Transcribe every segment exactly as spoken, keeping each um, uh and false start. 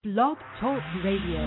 Blog Talk Radio.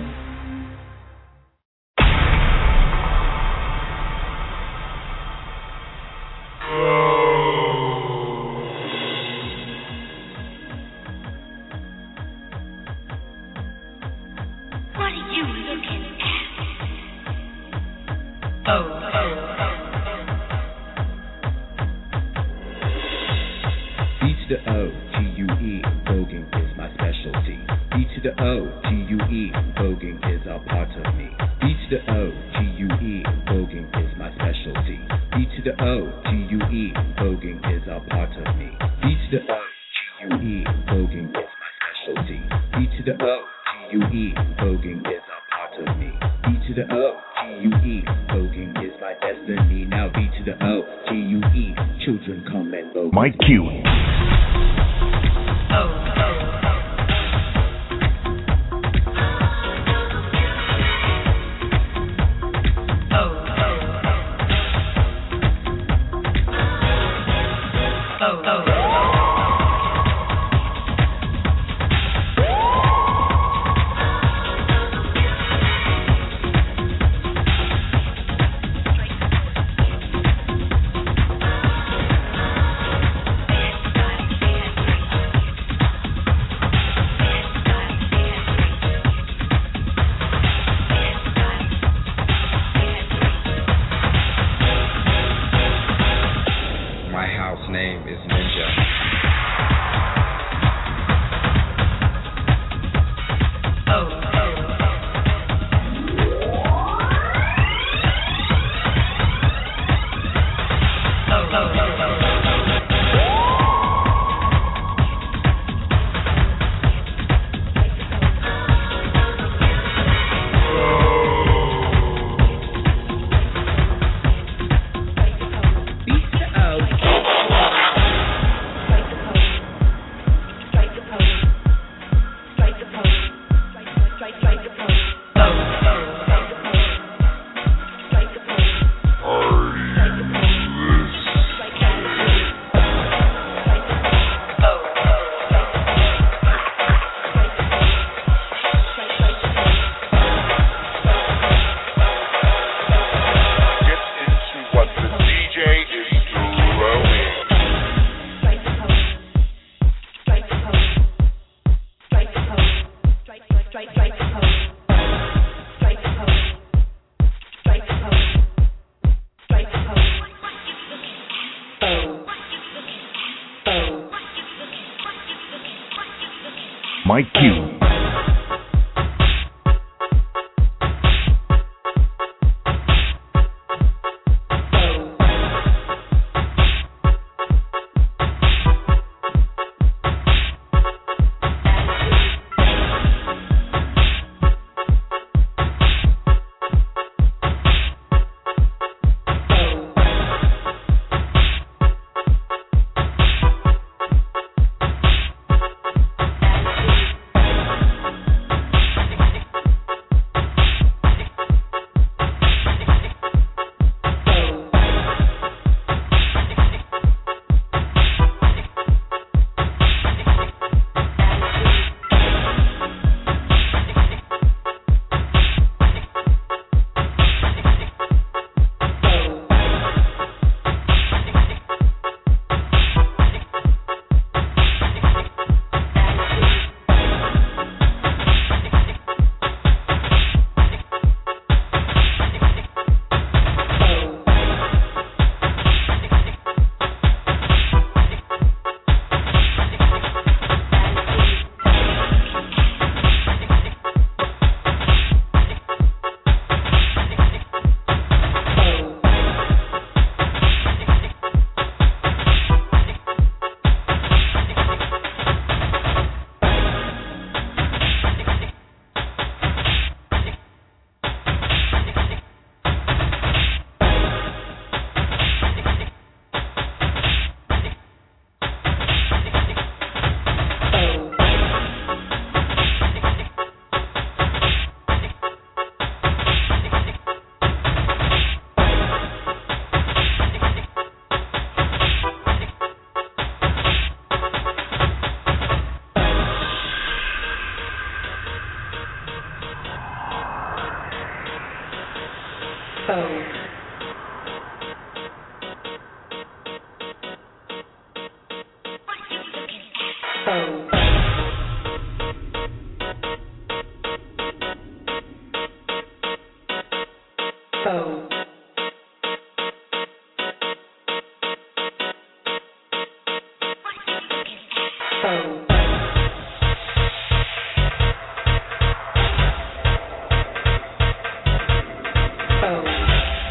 Oh.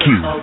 Q.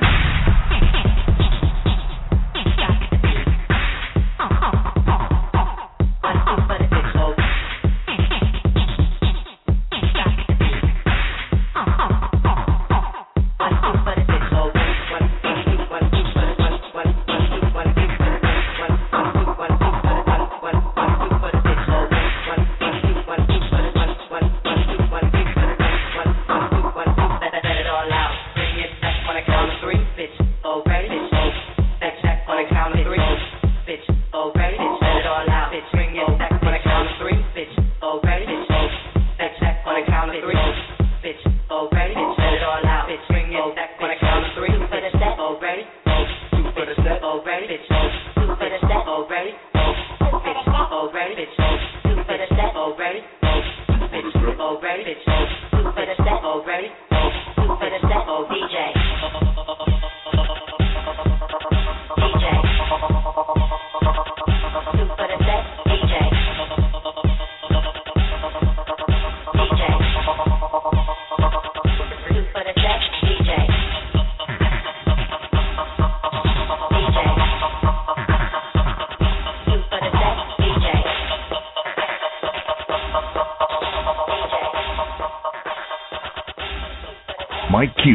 Mike Q.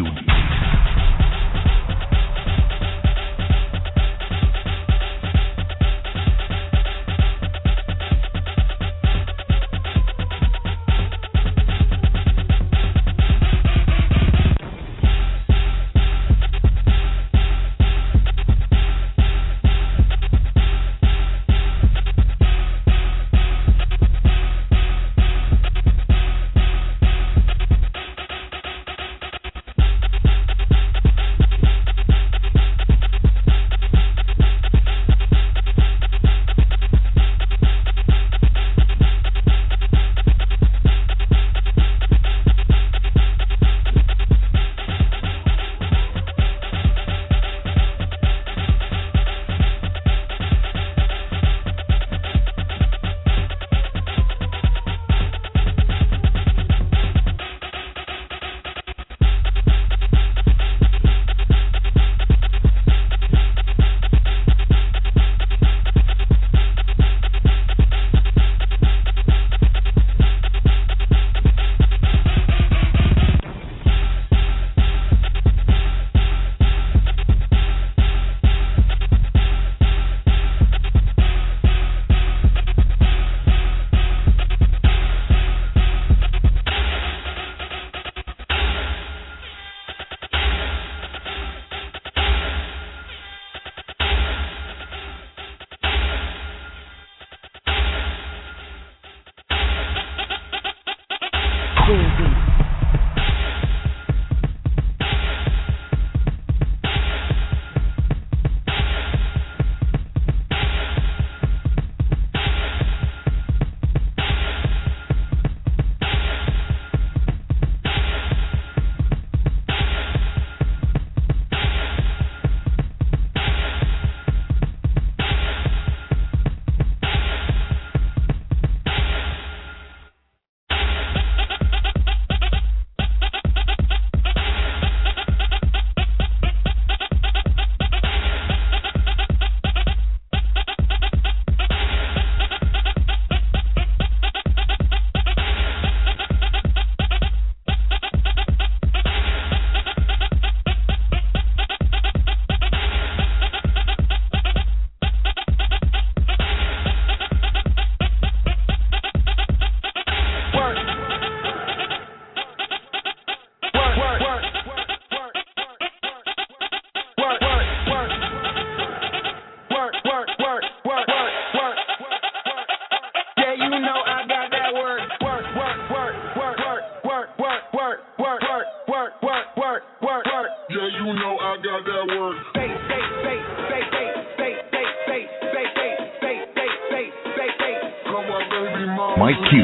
Mike Q.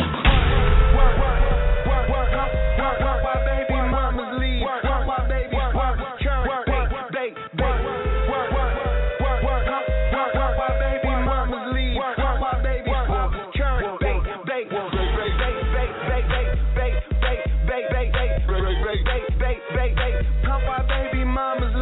Mama's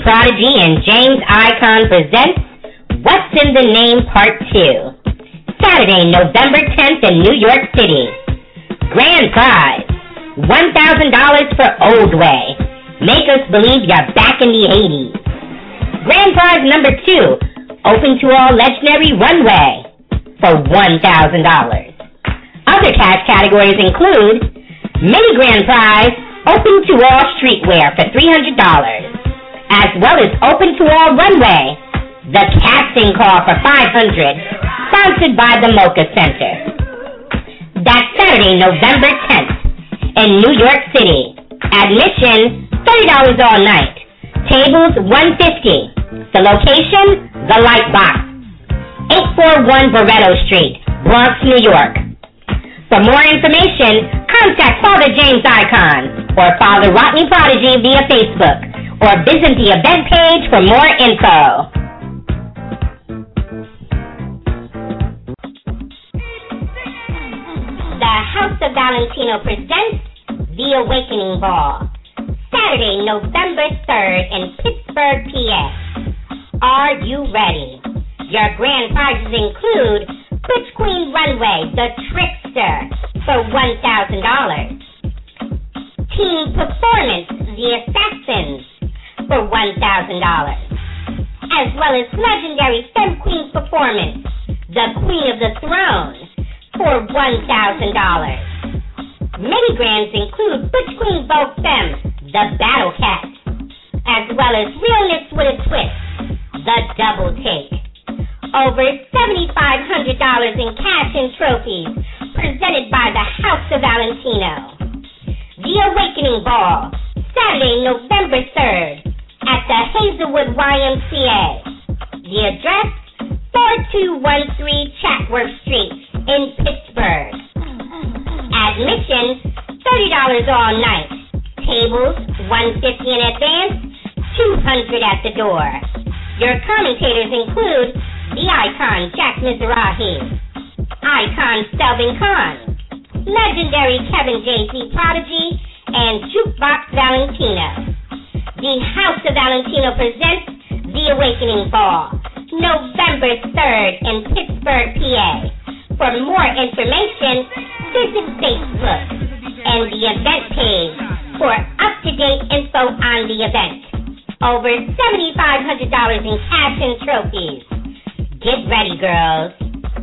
Prodigy and James Icon presents What's in the Name Part two. Saturday, November tenth in New York City. Grand prize, one thousand dollars for Old Way. Make us believe you're back in the eighties. Grand prize number two, open to all legendary runway for one thousand dollars. Other cash categories include mini grand prize, open to all streetwear for three hundred dollars, as well as open to all runway, the casting call for five hundred dollars, sponsored by the Mocha Center. That's Saturday, November tenth in New York City. Admission, thirty dollars all night. Tables, one hundred fifty dollars. The location, The Light Box, eight forty-one Barretto Street, Bronx, New York. For more information, contact Father James Icon or Father Rodney Prodigy via Facebook, or visit the event page for more info. The House of Valentino presents The Awakening Ball, Saturday, November third in Pittsburgh, P A. Are you ready? Your grand prizes include Butch Queen Runway, The Trickster, for one thousand dollars. Team Performance, The Assassins, for one thousand dollars. As well as legendary Femme Queen Performance, The Queen of the Throne, for one thousand dollars. Mini grands include Butch Queen Vogue Femme, The Battle Cat, as well as Realness with a Twist, The Double Take. Over seven thousand five hundred dollars in cash and trophies, presented by the House of Valentino. The Awakening Ball, Saturday, November third, at the Hazelwood Y M C A. The address, four two one three Chatworth Street in Pittsburgh. Admission, thirty dollars all night. Tables, one hundred fifty dollars in advance, two hundred dollars at the door. Your commentators include the Icon Jack Mizrahi, Icon Selvin Khan, legendary Kevin J C Prodigy, and Jukebox Valentino. The House of Valentino presents The Awakening Ball, November third in Pittsburgh, P A. For more information, visit Facebook and the event page for up-to-date info on the event. Over seven thousand five hundred dollars in cash and trophies. Get ready, girls.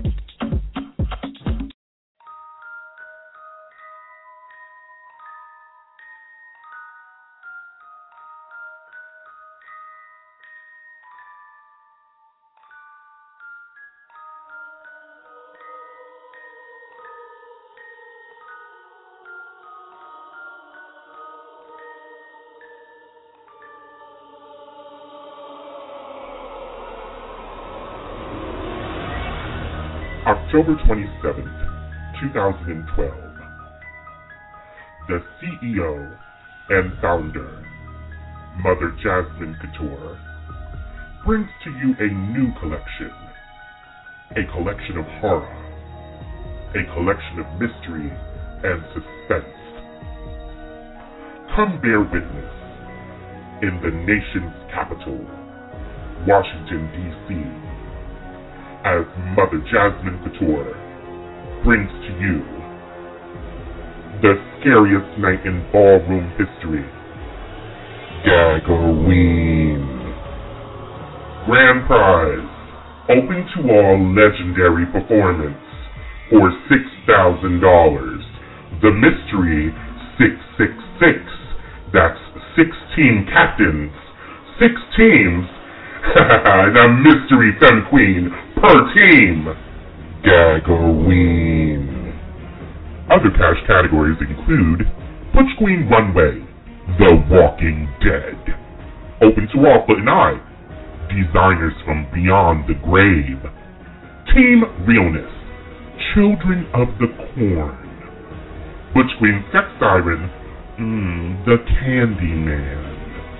October twenty-seventh, twenty twelve. The C E O and founder, Mother Jasmine Couture, brings to you a new collection. A collection of horror. A collection of mystery and suspense. Come bear witness in the nation's capital, Washington, D C, as Mother Jasmine Couture brings to you the scariest night in ballroom history, Gagoween. Grand prize, open to all legendary performance for six thousand dollars. The mystery, six six six. That's sixteen captains, six teams, and a mystery femme queen per team. Gagoween. Other cash categories include Butch Queen Runway, The Walking Dead, open to all foot and eye, designers from beyond the grave, Team Realness, Children of the Corn, Butch Queen Sex Siren, mm, The Candyman.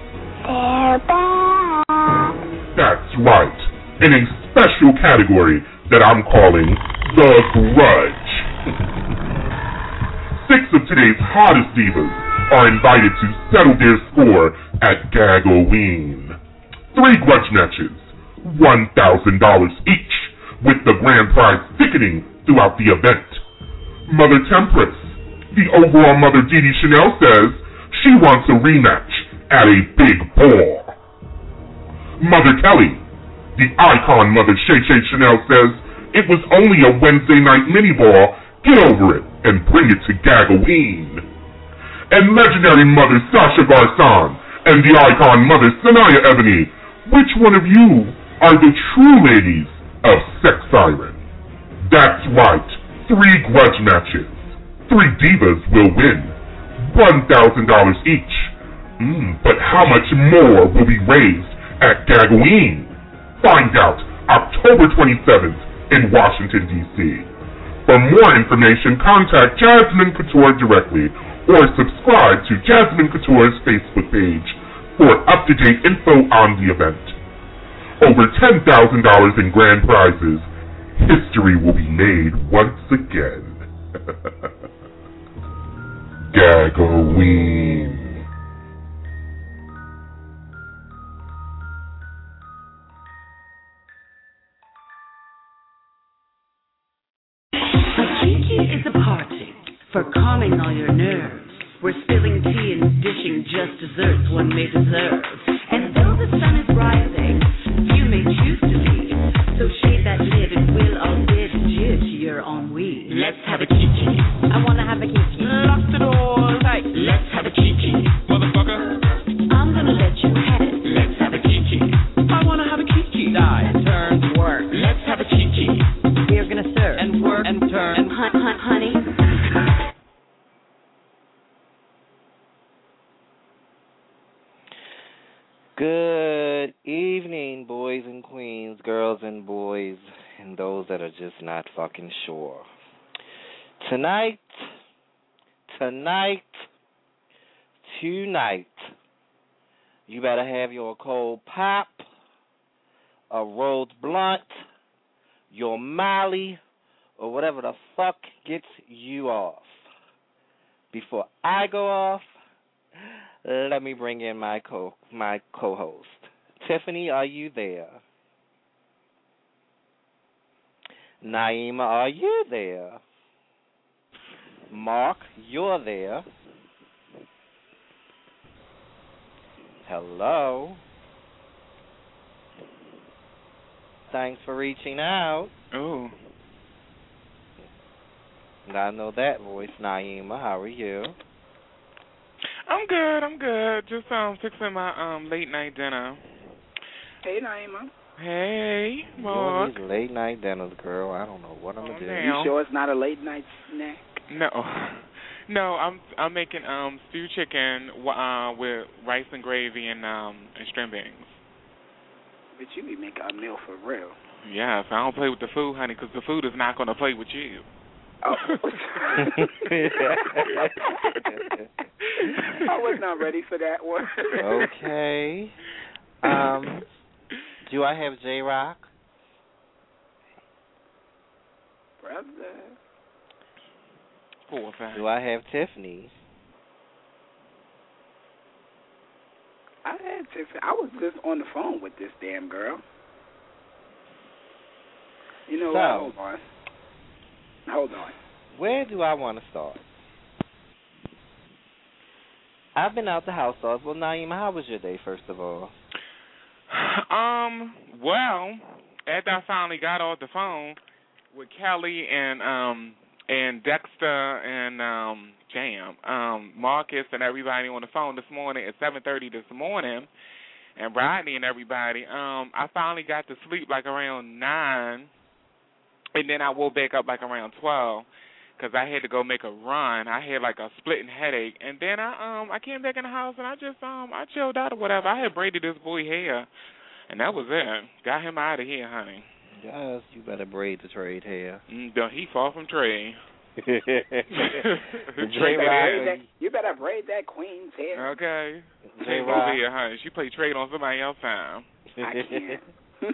That's right, in a special category that I'm calling The Grudge. Six of today's hottest divas are invited to settle their score at Gagoween. Three grudge matches, one thousand dollars each, with the grand prize ticketing throughout the event. Mother Tempress, the overall mother Dee Dee Chanel, says she wants a rematch at a big ball. Mother Kelly, the icon mother Shay Shay Chanel, says it was only a Wednesday night mini ball. Get over it and bring it to Gagaween. And legendary mother Sasha Garson and the icon mother Sanaya Ebony, which one of you are the true ladies of Sex Siren? That's right, three grudge matches. Three divas will win, one thousand dollars each. Mm, but how much more will be raised at Gagaween? Find out October twenty-seventh in Washington, D C For more information, contact Jasmine Couture directly or subscribe to Jasmine Couture's Facebook page for up-to-date info on the event. Over ten thousand dollars in grand prizes. History will be made once again. Gagaween. It's a party for calming all your nerves. We're spilling tea and dishing just desserts one may deserve. And though the sun is rising, you may choose to leave. So shade that lid and we'll all bid adieu to your ennui. Let's have a kiki. I wanna have a kiki. Lock the door tight. Let's have a kiki. Motherfucker. I'm gonna let you have it. Let's have a kiki. I wanna have a kiki. Die, turn, work. Let's have a kiki. We're gonna serve and work and turn and hunt, hunt, honey. Good evening, boys and queens, girls and boys, and those that are just not fucking sure. Tonight, tonight, tonight, you better have your cold pop, a rolled blunt, your Molly, or whatever the fuck gets you off. Before I go off, let me bring in my co my co-host. Tiffany, are you there? Naima, are you there? Mark, you're there. Hello. Thanks for reaching out. Oh. I know that voice, Naima. How are you? I'm good, I'm good. Just um fixing my um late night dinner. Hey, Naima. Hey, Mark. These late night dinners, girl. I don't know what I'm gonna do. You sure it's not a late night snack? No, no. I'm I'm making um stewed chicken uh with rice and gravy and um and string beans. But you be making a meal for real. Yes, I don't play with the food, honey, because the food is not gonna play with you. Oh. I was not ready for that one. Okay. Um, do I have J-Rock? Brother. Four, five. Do I have Tiffany? I had Tiffany. I was just on the phone with this damn girl. You know so, what? Hold on. Hold on. Where do I want to start? I've been out the house all. Well, Naima, how was your day, first of all? Um, well, after I finally got off the phone with Kelly and um and Dexter and um Jam, um, Marcus and everybody on the phone this morning at seven thirty this morning, and Rodney and everybody, um, I finally got to sleep like around nine, and then I woke back up like around twelve. Because I had to go make a run. I had like a splitting headache. And then I um I came back in the house and I just um I chilled out or whatever. I had braided this boy hair and that was it. Got him out of here, honey. Yes, you better braid the trade hair. Mm, he far from trade. you, better you better braid that queen's hair. Okay. Take over here, honey. She play trade on somebody else's time. I can't.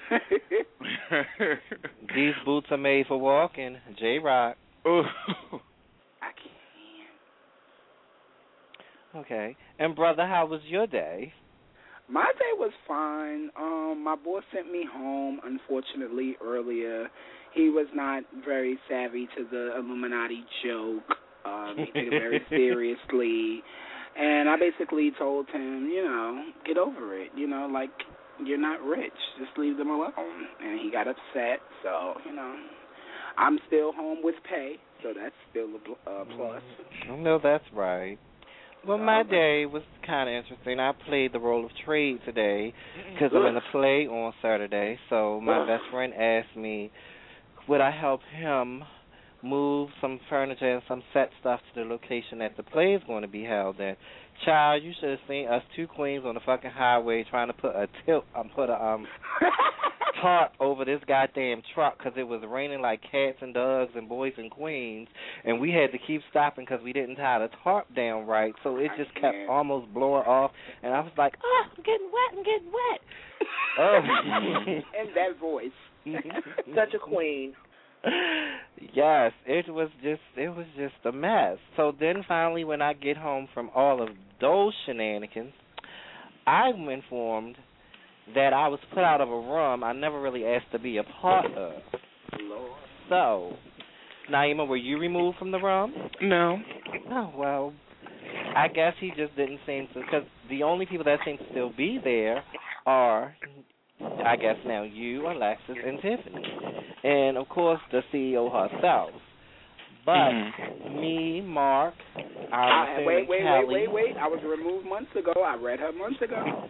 These boots are made for walking. J-Rock. Oh. I can't. Okay. And, brother, how was your day? My day was fine. Um, my boss sent me home, unfortunately, earlier. He was not very savvy to the Illuminati joke. Um, he took it very seriously. And I basically told him, you know, get over it. You know, like, you're not rich. Just leave them alone. And he got upset. So, you know, I'm still home with pay. So that's still a uh, plus. No, that's right. Well, my day was kind of interesting. I played the role of trade today because I'm in a play on Saturday. So my best friend asked me, would I help him move some furniture and some set stuff to the location that the play is going to be held in. Child, you should have seen us two queens on the fucking highway trying to put a tilt, um, put a um tarp over this goddamn truck because it was raining like cats and dogs and boys and queens, and we had to keep stopping because we didn't tie the tarp down right, so it just kept almost blowing off, and I was like, oh, I'm getting wet, I'm getting wet. Oh. And that voice. Such a queen. Yes, it was just it was just a mess. So then finally when I get home from all of those shenanigans, I'm informed that I was put out of a room I never really asked to be a part of. Lord. So, Naima, were you removed from the room? No. Oh, well, I guess he just didn't seem to, because the only people that seem to still be there are, I guess now, you, Alexis, and Tiffany. And, of course, the C E O herself. But mm-hmm. me, Mark, I, wait, wait, Kelly, wait, wait, wait. I was removed months ago. I read her months ago.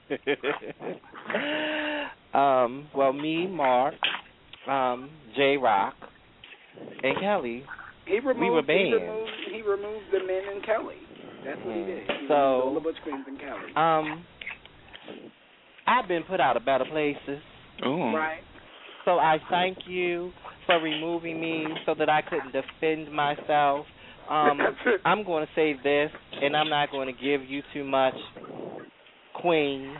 um, well, me, Mark, um, J-Rock, and Kelly, he removed, we were banned. He removed, he removed the men and Kelly. That's what he did. He so, removed all the Butch Queens and Kelly. Um, I've been put out of better places. Ooh. Right. So I thank you for removing me so that I couldn't defend myself. Um, I'm going to say this, and I'm not going to give you too much, Queen.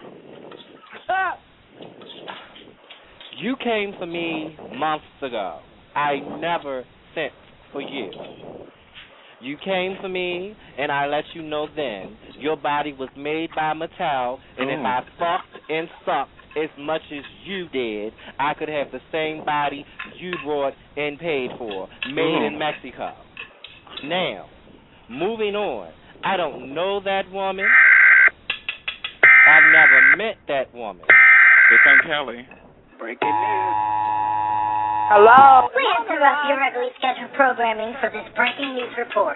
You came for me months ago. I never sent for you. You came for me, and I let you know then. Your body was made by Mattel, and Ooh. if I fucked and sucked as much as you did, I could have the same body you brought and paid for, made Ooh. in Mexico. Now, moving on. I don't know that woman. I've never met that woman. It's on Kelly. Breaking news. Hello? We interrupt your regularly scheduled programming for this breaking news report.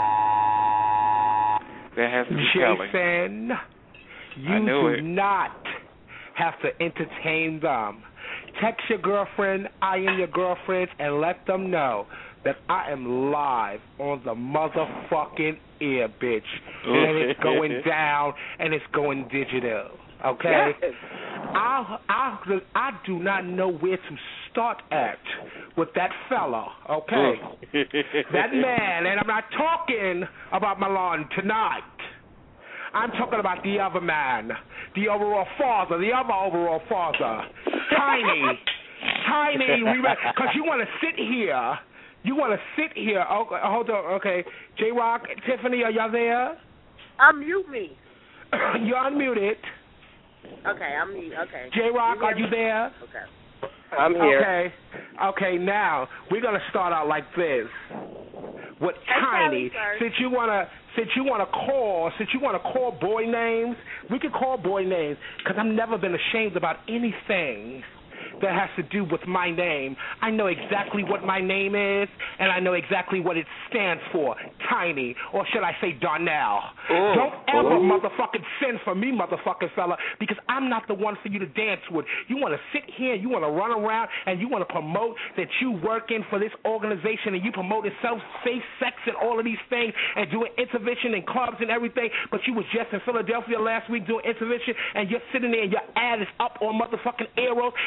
That has to be Kelly. Jason, you I knew do it. not have to entertain them. Text your girlfriend, I am your girlfriend, and let them know that I am live on the motherfucking air, bitch. And it's going down, and it's going digital. Okay? Yes. I, I, I do not know where to start at with that fella, okay? That man, and I'm not talking about Milan tonight. I'm talking about the other man, the overall father, the other overall father, Tiny. Tiny, because you want to sit here. You want to sit here. Oh, hold on, okay. J-Rock, Tiffany, are y'all there? Unmute me. You're unmuted. Okay, I'm okay. J-Rock, are you there? Okay. I'm here. Okay. Okay, now we're gonna start out like this. With Tiny, since you wanna, since you wanna call, since you wanna call boy names, we can call boy names, because I've never been ashamed about anything that has to do with my name. I know exactly what my name is, and I know exactly what it stands for. Tiny, or should I say Darnell. Ooh. Don't ever Ooh. motherfucking send for me, motherfucking fella, because I'm not the one for you to dance with. You want to sit here, you want to run around, and you want to promote that you working for this organization, and you promoting self-safe sex and all of these things, and doing intervention in clubs and everything, but you was just in Philadelphia last week doing intervention, and you're sitting there and your ad is up on motherfucking Arrows, and you're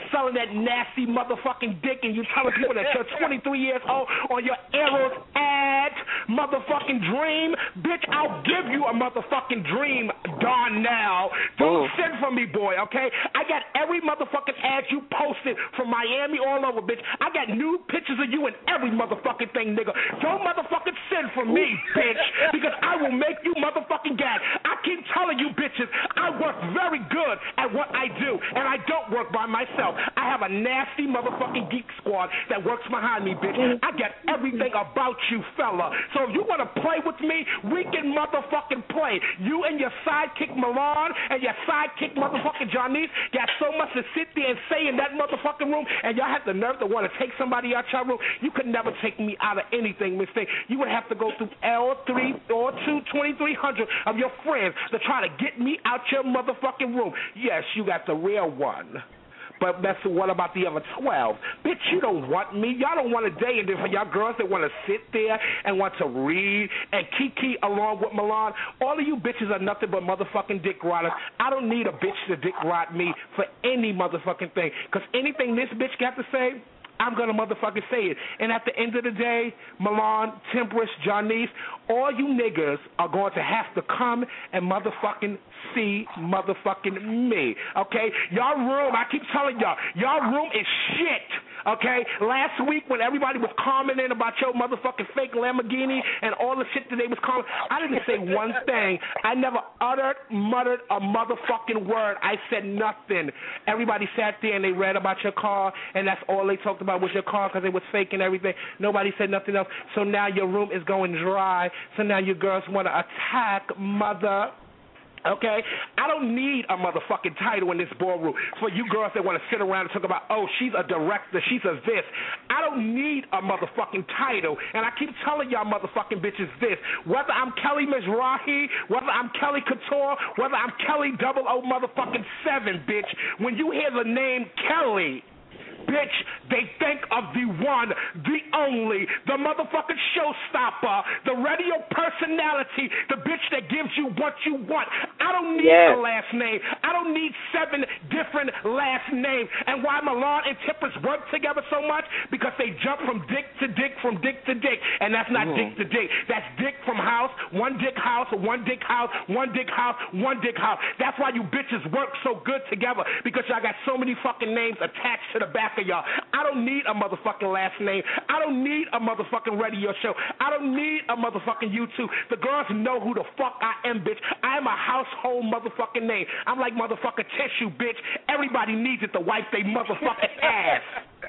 selling that nasty motherfucking dick and you telling people that you're twenty-three years old on your Eros ad motherfucking dream, bitch, I'll give you a motherfucking dream, darn now. Don't Ooh. send for me, boy, okay? I got every motherfucking ad you posted from Miami all over, bitch. I got new pictures of you in every motherfucking thing, nigga. Don't motherfucking send for me, bitch, because I will make you motherfucking gag. I keep telling you, bitches, I work very good at what I do, and I don't work by myself. I have a nasty motherfucking geek squad that works behind me, bitch. I got everything about you, fella. So if you want to play with me, we can motherfucking play. You and your sidekick Milan and your sidekick motherfucking Janice got so much to sit there and say in that motherfucking room, and y'all have the nerve to want to take somebody out your room. You could never take me out of anything, Miss Thing. You would have to go through L three or two twenty-three hundred of your friends to try to get me out your motherfucking room. Yes, you got the real one. But that's what about the other twelve? Bitch, you don't want me. Y'all don't want a day. And then for y'all girls that want to sit there and want to read and kiki along with Milan, all of you bitches are nothing but motherfucking dick riders. I don't need a bitch to dick ride me for any motherfucking thing. Because anything this bitch got to say, I'm going to motherfucking say it. And at the end of the day, Milan, Temperance, Janice, all you niggas are going to have to come and motherfucking see motherfucking me, okay? Y'all room, I keep telling y'all, y'all room is shit, okay? Last week when everybody was commenting about your motherfucking fake Lamborghini and all the shit that they was calling, I didn't say one thing. I never uttered, muttered a motherfucking word. I said nothing. Everybody sat there and they read about your car, and that's all they talked about was your car because it was fake and everything. Nobody said nothing else. So now your room is going dry. So now you girls want to attack mother. Okay? I don't need a motherfucking title in this ballroom for you girls that want to sit around and talk about, oh, she's a director, she's a this. I don't need a motherfucking title, and I keep telling y'all motherfucking bitches this. Whether I'm Kelly Mizrahi, whether I'm Kelly Couture, whether I'm Kelly double O motherfucking seven, bitch, when you hear the name Kelly, bitch, they think of the one, the only, the motherfucking showstopper, the radio personality, the bitch that gives you what you want. I don't need yes. a last name. I don't need seven different last names. And why Milan and Temperance work together so much? Because they jump from dick to dick, from dick to dick. And that's not mm. dick to dick. That's dick from house, one dick house, one dick house, one dick house, one dick house. That's why you bitches work so good together, because y'all got so many fucking names attached to the back of y'all. I don't need a motherfucking last name. I don't need a motherfucking radio show. I don't need a motherfucking YouTube. The girls know who the fuck I am, bitch. I am a household motherfucking name. I'm like motherfucking tissue, bitch. Everybody needs it to wipe their motherfucking ass.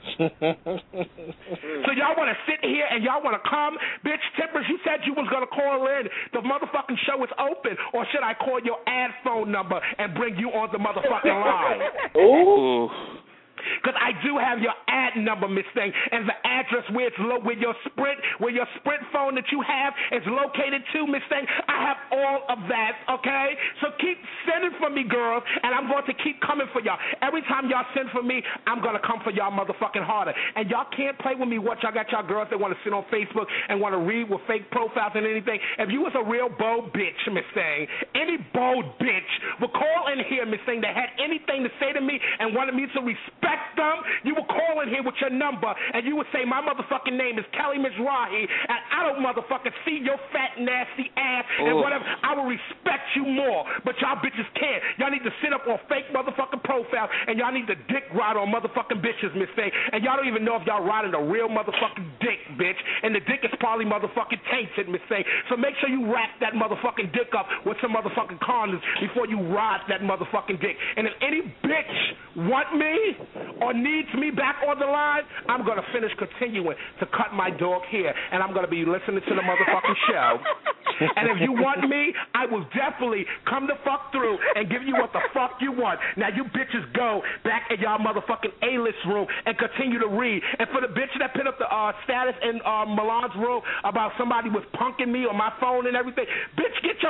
So y'all want to sit here and y'all want to come? Bitch, Temperance, you said you was going to call in. The motherfucking show is open. Or should I call your ad phone number and bring you on the motherfucking line? Ooh. Because I do have your ad number, Miss Thing, and the address where it's lo- where your Sprint, where your Sprint phone that you have is located to, Miss Thing. I have all of that, okay? So keep sending for me, girls, and I'm going to keep coming for y'all. Every time y'all send for me, I'm going to come for y'all motherfucking harder. And y'all can't play with me. What y'all got y'all girls that want to sit on Facebook and want to read with fake profiles and anything. If you was a real bold bitch, Miss Thing, any bold bitch would call in here, Miss Thing, that had anything to say to me and wanted me to respect them, you would call in here with your number and you would say, my motherfucking name is Kelly Mizrahi, and I don't motherfucking see your fat, nasty ass and whatever. I will respect you more, but y'all bitches can't. Y'all need to sit up on fake motherfucking profiles, and y'all need to dick ride on motherfucking bitches, Miss Thing, and y'all don't even know if y'all riding a real motherfucking dick, bitch, and the dick is probably motherfucking tainted, Miss Thing. So make sure you wrap that motherfucking dick up with some motherfucking condoms before you ride that motherfucking dick. And if any bitch want me or needs me back on the line, I'm going to finish continuing to cut my dog hair, and I'm going to be listening to the motherfucking show. And if you want me, I will definitely come the fuck through and give you what the fuck you want. Now, you bitches go back in y'all motherfucking A-list room and continue to read. And for the bitch that put up the uh, status in uh, Milan's room about somebody was punking me on my phone and everything, bitch, get your fat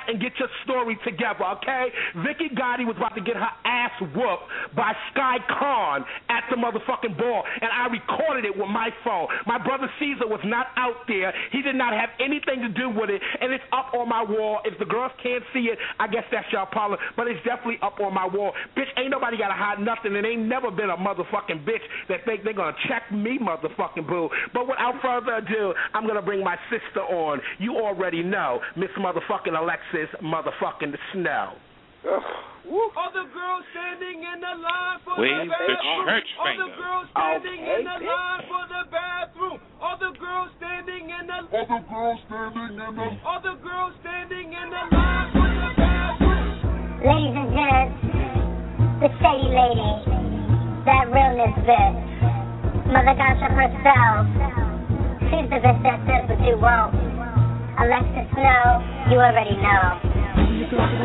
and get your story together, okay? Vicky Gotti was about to get her ass whooped by Sky Khan at the motherfucking ball, and I recorded it with my phone. My brother Caesar was not out there. He did not have anything to do with it, and it's up on my wall. If the girls can't see it, I guess that's your problem, but it's definitely up on my wall. Bitch, ain't nobody got to hide nothing, and ain't never been a motherfucking bitch that think they're going to check me, motherfucking boo. But without further ado, I'm going to bring my sister on. You already know, Miss motherfucking Alexis motherfucking Snow. All the girls standing in the line for Wave the the bathroom. church All the finger. girls standing Okay, in the bitch. line for the bathroom. All the girls standing in the All the girls standing in the All the girls standing in the line for the bathroom. Ladies and gents, the shady lady, that realness bitch, Mother Gossip herself, she's the bitch that says what you won't. Alexis Snow, you already know.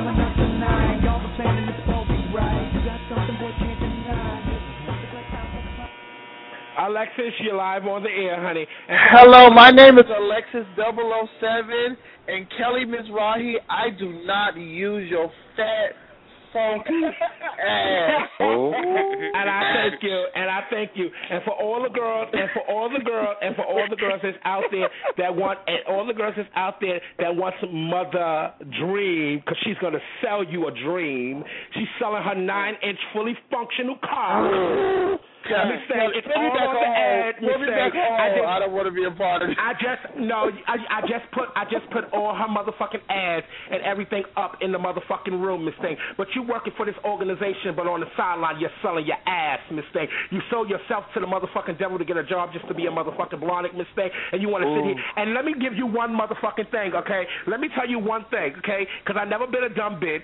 Alexis, you're live on the air, honey. And Hello, my name is Alexis double oh seven, and Kelly Mizrahi, I do not use your fat, funky ass. Oh. And I thank you, and I thank you, and for all the girls, and for all the girls, and for all the girls that's out there that want, and all the girls that's out there that want some Mother Dream, because she's gonna sell you a dream. She's selling her nine-inch fully functional car. God, Let me say, God, it's put me all back on on the hold. ad. Put me Miss back Say. on I hold. just- I don't want to be a part of it. I just no, I, I just put I just put all her motherfucking ads and everything up in the motherfucking room, Miss Thing. But you working for this organization, but on the sideline you're selling your ass, Miss Thing. You sold yourself to the motherfucking devil to get a job just to be a motherfucking blonde, Miss Thing, and you want to sit here. And let me give you one motherfucking thing, okay? Let me tell you one thing, okay? Because I never been a dumb bitch.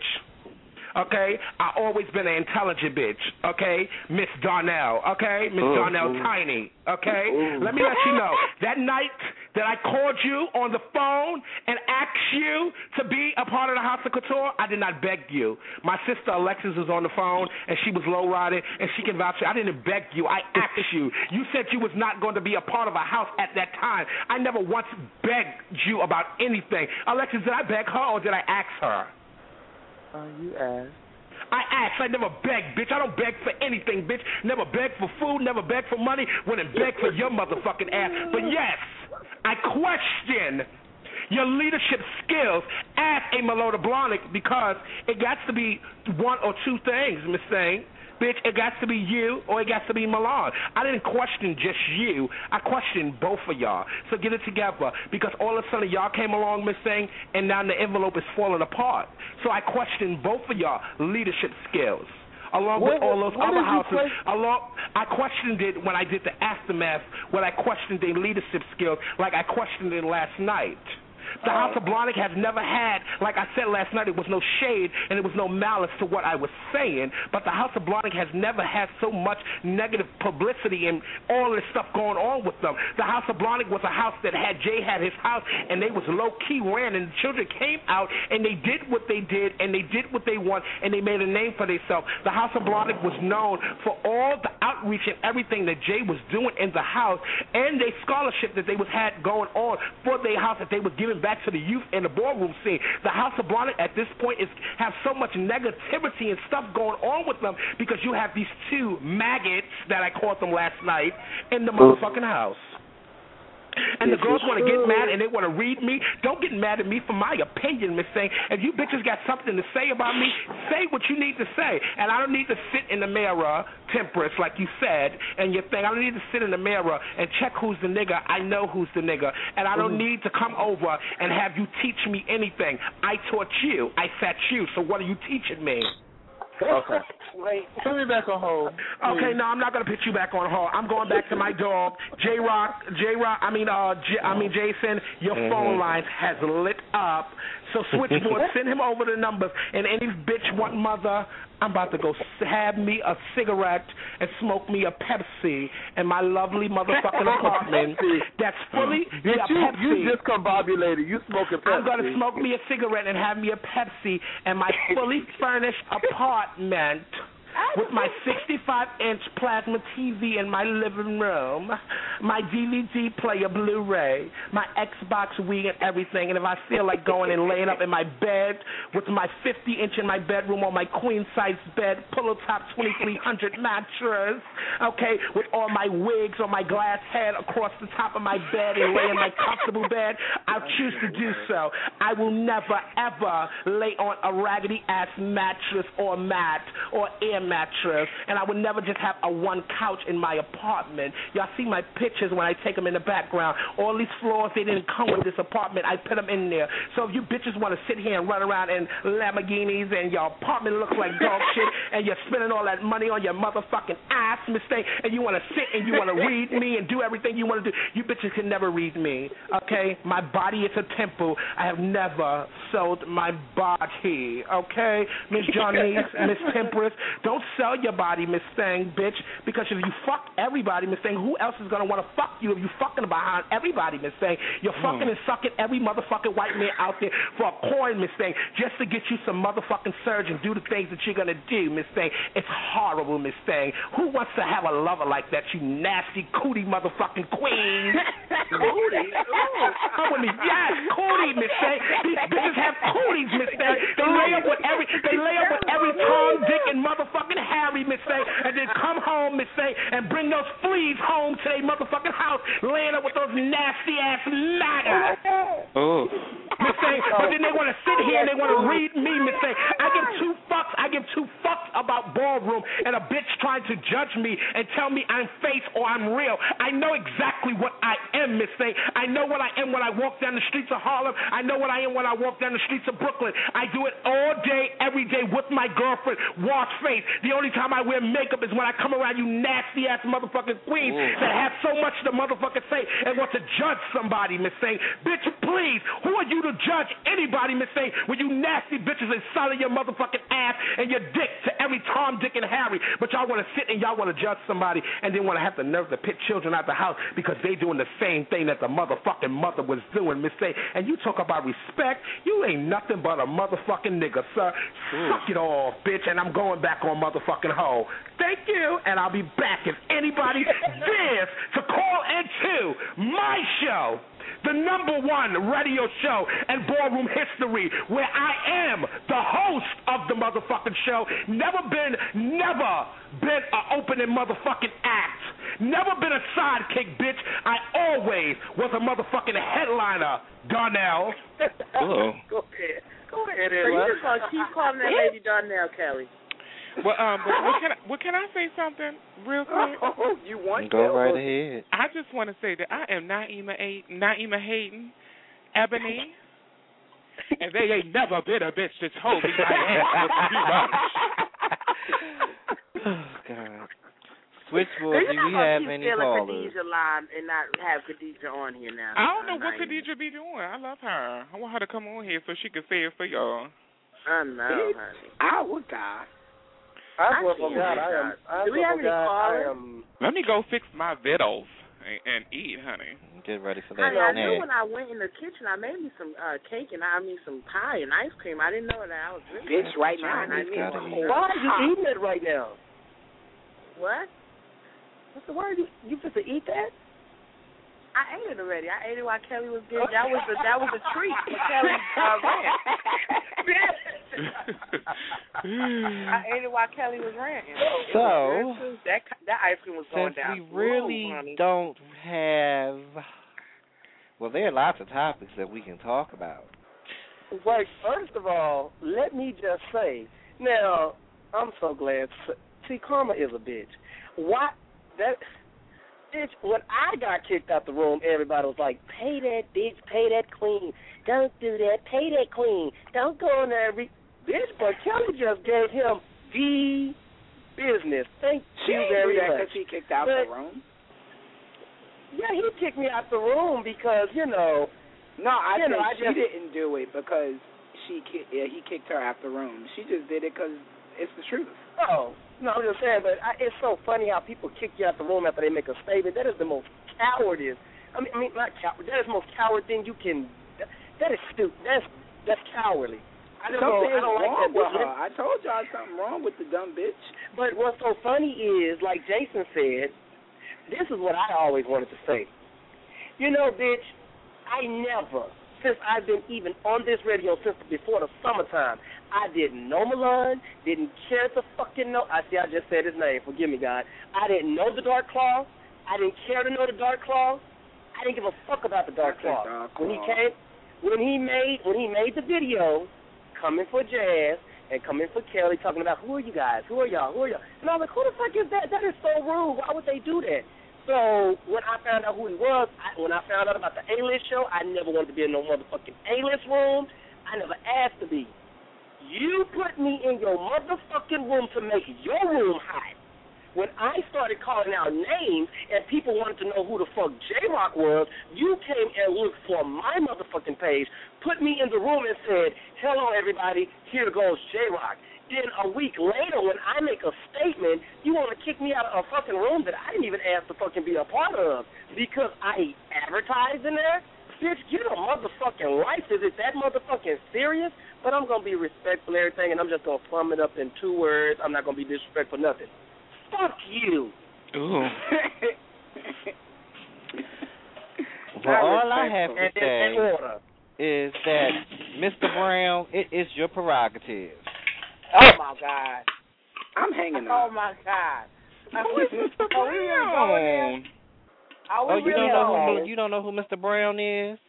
Okay, I always been an intelligent bitch. Okay, Miss Darnell. Okay, Miss Mm, Darnell mm. Tiny. Okay, Mm. let me let you know that night that I called you on the phone and asked you to be a part of the House of Couture, I did not beg you. My sister Alexis was on the phone and she was low riding and she can vouch for you. I didn't beg you. I asked you. You said you was not going to be a part of a house at that time. I never once begged you about anything. Alexis, did I beg her or did I ask her? Uh, you asked. I asked. I never begged, bitch. I don't beg for anything, bitch. Never beg for food, never beg for money, wouldn't beg for your motherfucking ass. But yes, I question your leadership skills as a Melota Blahnik because it got to be one or two things, Miss Thing. Bitch, it got to be you or it got to be Milan. I didn't question just you. I questioned both of y'all. So get it together because all of a sudden y'all came along, Miss Thing, and now the envelope is falling apart. So I questioned both of y'all leadership skills. Along What- with all those what other did you houses, question? along, I questioned it when I did the aftermath, when I questioned their leadership skills, like I questioned it last night. The House of Blahnik has never had, like I said last night, it was no shade and it was no malice to what I was saying, but the House of Blahnik has never had so much negative publicity and all this stuff going on with them. The House of Blahnik was a house that had Jay had his house and they was low-key ran and the children came out and they did what they did and they did what they want and they made a name for themselves. The House of Blahnik was known for all the outreach and everything that Jay was doing in the house and their scholarship that they was had going on for their house that they was giving back to the youth in the ballroom scene. The House of Blahnik at this point is have so much negativity and stuff going on with them because you have these two maggots that I called them last night in the motherfucking house. And the girls want to get mad and they want to read me. Don't get mad at me for my opinion, Miss Thing. If you bitches got something to say about me, say what you need to say. And I don't need to sit in the mirror, Temperance, like you said, and your thing. I don't need to sit in the mirror and check who's the nigga. I know who's the nigga. And I don't need to come over and have you teach me anything. I taught you. I sat you. So what are you teaching me? Okay. Wait, put me back on hold. Okay, no, I'm not gonna put you back on hold. I'm going back to my dog, J Rock. J Rock. I mean, uh, J- I mean, Jason. Your Mhm. phone line has lit up. So switchboard, send him over the numbers. And any bitch want mother, I'm about to go have me a cigarette and smoke me a Pepsi in my lovely motherfucking apartment. That's fully Did yeah, you, Pepsi. you discombobulated. You smoking Pepsi. I'm going to smoke me a cigarette and have me a Pepsi in my fully furnished apartment with my sixty-five inch plasma T V in my living room. my D V D player, Blu-ray, my Xbox, Wii, and everything. And if I feel like going and laying up in my bed with my fifty inch in my bedroom on my queen-size bed, pillow top twenty-three hundred mattress, okay, with all my wigs on my glass head across the top of my bed and lay in my comfortable bed, I'll choose to do so. I will never, ever lay on a raggedy-ass mattress or mat or air mattress, and I would never just have a one couch in my apartment. Y'all see my pictures when I take them in the background. All these floors, they didn't come with this apartment. I put them in there. So if you bitches want to sit here and run around in Lamborghinis and your apartment looks like dog shit and you're spending all that money on your motherfucking ass mistake and you want to sit and you want to read me and do everything you want to do, you bitches can never read me, okay? My body is a temple. I have never sold my body, okay? Miss Johnny's, Miss Temperance, don't sell your body, Miss Thing, bitch, because if you fuck everybody, Miss Thing, who else is going to want to fuck you if you fucking behind everybody, Miss Thing? You're fucking and sucking every motherfucking white man out there for a coin, Miss Thing, just to get you some motherfucking surge and do the things that you're going to do, Miss Thing. It's horrible, Miss Thing. Who wants to have a lover like that, you nasty cootie motherfucking queen? Cootie? Come with me. Yes, cootie, Miss Thing. These bitches have cooties, Miss Thing. They lay up with every, they lay up with every Tom, Dick, and motherfucking Harry, Miss Thing, and then come home, Miss Thing, and bring those fleas home to their motherfucking house, laying up with those nasty ass ladders. Oh. Miss Thing, but then they want to sit here and they want to read me, Miss Thing. I give two fucks. I give two fucks about ballroom and a bitch trying to judge me and tell me I'm fake or I'm real. I know exactly what I am, Miss Thing. I know what I am when I walk down the streets of Harlem. I know what I am when I walk down the streets of Brooklyn. I do it all day, every day with my girlfriend, wash face. The only time I wear makeup is when I come around you nasty ass motherfucking queens Ooh. that have so much to motherfucking say and want to judge somebody, Miss Thing. Bitch, please, who are you to judge anybody, Miss Thing, when you nasty bitches is selling your motherfucking ass and your dick to every Tom, Dick, and Harry, but y'all want to sit and y'all want to judge somebody and then want to have the nerve to pit children out the house because they doing the same thing that the motherfucking mother was doing, Miss Thing. And you talk about respect, you ain't nothing but a motherfucking nigga, sir. Mm. Suck it off, bitch, and I'm going back on motherfucking hoe. Thank you, and I'll be back if anybody dares to call into my show, the number one radio show in ballroom history, where I am the host of the motherfucking show. Never been, never been an opening motherfucking act. Never been a sidekick, bitch. I always was a motherfucking headliner, Darnell. Oh. Go ahead. Go ahead. So you just gonna keep calling that lady Darnell, Kelly. Well, um, but what can I, well, can I say something real quick? Oh, you want Go to? right ahead. I just want to say that I am Naima, A- Naima Hayden, Ebony, and they ain't never been a bitch that's holding my ass too much. Oh, God. Switchboard, do we have any callers? Khadijah line and not have Khadijah on here now. I don't know what Khadijah be doing. I love her. I want her to come on here so she can say it for y'all. I know, honey. I would die. I swear for God, I am. I Do we have any God, callers? I am. Let me go fix my vittles and, and eat, honey. Get ready for that. Honey, I snack. knew when I went in the kitchen, I made me some uh, cake and I, I mean some pie and ice cream. I didn't know that I was really Bitch, right now, I I need mean, me Why are you eating it right now? What? What's the word? You, you supposed to eat that? I ate it already. I ate it while Kelly was getting. That was the that was a treat for Kelly uh, rant. I ate it while Kelly was ranting. So, that that ice cream was going since down. we really Ooh, don't have, well, there are lots of topics that we can talk about. Well, first of all, let me just say, now, I'm so glad. See, Karma is a bitch. Why? That... Bitch, when I got kicked out the room, everybody was like, pay that bitch, pay that queen. Don't do that, pay that queen. Don't go in there. Re-. Bitch, but Kelly just gave him the business. Thank she you very that much. She kicked out but, the room? Yeah, he kicked me out the room because, you know. No, I you think know, I she just, didn't do it because she yeah, he kicked her out the room. She just did it because it's the truth. Oh. No, I'm just saying, but I, it's so funny how people kick you out the room after they make a statement. That is the most cowardice. I mean, I mean, not coward. That is the most coward thing you can. That, that is stupid. That's that's cowardly. I don't something know. I don't is like wrong that. with her. I told y'all something wrong with the dumb bitch. But what's so funny is, like Jason said, this is what I always wanted to say. You know, bitch, I never, since I've been even on this radio since before the summertime, I didn't know Milan, didn't care to fucking know. I see I just said his name. Forgive me, God. I didn't know the Dark Claw. I didn't care to know the Dark Claw. I didn't give a fuck about the Dark Claw. Dark Claw. When he came, when he made, when he made the video, coming for Jazz and coming for Kelly, talking about who are you guys, who are y'all, who are y'all, and I was like, who the fuck is that? That is so rude. Why would they do that? So when I found out who he was, I, when I found out about the A-list show, I never wanted to be in no motherfucking A-list room. I never asked to be. You put me in your motherfucking room to make your room hot. When I started calling out names and people wanted to know who the fuck J-Rock was, you came and looked for my motherfucking page, put me in the room and said, hello, everybody, here goes J-Rock. Then a week later, when I make a statement, you want to kick me out of a fucking room that I didn't even ask to fucking be a part of because I advertised in there? Bitch, get a motherfucking life. Is it that motherfucking serious? But I'm going to be respectful and everything, and I'm just going to sum it up in two words. I'm not going to be disrespectful, nothing. Fuck you. Ooh. Well, all I have to say is that, Mister Brown, it is your prerogative. Oh, my God. I'm hanging Oh, on. my God. Who is Mister Are we really going in? Are we Oh, you really don't know going who in? you don't know who Mister Brown is?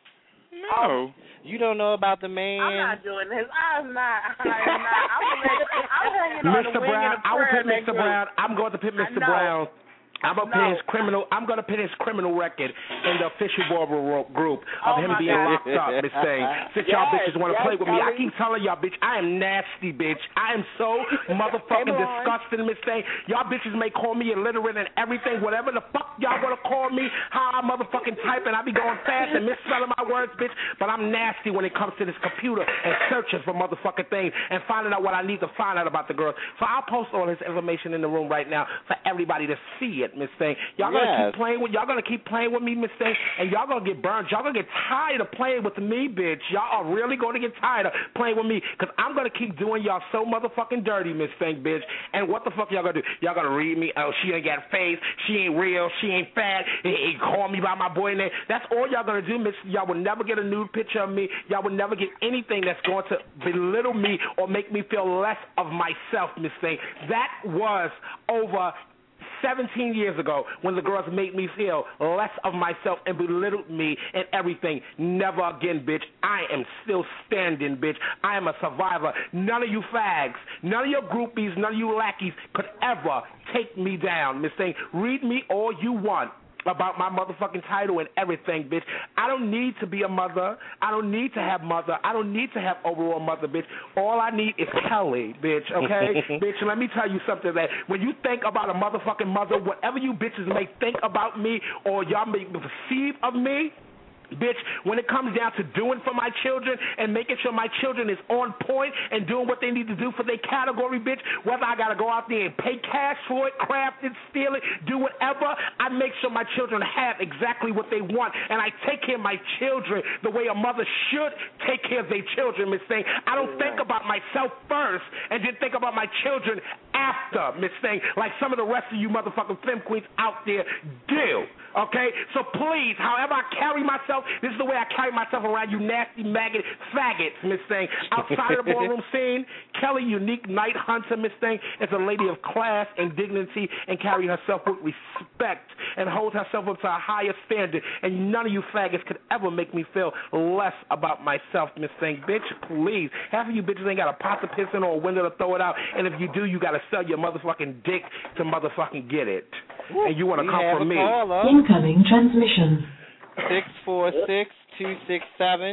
No. You don't know about the man? I'm not doing this. I'm not. I'm not. I'm, I'm hanging on Mister the wing Brown, of the I will prayer put Mister that Brown. I'm going to put I Mister know. Brown. I'm gonna put No. his criminal. I'm gonna put his criminal record in the official Barber ro- group of Oh, him my being God. locked up, Miss Thing. Since y'all Yes, bitches want to yes, play with me, I Kelly. keep telling y'all, bitch, I am nasty, bitch. I am so motherfucking Come on. disgusting, Miss Thing. Y'all bitches may call me illiterate and everything, whatever the fuck y'all wanna call me. How I motherfucking type and I be going fast and misspelling my words, bitch. But I'm nasty when it comes to this computer and searching for motherfucking things and finding out what I need to find out about the girls. So I'll post all this information in the room right now for everybody to see it, Miss Thing. Y'all gonna Yes. keep playing with y'all gonna keep playing with me, Miss Thing, and y'all gonna get burned. Y'all gonna get tired of playing with me, bitch. Y'all are really gonna get tired of playing with me, cause I'm gonna keep doing y'all so motherfucking dirty, Miss Thing, bitch. And what the fuck y'all gonna do? Y'all gonna read me? Oh, she ain't got a face. She ain't real. She ain't fat. He, he call me by my boy name. That's all y'all gonna do, Miss. Y'all will never get a nude picture of me. Y'all will never get anything that's going to belittle me or make me feel less of myself, Miss Thing. That was over seventeen years ago when the girls made me feel less of myself and belittled me and everything. Never again, bitch. I am still standing, bitch. I am a survivor. None of you fags, none of your groupies, none of you lackeys could ever take me down, Miss Thing. Read me all you want about my motherfucking title and everything, bitch. I don't need to be a mother. I don't need to have mother. I don't need to have overall mother, bitch. All I need is Kelly, bitch, okay? Bitch, let me tell you something that when you think about a motherfucking mother, whatever you bitches may think about me or y'all may perceive of me, bitch, when it comes down to doing for my children and making sure my children is on point and doing what they need to do for their category, bitch, whether I got to go out there and pay cash for it, craft it, steal it, do whatever, I make sure my children have exactly what they want, and I take care of my children the way a mother should take care of their children, Miss Thing. I don't think about myself first and then think about my children after, Miss Thing, like some of the rest of you motherfucking femme queens out there do, okay? So please, however I carry myself, this is the way I carry myself around, you nasty maggot faggots, Miss Thing. Outside of the ballroom scene, Kelly, unique night hunter, Miss Thing, is a lady of class and dignity and carry herself with respect and holds herself up to a higher standard. And none of you faggots could ever make me feel less about myself, Miss Thing. Bitch, please. Half of you bitches ain't got a pot to piss in or a window to throw it out. And if you do, you got to sell your motherfucking dick to motherfucking get it. And you want to We come have from a me. caller. Incoming transmission. Six four six two six seven.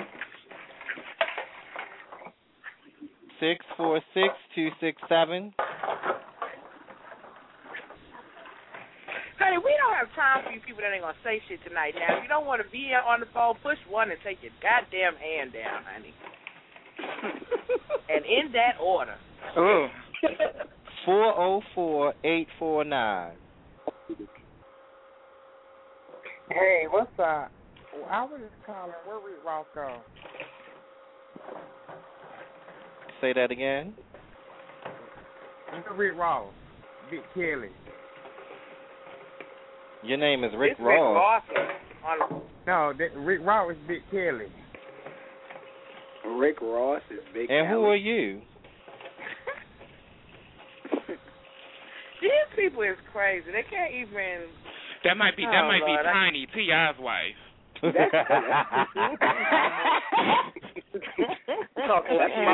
Six four six two six seven. Honey, we don't have time for you people that ain't gonna say shit tonight. Now, if you don't want to be on the phone, push one and take your goddamn hand down, honey. And in that order. Oh. Four oh four eight four nine. Hey, what's up? I was just calling. Where Rick Ross go? Say that again. Where's Rick Ross? Big Kelly. Your name is Rick It's Ross. Rick Ross. On No, that, Rick Ross is Big Kelly. Rick Ross is Big And Kelly. who are you? These people is crazy. They can't even. That might be that Oh, might Lord, be I- Tiny, T I's wife. Talking like my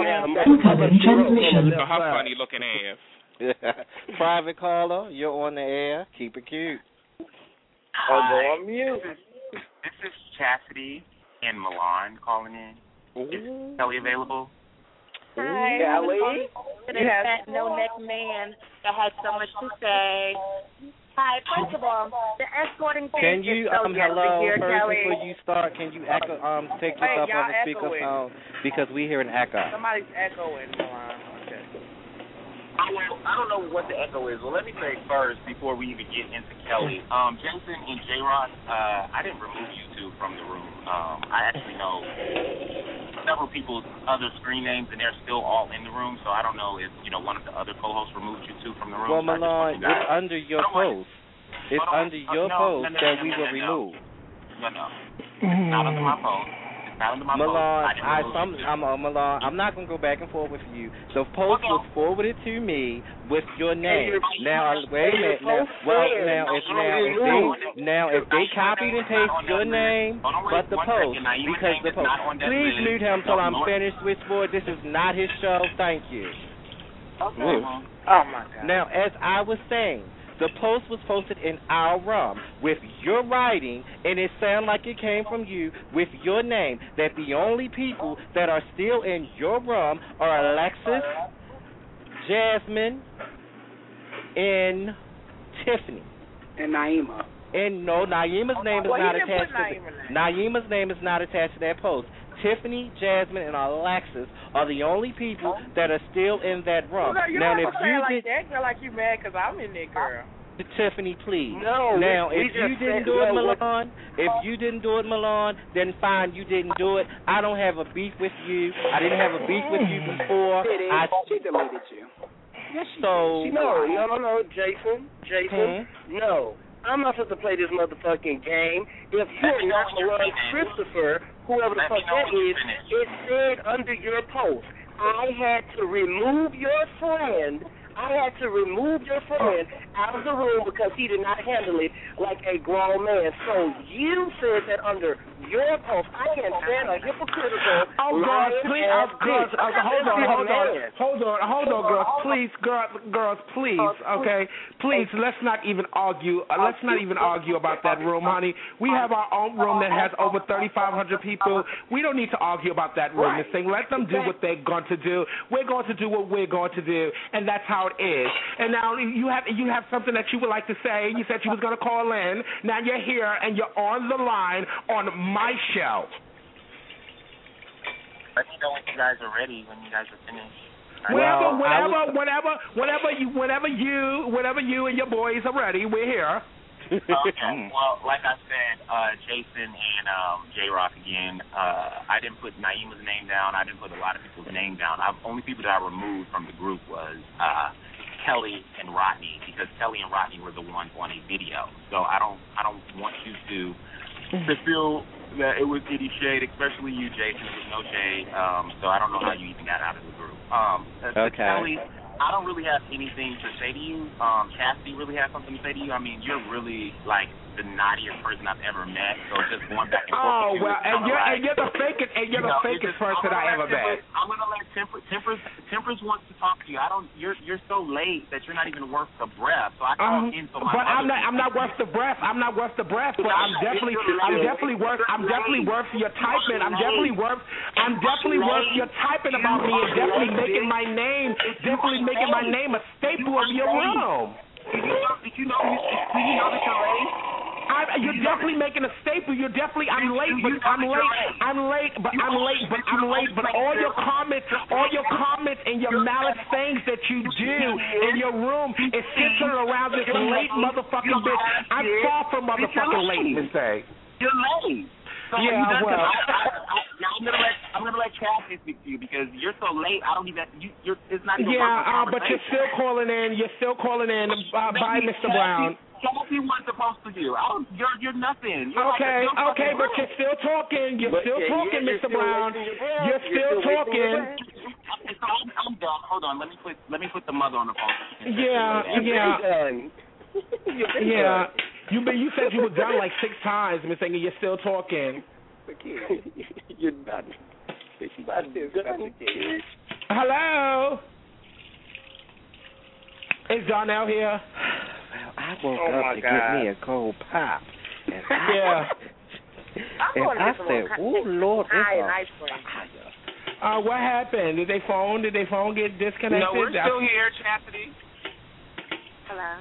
Oh, her funny looking ass. Private caller, you're on the air. Keep it cute. Oh, go on mute. This is Chastity in Milan calling in. Is Kelly available? Hi, Kelly? to this fat no-neck man that had so much to say. Hi, first of all, the escorting thing Can you, is so um, good hello, here, first Kelly. before you start, can you echo, um, take Wait, yourself y'all on the echoing. speakerphone because we hear an echo. Somebody's echoing. Milan. Okay. I, well, I don't know what the echo is. Well, let me say first, before we even get into Kelly, um, Jason and J-Rock, uh, I didn't remove you two from the room. Um, I actually know several people's other screen names, and they're still all in the room, so I don't know if, you know, one of the other co-hosts removed you two from the room. Well, so I just want Milan, you guys- it's under your I don't want- post. It's Hold on. under Uh, your no, post no, no, that no, we no, were no, no. removed. No, no. It's not under my post. It's not under my Milan, post. I didn't I, remove some, you two. I'm, uh, Milan, I'm not going to go back and forth with you. The post Okay. was forwarded to me with your name. you're- Now, uh, wait a minute. Now, well, now, if now, if they, now, if they copied and pasted your name, but the post, because the post. Please mute him till I'm finished, Switchboard. This is not his show. Thank you. Okay. Woo. Oh my God. Now, as I was saying, the post was posted in our room with your writing, and it sounded like it came from you with your name. That the only people that are still in your room are Alexis, Jasmine, and Tiffany. And Naima. And no, Naima's name is Well, he not didn't attached put to Naima's the, Naima's name is not attached to that post. Tiffany, Jasmine, and Alexis are the only people that are still in that room. Well, you now, don't if have to say you it like did, that. Girl, like you mad because I'm in there, girl. Tiffany, please. No, Now, we, we if you just didn't said, do it, no, what- Milan, if you didn't do it, Milan, then fine, you didn't do it. I don't have a beef with you. I didn't have a beef with you before. She did. I, She deleted you. yes, so, No, no, no, no, Jason, Jason, Hmm? no. I'm not supposed to play this motherfucking game. If you're not Milan Christopher, whoever the Let me fuck know that when you is, finish. it said under your post, I had to remove your friend. I had to remove your friend out of the room because he did not handle it like a grown man. So you said that under your post. I can't stand a hypocritical Oh, girls, lying please, ass oh, girls, bitch. uh, hold on, This is hold a on, man. hold on, hold on, girls, please, girls, girls, please, okay, please, let's not even argue, uh, let's not even argue about that room, honey. We have our own room that has over thirty-five hundred people. We don't need to argue about that room. This thing, let them do what they're going to do. We're going to do what we're going to do, and that's how it is. And now you have you have something that you would like to say. You said you was going to call in. Now you're here and you're on the line on my show. Let me know when you guys are ready, when you guys are finished. Whenever, Well, I whenever, was- whenever, whenever you, whenever you, whenever you and your boys are ready, we're here. Okay. Well, like I said, uh, Jason and um, J-Rock again, uh, I didn't put Naima's name down. I didn't put a lot of people's name down. I, only people that I removed from the group was uh, Kelly and Rodney, because Kelly and Rodney were the ones on a video. So I don't, I don't want you to to feel that it was any shade, especially you, Jason. There was no shade. Um, so I don't know how you even got out of the group. Um, to Okay. Kelly, I don't really have anything to say to you. Um, Chastity really has something to say to you. I mean, you're really like the naughtiest person I've ever met. So just going back and forth. Oh with you well, is and kinda you're like, and you're the fakest and you're you the know, fakest it's just- person I'm gonna I let ever Temper- met. I'm gonna let Temper, Temper's Temper's wants to talk to you. I don't. You're you're so late that you're not even worth the breath. So I call Um, in for my. but I'm other not. I'm not people. worth the breath. I'm not worth the breath. But I'm definitely. I'm definitely worth. I'm definitely worth your typing. I'm definitely worth. I'm definitely worth your typing about me and definitely making my name. Definitely making my name a staple of your room. Did you know? Did you know? Do you know that you're late? I, you're definitely making a staple. You're definitely. I'm late, but I'm late. I'm late, but I'm late, but I'm late. But all your comments, all your comments and your malice things that you do in your room is centered around this late motherfucking bitch. I'm far from motherfucking late, Miss A. You're late. So Yeah, you done- well. I, I, I, I'm gonna let I'm gonna let Chastity speak to you because you're so late. I don't even. You, you're. It's not even. Yeah, uh, but you're still calling in. You're still calling in. Uh, bye, Mister Brown. Chastity was supposed to do. I don't, you're you're nothing. You're okay, like okay, but you're still talking. You're but, still yeah, talking, yeah, Mister you're Brown. still You're still you're still talking. So I'm, I'm done. Hold on. Let me put let me put the mother on the phone. Yeah, yeah. Yeah. You been, you said you were done like six times, Miss Engel. You're still talking. You're done. Hello. Is Darnell here? Well, I woke Oh, up my to God. get me a cold pop. And I, Yeah. and I said, "Oh Lord, it's Hi, a nice friend. Uh, what happened? Did they phone? Did they phone get disconnected? No, we're still here, Chastity. Hello.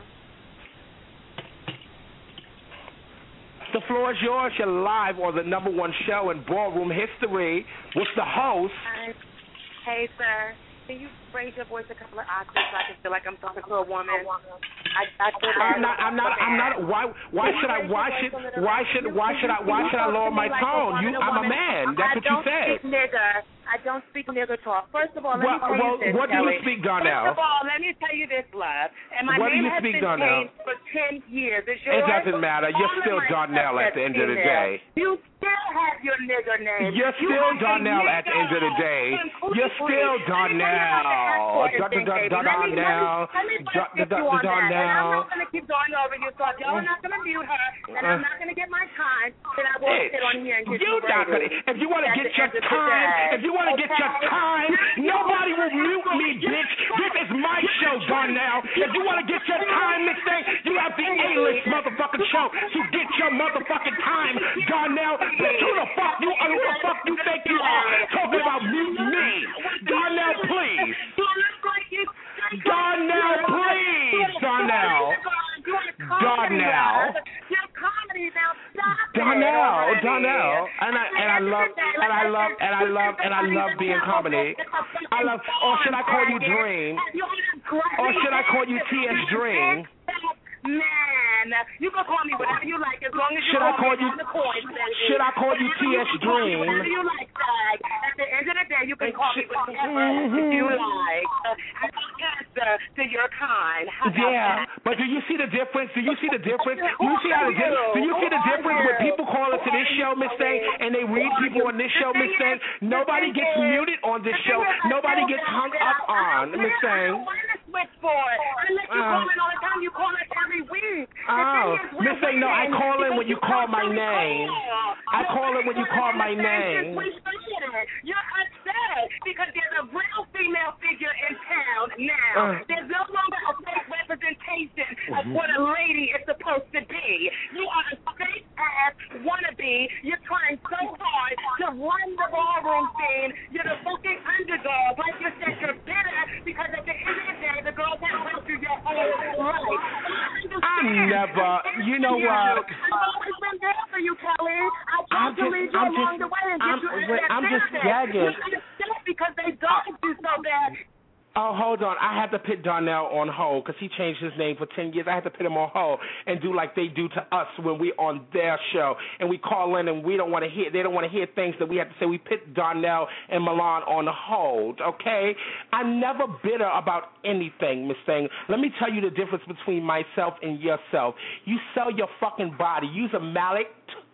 The floor is yours. You're live on the number one show in ballroom history with the host. Hi. Hey, sir. Can you raise your voice a couple of octaves so I can feel like I'm talking to a woman? I, I feel I'm not. I'm not. I'm not. Why? Why should I? Why should? Why should? Why should I? Why should I lower my tone? You. I'm a man. That's what you said. I don't speak nigger. I don't speak nigger talk. First of all, let Well, me tell well, you this, what do you Kelly. speak, Darnell? First of all, let me tell you this, love. And my What do name you has speak, been Darnell? changed for ten years. Is It yours? doesn't matter. You're All of still my Darnell stuff at the that's end of the female. day. You still have your nigger name. You're You still are a Darnell at the end of the nigger. day. Completely. You're still Darnell. Let me tell you about the Darnell. headquarters thing, baby. Let me- let me- Darnell. let me put a stick you on that. And I'm Darnell. not going to keep going over you, so if y'all are not going to mute her, and I'm not going to get my time, then I won't sit on here and get You you not gonna, ready. if you want to At get the your end of the time, day. if you want to get your Okay? time, nobody will mute me, bitch. This is my show, Darnell. If you want to get your time, this thing, you have the A-list motherfucking show to get your motherfucking time, Darnell. Bitch, who the fuck you, who the fuck you think you are talking about mute me? Darnell, please. Darnell, please. Darnell. Darnell. Darnell, Darnell, and I and I love and I love and I love and I love being comedy. I love. Or should I call you Dream? Or should I call you T S Dream? Man, you can call me whatever you like as long as you Should I call call me you? on the coin, baby. Should I call you T S Dream? Whatever you like, Greg. At the end of the day, you can call me whatever you like. I don't answer to your kind. How about Yeah, that? but do you see the difference? Do you see the difference? Do you see how the di- Do you see the difference when people call into this show, Miss Thing, and they read people on this show, Miss Thing? Nobody gets muted on this show. Nobody gets hung up on, Miss Thing. Switchboard. Unless you Uh, call in all the time, you call us every week. Oh, Miss Thing, no, I call in when you call my name. I call in when you call my name. You're upset because there's a real female figure in town now. Uh. There's no longer a fake representation of what a lady is supposed to be. You are a fake ass wannabe. You're trying so hard to run the ballroom scene. You're the fucking underdog. Like you said, you're bitter because at the end of the day, the girls have helped you your whole life. I never, you know what? I've always been there for you, Kelly. I I'm tried to just- lead you I'm along just- the way and I'm- get you in wait, that I'm just business. gagging. You're upset because they dogged you so bad. Oh, hold on. I had to put Darnell on hold because he changed his name for ten years. I had to put him on hold and do like they do to us when we on their show and we call in and we don't want to hear. They don't want to hear things that we have to say. We put Darnell and Milan on hold. Okay, I'm never bitter about anything, Miss Thing. Let me tell you the difference between myself and yourself. You sell your fucking body. Use a mallet.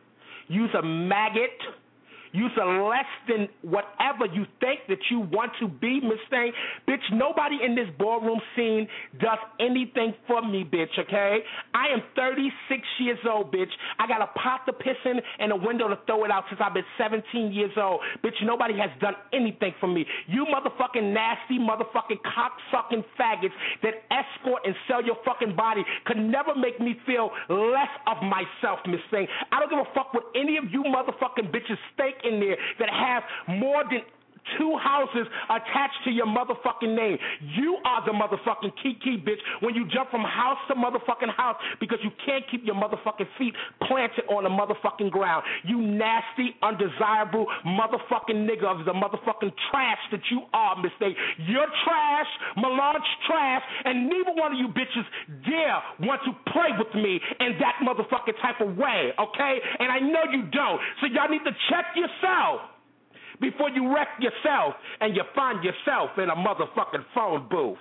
Use a maggot. Use a less than whatever you think that you want to be, Miss Thing. Bitch, nobody in this ballroom scene does anything for me, bitch, okay? I am thirty-six years old, bitch. I got a pot to piss in and a window to throw it out since I've been seventeen years old. Bitch, nobody has done anything for me. You motherfucking nasty motherfucking cock-sucking faggots that escort and sell your fucking body could never make me feel less of myself, Miss Thing. I don't give a fuck what any of you motherfucking bitches think in there that have more than two houses attached to your motherfucking name. You are the motherfucking Kiki, bitch, when you jump from house to motherfucking house because you can't keep your motherfucking feet planted on the motherfucking ground. You nasty, undesirable motherfucking nigga of the motherfucking trash that you are, Miss Thing. You're trash, Milan's trash, and neither one of you bitches dare want to play with me in that motherfucking type of way, okay? And I know you don't. So y'all need to check yourself. before you wreck yourself and you find yourself in a motherfucking phone booth.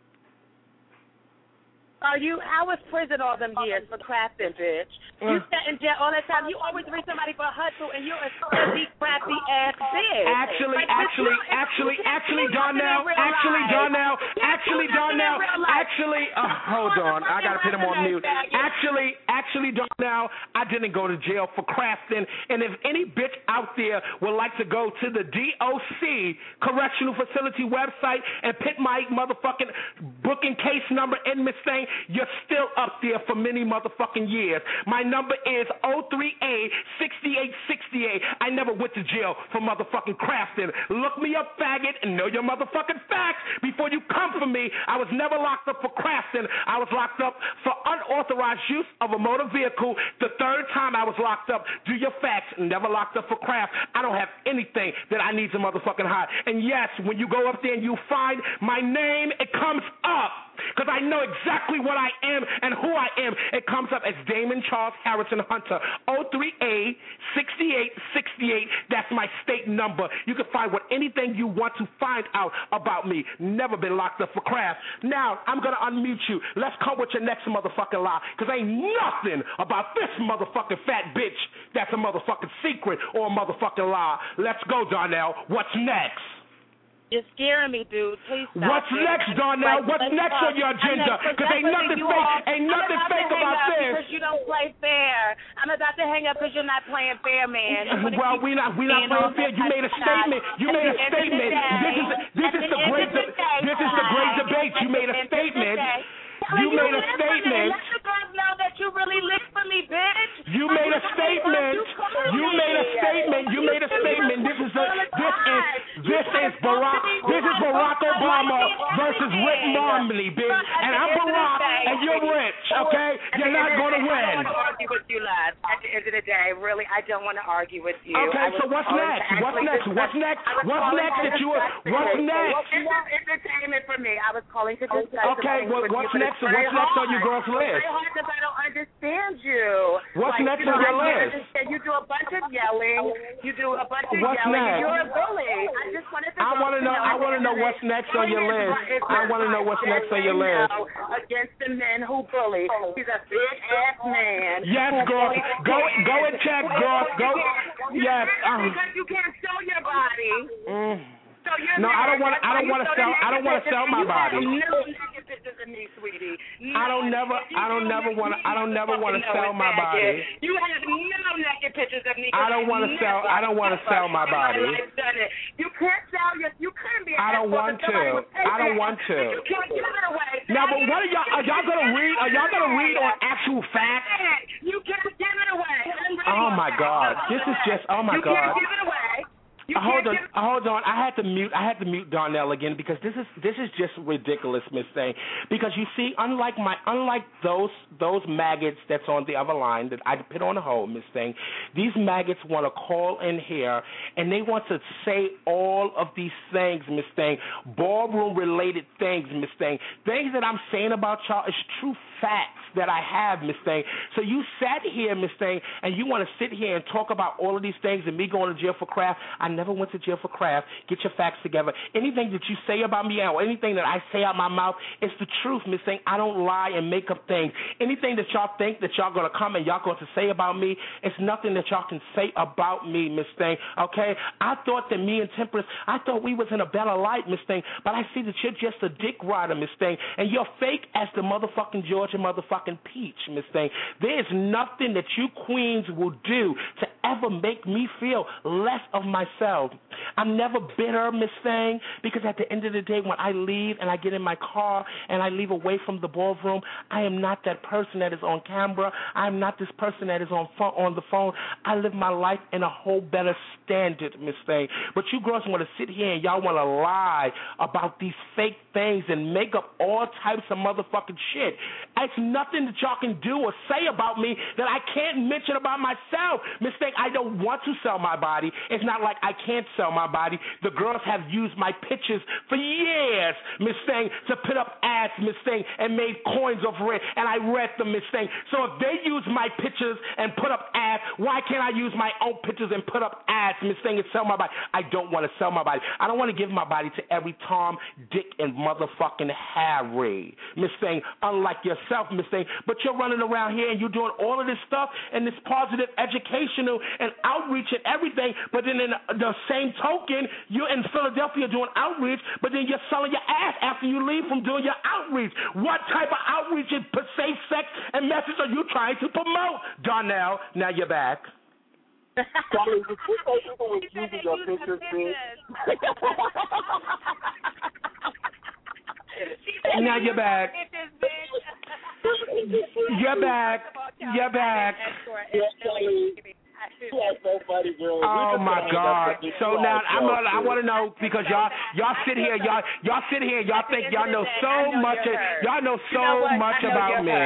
Are you? How was prison all them years for crafting, bitch? You Mm. sat in jail all that time. You always read somebody for hustle, and you're a dirty, crappy ass bitch. Actually, Like, actually, you- actually, you can't actually, do nothing in Darnell, real actually, life. Darnell, You can't actually, do nothing in Darnell, real life. actually, uh, hold on, I gotta put him on mute. Actually, actually, Darnell, I didn't go to jail for crafting, and if any bitch out there would like to go to the D O C Correctional Facility website and put my motherfucking booking case number in, Miss Thing, you're still up there for many motherfucking years. My number is oh three A sixty-eight sixty-eight. I never went to jail for motherfucking crafting. Look me up, faggot, and know your motherfucking facts before you come for me. I was never locked up for crafting. I was locked up for unauthorized use of a motor vehicle. The third time I was locked up, do your facts, never locked up for craft. I don't have anything that I need to motherfucking hide. And yes, when you go up there and you find my name, it comes up. Because I know exactly what I am and who I am. It comes up as Damon Charles Harrison Hunter. oh three A sixty-eight sixty-eight. That's my state number. You can find what anything you want to find out about me. Never been locked up for craft. Now, I'm going to unmute you. Let's come with your next motherfucking lie. Because ain't nothing about this motherfucking fat bitch that's a motherfucking secret or a motherfucking lie. Let's go, Darnell. What's next? You're scaring me, dude. Please stop. What's it. next, Darnell? Like, What's let's next talk. on your I'm agenda? not- Because ain't that's nothing you fake. off. Ain't I'm nothing about to fake hang about up this. Because you don't play fair. I'm about to hang up because you're not playing fair, man. You wanna Well, keep we not we not being playing on fair. that You made a type of statement. side. You At made a the end of the statement. day- This is this at is the the end great of the de- day, this is the great Ty, debate. You at made the a end of the statement. day, You you made a live for me. statement. Let the girls know that you really live for me, bitch. You made a statement. You made a statement. You made a statement. This is a this is this is Barack this is Barack Obama versus Rick Marmley, bitch. And I'm Barack and you're rich, okay? You're not gonna I don't win. want to argue with you, lads. At the end of the day, really, I don't want to argue with you. Okay, I was so what's calling to next? What's actually next? discuss- What's next? I was What's calling next to that you discuss what's this. next? This is entertainment for me. I was calling to discuss Okay, something well, with what's you, but next? it's very What's next on your hard. girls' list? It's very hard because I don't understand you. What's like, next you know, on your I can't list? understand. You do a bunch of yelling. You do a bunch of What's yelling. next? And you're a bully. I just wanted to I go want to know. I want to know today. what's next on your Bullying list. is I want to know what's next on your list. no against the men who bully. He's a big ass man. Yes, who girl. bullies Go, kids. go and check, girl. Go. Yes. Um, Because you can't show your body. mm. So you're No, I don't mad. want. I don't That's why want to you sell. so I don't want to naked sell my pictures. body. You have no naked pictures of me, sweetie. I don't never. I don't never want to. I don't never want to sell my body. You have no naked pictures of me. I don't want to sell. I don't want to sell my body. You can't sell your. You couldn't be. A I don't want to. I don't want to. You can't give it away. Now, but what are y'all? Are y'all gonna read? Are y'all gonna read on actual facts? You can't give it away. Oh my God! This is just. Oh my you God! can't give it away. You Uh, hold can't on, give- uh, hold on. I had to mute. I had to mute Darnell again because this is this is just ridiculous, Miss Thing. Because you see, unlike my unlike those those maggots that's on the other line that I put on hold, Miss Thing, these maggots want to call in here and they want to say all of these things, Miss Thing, ballroom related things, Miss Thing, things that I'm saying about y'all is true facts that I have, Miss Thing. So you sat here, Miss Thing, and you want to sit here and talk about all of these things and me going to jail for craft. I never went to jail for craft. Get your facts together. Anything that you say about me or anything that I say out my mouth, it's the truth, Miss Thing. I don't lie and make up things. Anything that y'all think that y'all going to come and y'all going to say about me, it's nothing that y'all can say about me, Miss Thing, okay? I thought that me and Temperance, I thought we was in a better light, Miss Thing, but I see that you're just a dick rider, Miss Thing, and you're fake as the motherfucking Georgia motherfucking peach, Miss Thing. There's nothing that you queens will do to ever make me feel less of myself. I'm never bitter, Miss Thing, because at the end of the day, when I leave and I get in my car and I leave away from the ballroom, I am not that person that is on camera. I'm not this person that is on phone, on the phone. I live my life in a whole better standard, Miss Thing. But you girls want to sit here and y'all want to lie about these fake things and make up all types of motherfucking shit. It's nothing that y'all can do or say about me that I can't mention about myself. Miss Thing, I don't want to sell my body. It's not like I can't sell my body. The girls have used my pictures for years, Miss Thing, to put up ads, Miss Thing, and made coins over it, and I read them, Miss Thing. So if they use my pictures and put up ads ass. Why can't I use my own pictures and put up ads, Miss Thing, and sell my body? I don't want to sell my body. I don't want to give my body to every Tom, Dick, and motherfucking Harry, Miss Thing, unlike yourself, Miss Thing. But you're running around here and you're doing all of this stuff and this positive educational and outreach and everything, but then in the same token, you're in Philadelphia doing outreach, but then you're selling your ass after you leave from doing your outreach. What type of outreach and per se sex and message are you trying to promote, Darnell? Now you're back. Charlie, would you say people was using your pictures, bitch? Now you're back. You're back. You're back. Oh my God! So now I'm gonna, I want to know because y'all y'all sit here y'all y'all sit here y'all think y'all know so much y'all know so much about me.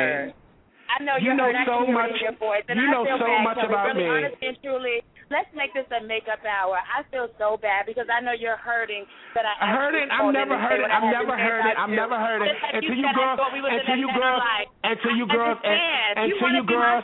I know you know so much. You know so much about me. Let's make this a makeup hour. I feel so bad because I know you're hurting. But I hurting. I'm never hurting. I'm never hurting. I'm never hurting. Until you girls, until you girls, until you girls, until you girls,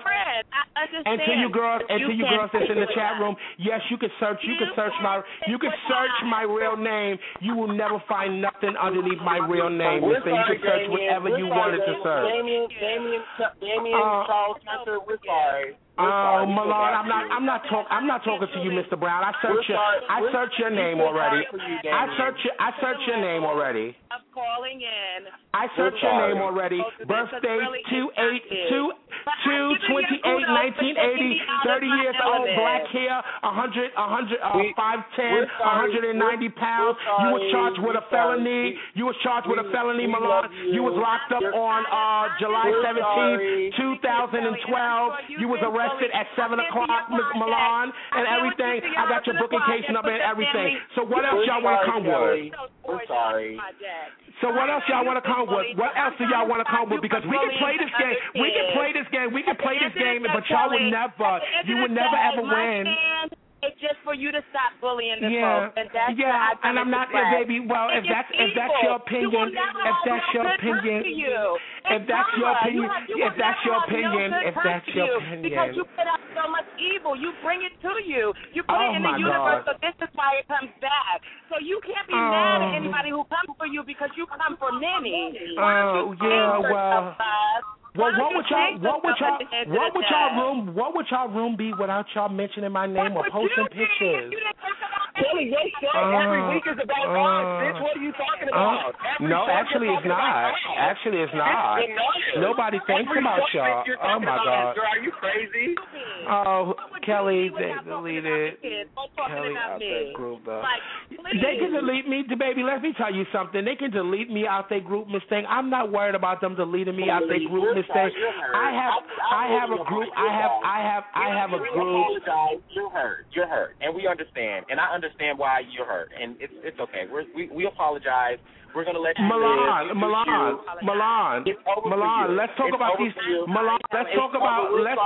until you girls, until you girls that's in the chat room. Yes, you can search. You can search my. You can search my real name. You will never find nothing underneath my real name. You can search whatever you wanted to search. Damien, Damien, Damien, Charles Hunter. We're sorry. Oh, Malone, I'm not. I'm not talking. I'm not talking to you, Mister Brown. I search your. I search your name already. I search your. I search your name already. I'm calling in. I search your name already. Birthday two eight two two twenty eight nineteen eighty. Thirty years old. Black hair. A hundred. A hundred. Five ten. A hundred and ninety pounds. You was charged with a felony. You was charged with a felony, Malone. You was locked up on uh, July seventeenth, two thousand and twelve. You was arrested. At seven o'clock, Miss Milan, and everything. I got your booking case number and everything. So what else y'all want to come with? I'm sorry. So what else y'all want to come with? What else do y'all want to come with? Because we can play this game. We can play this game. We can play this game, but y'all would never. You would never ever win. It's just for you to stop bullying the yeah. folks, and that's yeah. And I'm not, uh, baby. Well, if that's if that's your opinion, if that's your opinion, if that's your opinion, if that's your opinion, if that's your opinion, because you put out so much evil, you bring it to you. You put oh it in the universe, God. so this is why it comes back. So you can't be oh. mad at anybody who comes for you because you come for many. Oh yeah, well. Well, what would y'all, what would y'all, what would y'all room, what would y'all room be without y'all mentioning my name or posting pictures? Billy, your show uh, every week is about uh, us, bitch. What are you talking about? Uh, no, actually it's not. Actually it's not. Nobody thinks about y'all. Oh my God. Are you crazy? Oh, Kelly, they deleted Kelly out that group. Though. They can delete me, baby. Let me tell you something. They can delete me out their group, Miss Thing. I'm not worried about them deleting me out their group, Miss Thing. I have, I have a group. I have, I have, I have a group. You're hurt. You're hurt, and we understand. And I understand why you're hurt, and it's it's okay. We're, we we apologize. We're gonna let you Milan, live. Milan, Milan, Milan. Let's talk it's about these. Milan, let's talk about let's.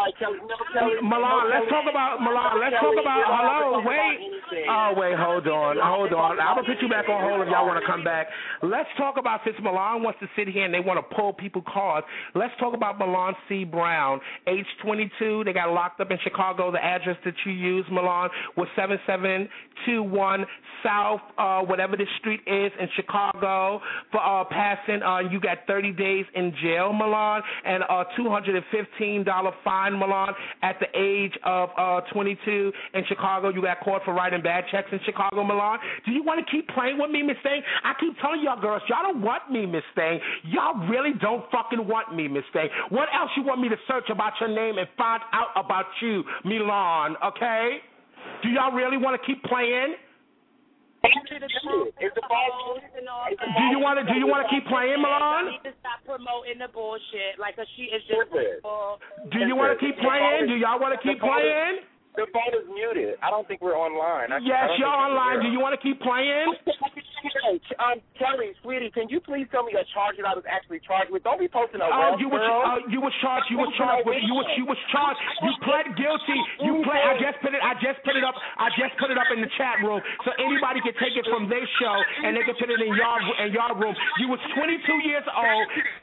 Milan, let's talk about Milan. Let's talk about. Hello, wait. Oh wait, hold on, hold on. I'm gonna put you back on hold if y'all want to come back. Let's talk about since Milan wants to sit here and they want to pull people cards. Let's talk about Milan C. Brown, age twenty-two. They got locked up in Chicago. The address that you used, Milan, was seven seven two one South, uh, whatever the street is in Chicago. For uh, passing, uh, you got thirty days in jail, Milan, and a two hundred fifteen dollars fine, Milan, at the age of uh, twenty-two in Chicago. You got caught for writing bad checks in Chicago, Milan. Do you want to keep playing with me, Miss Thing? I keep telling y'all girls, y'all don't want me, Miss Thing. Y'all really don't fucking want me, Miss Thing. What else you want me to search about your name and find out about you, Milan, okay? Do y'all really want to keep playing? Do you want to? Do you want to keep playing, Milan? You need to stop promoting the bullshit. Like, cause she is just. Do you want to keep playing? Do y'all want to keep playing? The phone is muted. I don't think we're online. I, yes, I you're online. Do you want to keep playing? um, Kelly, sweetie, can you please tell me a charge that I was actually charged with? Don't be posting a Oh, web you were girl. uh, you was charged. You was charged with you was you was charged. You pled guilty. You pled. I just put it. I just put it up. I just put it up in the chat room so anybody can take it from their show and they can put it in your in your room. You was twenty-two years old.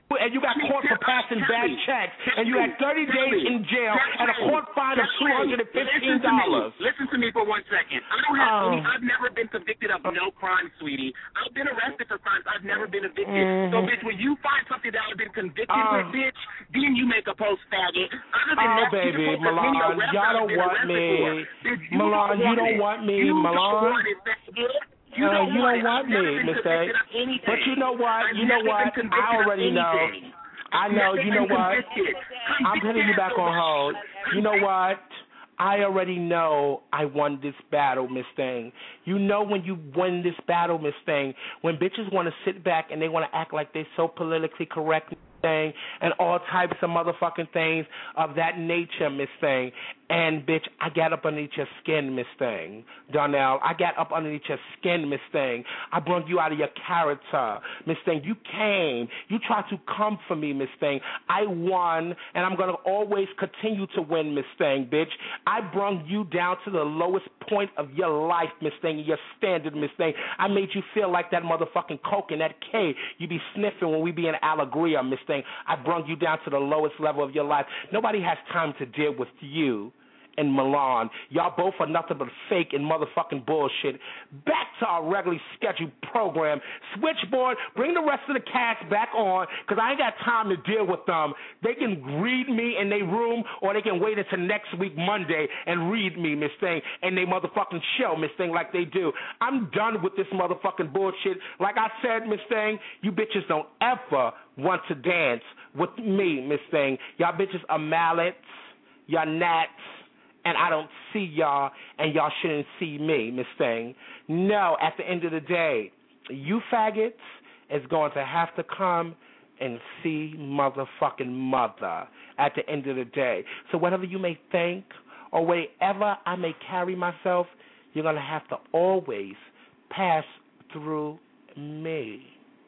and you got caught for passing bad checks, and you had thirty days in jail and a court fine of two hundred and fifteen dollars. Listen to me for one second. I don't have Um, any. I've never been convicted of no crime, sweetie. I've been arrested for crimes. I've never been evicted. Mhm. So, bitch, when you find something that I've been convicted Um, with, bitch, then you make a post, faggot. Other than Oh, that, you're baby, supposed to Milan, many arrests y'all I've don't been want arrested me. for. Bitch, you Milan, don't you want don't it. want me, You Milan. don't want it, faggot. You Uh, don't you want don't it. want I've never me, been Mister. convicted of anything. But you know what? I've You know never what? been convicted I already of know. anything. I know. I've You never know been what? convicted. I'm putting you back on hold. You know what? I already know I won this battle, Miss Thing. You know when you win this battle, Miss Thing, when bitches want to sit back and they want to act like they're so politically correct, Miss Thing, and all types of motherfucking things of that nature, Miss Thing. And, bitch, I got up underneath your skin, Miss Thing. Donnell, I got up underneath your skin, Miss Thing. I brought you out of your character, Miss Thing. You came. You tried to come for me, Miss Thing. I won, and I'm going to always continue to win, Miss Thing, bitch. I brought you down to the lowest point of your life, Miss Thing, your standard, Miss Thing. I made you feel like that motherfucking coke and that K you be sniffing when we be in Alegria, Miss Thing. I brought you down to the lowest level of your life. Nobody has time to deal with you and Milan. Y'all both are nothing but fake and motherfucking bullshit. Back to our regularly scheduled program. Switchboard, bring the rest of the cast back on, because I ain't got time to deal with them. They can read me in their room, or they can wait until next week, Monday, and read me, Miss Thing, and they motherfucking show, Miss Thing, like they do. I'm done with this motherfucking bullshit. Like I said, Miss Thing, you bitches don't ever want to dance with me, Miss Thing. Y'all bitches are mallets, y'all gnats, and I don't see y'all, and y'all shouldn't see me, Miss Thing. No, at the end of the day, you faggots is going to have to come and see motherfucking mother at the end of the day. So whatever you may think, or wherever I may carry myself, you're going to have to always pass through me.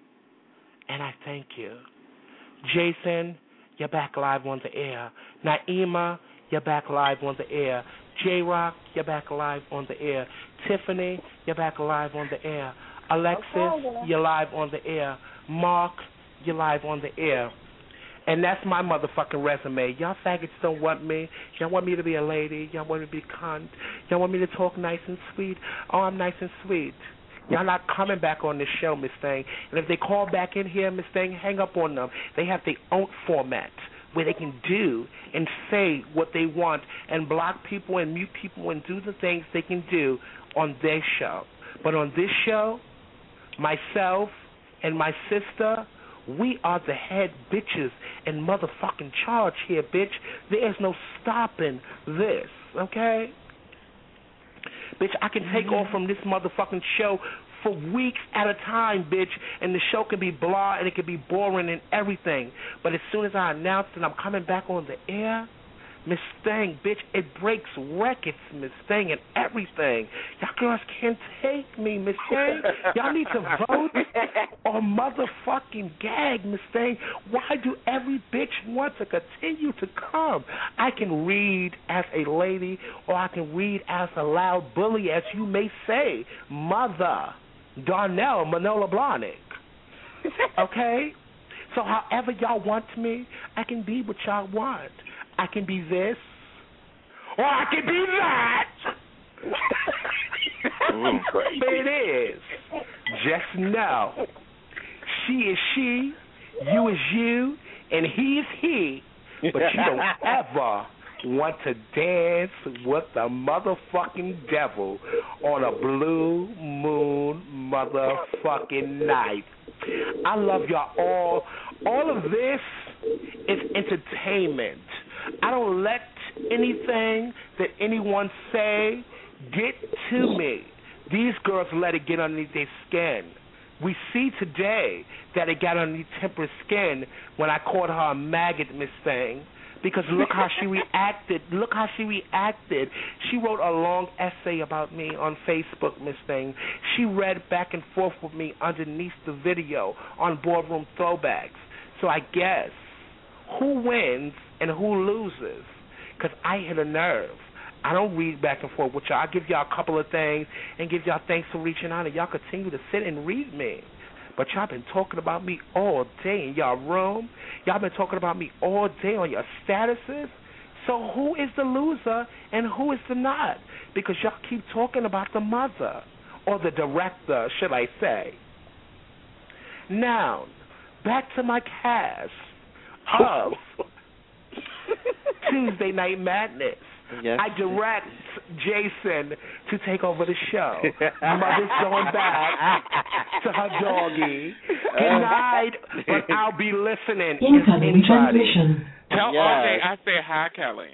And I thank you. Jason, you're back live on the air. Naima, you're back live on the air. J-Rock, you're back live on the air. Tiffany, you're back live on the air. Alexis, you're live on the air. Mark, you're live on the air. And that's my motherfucking resume. Y'all faggots don't want me. Y'all want me to be a lady. Y'all want me to be cunt. Y'all want me to talk nice and sweet. Oh, I'm nice and sweet. Y'all not coming back on this show, Miss Thing. And if they call back in here, Miss Thing, hang up on them. They have their own format where they can do and say what they want and block people and mute people and do the things they can do on their show. But on this show, myself and my sister, we are the head bitches and motherfucking charge here, bitch. There is no stopping this, okay? Bitch, I can take off from this motherfucking show for weeks at a time, bitch, and the show can be blah and it can be boring and everything. But as soon as I announce that I'm coming back on the air, Miss Thing, bitch, it breaks records, Miss Thing, and everything. Y'all girls can't take me, Miss Thing. Y'all need to vote or motherfucking gag, Miss Thing. Why do every bitch want to continue to come? I can read as a lady, or I can read as a loud bully, as you may say, Mother Darnell Manola Blahnik. Okay? So however y'all want me, I can be what y'all want. I can be this, or I can be that. Mm, crazy. But it is. Just know, she is she, you is you, and he is he. But you don't ever want to dance with the motherfucking devil on a blue moon motherfucking night. I love y'all all. All of this is entertainment. I don't let anything that anyone say get to me. These girls let it get underneath their skin. We see today that it got underneath Temper's skin when I called her a maggot, Miss Thing. Because look how she reacted. Look how she reacted. She wrote a long essay about me on Facebook, Miss Thing. She read back and forth with me underneath the video on Boardroom Throwbacks. So I guess who wins and who loses? Because I hit a nerve. I don't read back and forth with y'all. I give y'all a couple of things and give y'all thanks for reaching out, and y'all continue to sit and read me. but y'all been talking about me all day in y'all room. Y'all been talking about me all day on your statuses. So who is the loser and who is the not? Because y'all keep talking about the mother or the director, should I say. Now, back to my cast of Tuesday Night Madness. Yes. I direct Jason to take over the show. Mother's going back to her doggy. Good night, but I'll be listening. Incoming transmission. Tell Yes. R J I said hi, Kelly.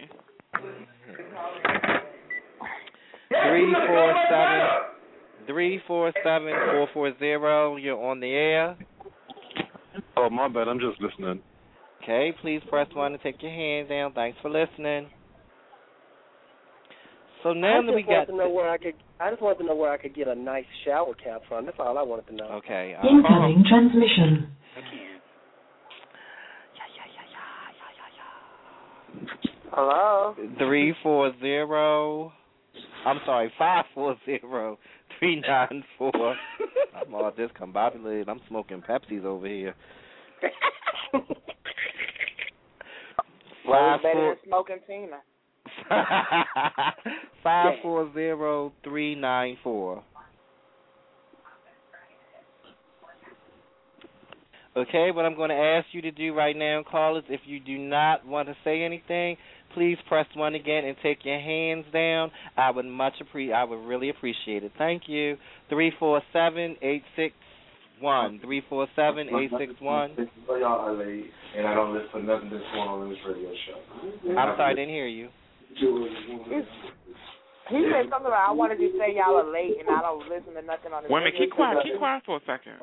Three four seven three four seven four four zero. You're on the air. Oh, my bad. I'm just listening. Okay, please press one to take your hands down. Thanks for listening. So now I that just we wanted got to know where I could. I just wanted to know where I could get a nice shower cap from. That's all I wanted to know. Okay. Um, Incoming transmission. Hello? Three four zero. I'm sorry, five four zero three nine four. I'm all discombobulated. I'm smoking Pepsis over here. Well, Five it's better four than smoking Tina. five four zero three nine four. Okay, what I'm going to ask you to do right now, callers, if you do not want to say anything, please press one again and take your hands down. I would much appre- I would really appreciate it. Thank you. Three four seven eight six one. Three four seven eight six one. So y'all are late, and I don't listen to nothing that's going on in this radio show. I'm sorry, I didn't hear you. He said something about, I wanted to say y'all are late and I don't listen to nothing on the Wait a minute, radio. keep quiet, keep quiet for a second.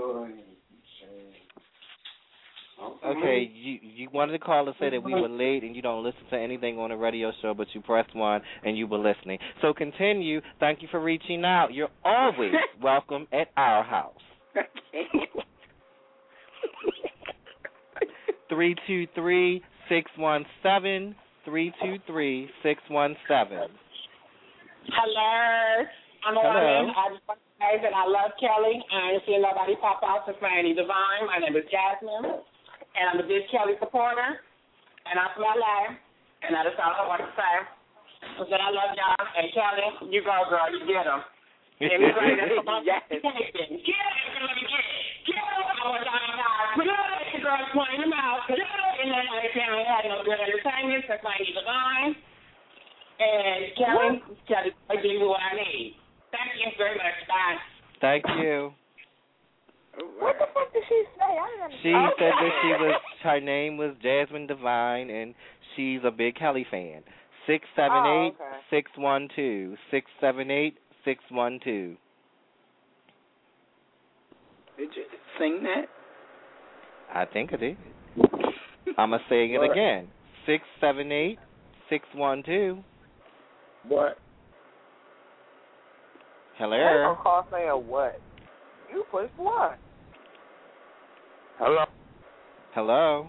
Okay, you you wanted to call and say that we were late and you don't listen to anything on the radio show, but you pressed one and you were listening. So continue. Thank you for reaching out. You're always welcome at our house. Three two three six one seven three two three six one seven. Hello. I'm Hello. Lauren. I just want to say that I love Kelly. I ain't seen nobody pop out since Miami Divine. My name is Jasmine, and I'm a big Kelly supporter, and I smell life, and that's all I want to say. So that I love y'all, and Kelly, you go, girl, you get them. Anybody that's about Yes. to get it, get it, let me get it. Get it, I want y'all guys. Put it up, the girls pointing them out. Put it up, and then I ain't had no good entertainment since Miami Divine. And Kelly, Kelly, I give you what I need. Thank you very much. Bye. Thank you. What the fuck did she say? I didn't She understand. said that she was her name was Jasmine Divine and she's a big Kelly fan. Six seven Oh, eight okay. six one two. Six seven eight six one two. Did you sing that? I think I did. I'ma say it again. Six seven eight six one two. What? Hello. I ain't gonna call saying what. You pushed what? Hello. Hello.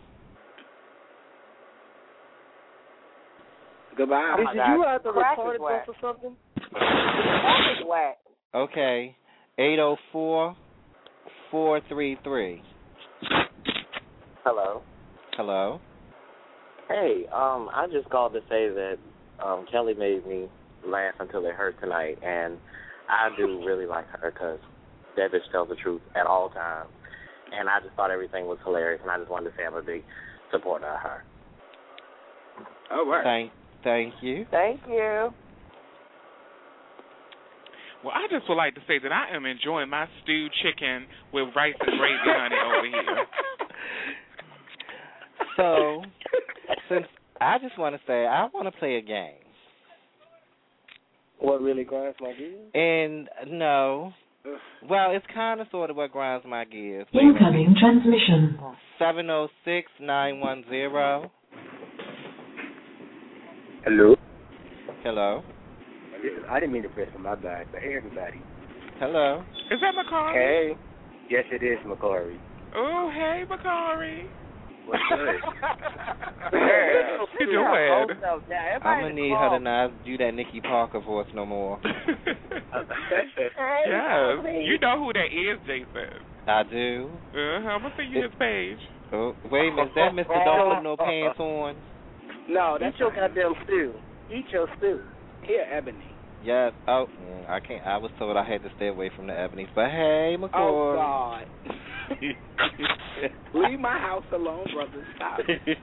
Goodbye. Oh Did my you God. have to Crack record is whack. this or something? Crack is whack. Okay. Eight oh four four three three. Hello. Hello. Hey, um, I just called to say that um, Kelly made me laugh until it hurt tonight, and I do really like her because that bitch tells the truth at all times. And I just thought everything was hilarious, and I just wanted to say I'm a big supporter of her. All right. Thank thank you. Thank you. Well, I just would like to say that I am enjoying my stewed chicken with rice and gravy honey over here. So, since I just want to say, I want to play a game. What really grinds my gears? And no, well, it's kind of sort of what grinds my gears. Incoming transmission. seven oh six nine one zero. Hello. Hello. I didn't mean to press on my bad, but hey, everybody. Hello. Is that Macari? Hey. Yes, it is, Macari. Oh, hey, Macari. What's good? What you doing? I'm going to need her to not do that Nikki Parker voice no more. Yes. You know who that is, Jason. I do. Uh-huh. I'm gonna see you his page. Oh, wait a minute, is that Mister Don't Put No Pants On? No, that's your goddamn stew. Eat your stew. Here, Ebony. Yes. Oh, mm, I can't. I was told I had to stay away from the Ebonies, but hey, McCoy. Oh God. Leave my house alone, brother. Stop.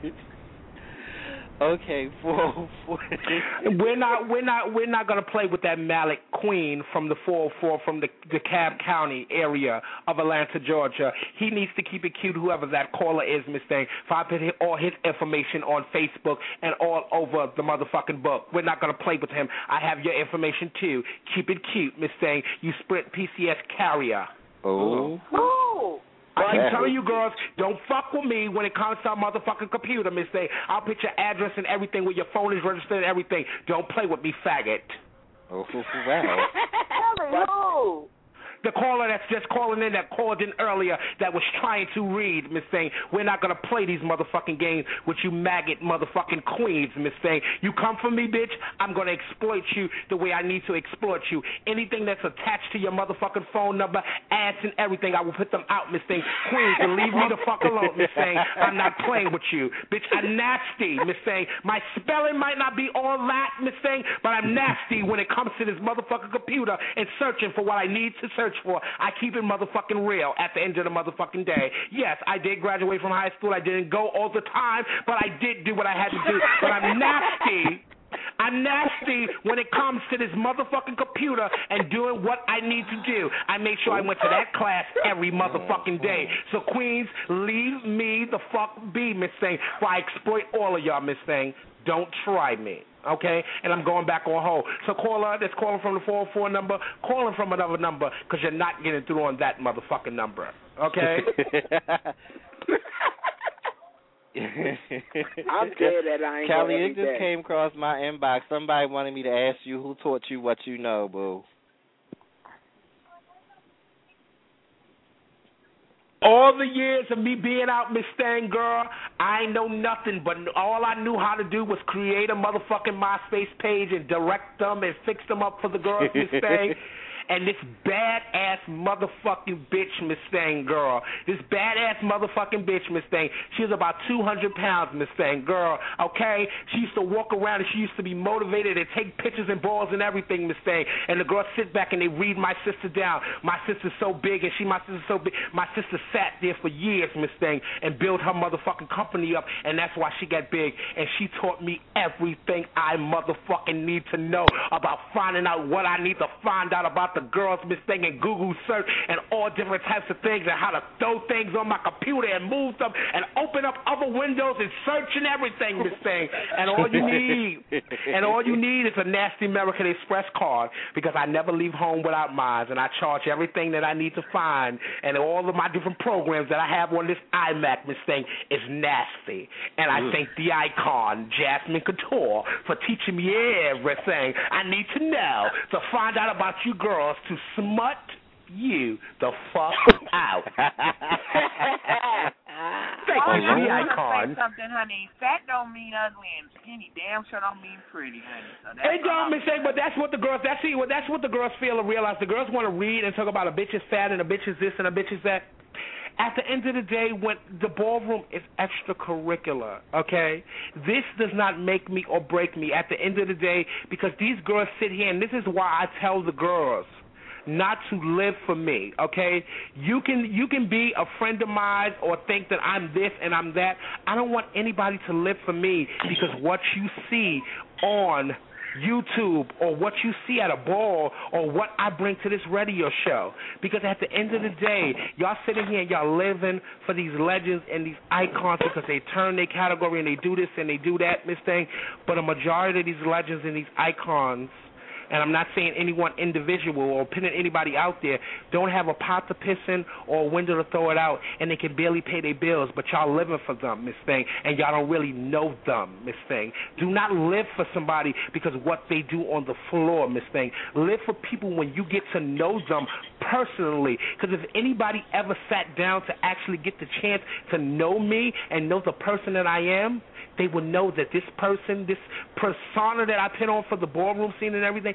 Okay, four oh four. We're not, we're not, we're not gonna play with that Malik Queen from the four oh four from the DeKalb County area of Atlanta, Georgia. He needs to keep it cute, whoever that caller is, Miss Thing. If I put all his information on Facebook and all over the motherfucking book, we're not gonna play with him. I have your information too. Keep it cute, Miss Thing. You Sprint P C S carrier. Oh. Oh. I'm telling you, girls, don't fuck with me when it comes to our motherfucking computer, Miss Thing. I'll put your address and everything where your phone is registered and everything. Don't play with me, faggot. Oh, wow. No. The caller that's just calling in that called in earlier that was trying to read, Miss Thing. We're not going to play these motherfucking games with you maggot motherfucking queens, Miss Thing. You come for me, bitch, I'm going to exploit you the way I need to exploit you. Anything that's attached to your motherfucking phone number, ass and everything, I will put them out, Miss Thing. Queens, and leave me the fuck alone, Miss Thing. I'm not playing with you. Bitch, I'm nasty, Miss Thing. My spelling might not be all that, Miss Thing, but I'm nasty when it comes to this motherfucking computer and searching for what I need to search for. I keep it motherfucking real at the end of the motherfucking day. Yes, I did graduate from high school. I didn't go all the time, but I did do what I had to do. But I'm nasty. I'm nasty when it comes to this motherfucking computer and doing what I need to do. I make sure I went to that class every motherfucking day. So, Queens, leave me the fuck be, Miss Thing, for I exploit all of y'all, Miss Thing. Don't try me, okay? And I'm going back on hold. So caller that's calling from the four oh four number, calling from another number because you're not getting through on that motherfucking number, okay? I'm dead that I ain't Kelly, gonna it just day. came across my inbox. Somebody wanted me to ask you who taught you what you know, boo. All the years of me being out, Miss Thing, girl, I ain't know nothing, but all I knew how to do was create a motherfucking MySpace page and direct them and fix them up for the girls, Miss Thing. And this badass motherfucking bitch, Miss Thing, girl. This badass motherfucking bitch, Miss Thing. She was about two hundred pounds, Miss Thing, girl, okay? She used to walk around and she used to be motivated and take pictures and balls and everything, Miss Thing. And the girls sit back and they read my sister down. My sister's so big and she, my sister's so big. My sister sat there for years, Miss Thing, and built her motherfucking company up, and that's why she got big. And she taught me everything I motherfucking need to know about finding out what I need to find out about the girls, Miss Thing, and Google search and all different types of things and how to throw things on my computer and move them and open up other windows and search and everything, Miss Thing. And all you need, and all you need is a nasty American Express card because I never leave home without mine, and I charge everything that I need to find, and all of my different programs that I have on this iMac, Miss Thing, is nasty. And I thank the icon, Jasmine Couture, for teaching me everything I need to know to find out about you girls to smut you the fuck out. Thank Oh, you, I'm the gonna icon. say something, honey. Fat don't mean ugly, and skinny damn sure don't mean pretty, honey. So that's It don't mean say, but that's what the girls. That's see, well, that's what the girls feel and realize. The girls want to read and talk about a bitch is fat and a bitch is this and a bitch is that. At the end of the day, when the ballroom is extracurricular, okay, this does not make me or break me at the end of the day because these girls sit here, and this is why I tell the girls not to live for me, okay? You can you can be a friend of mine or think that I'm this and I'm that. I don't want anybody to live for me because what you see on YouTube or what you see at a ball or what I bring to this radio show. Because at the end of the day, y'all sitting here and y'all living for these legends and these icons because they turn their category and they do this and they do that, Miss Thing. But a majority of these legends and these icons, and I'm not saying any one individual or putting anybody out there, don't have a pot to piss in or a window to throw it out, and they can barely pay their bills, but y'all living for them, Miss Thing, and y'all don't really know them, Miss Thing. Do not live for somebody because of what they do on the floor, Miss Thing. Live for people when you get to know them personally, because if anybody ever sat down to actually get the chance to know me and know the person that I am, they would know that this person, this persona that I put on for the ballroom scene and everything,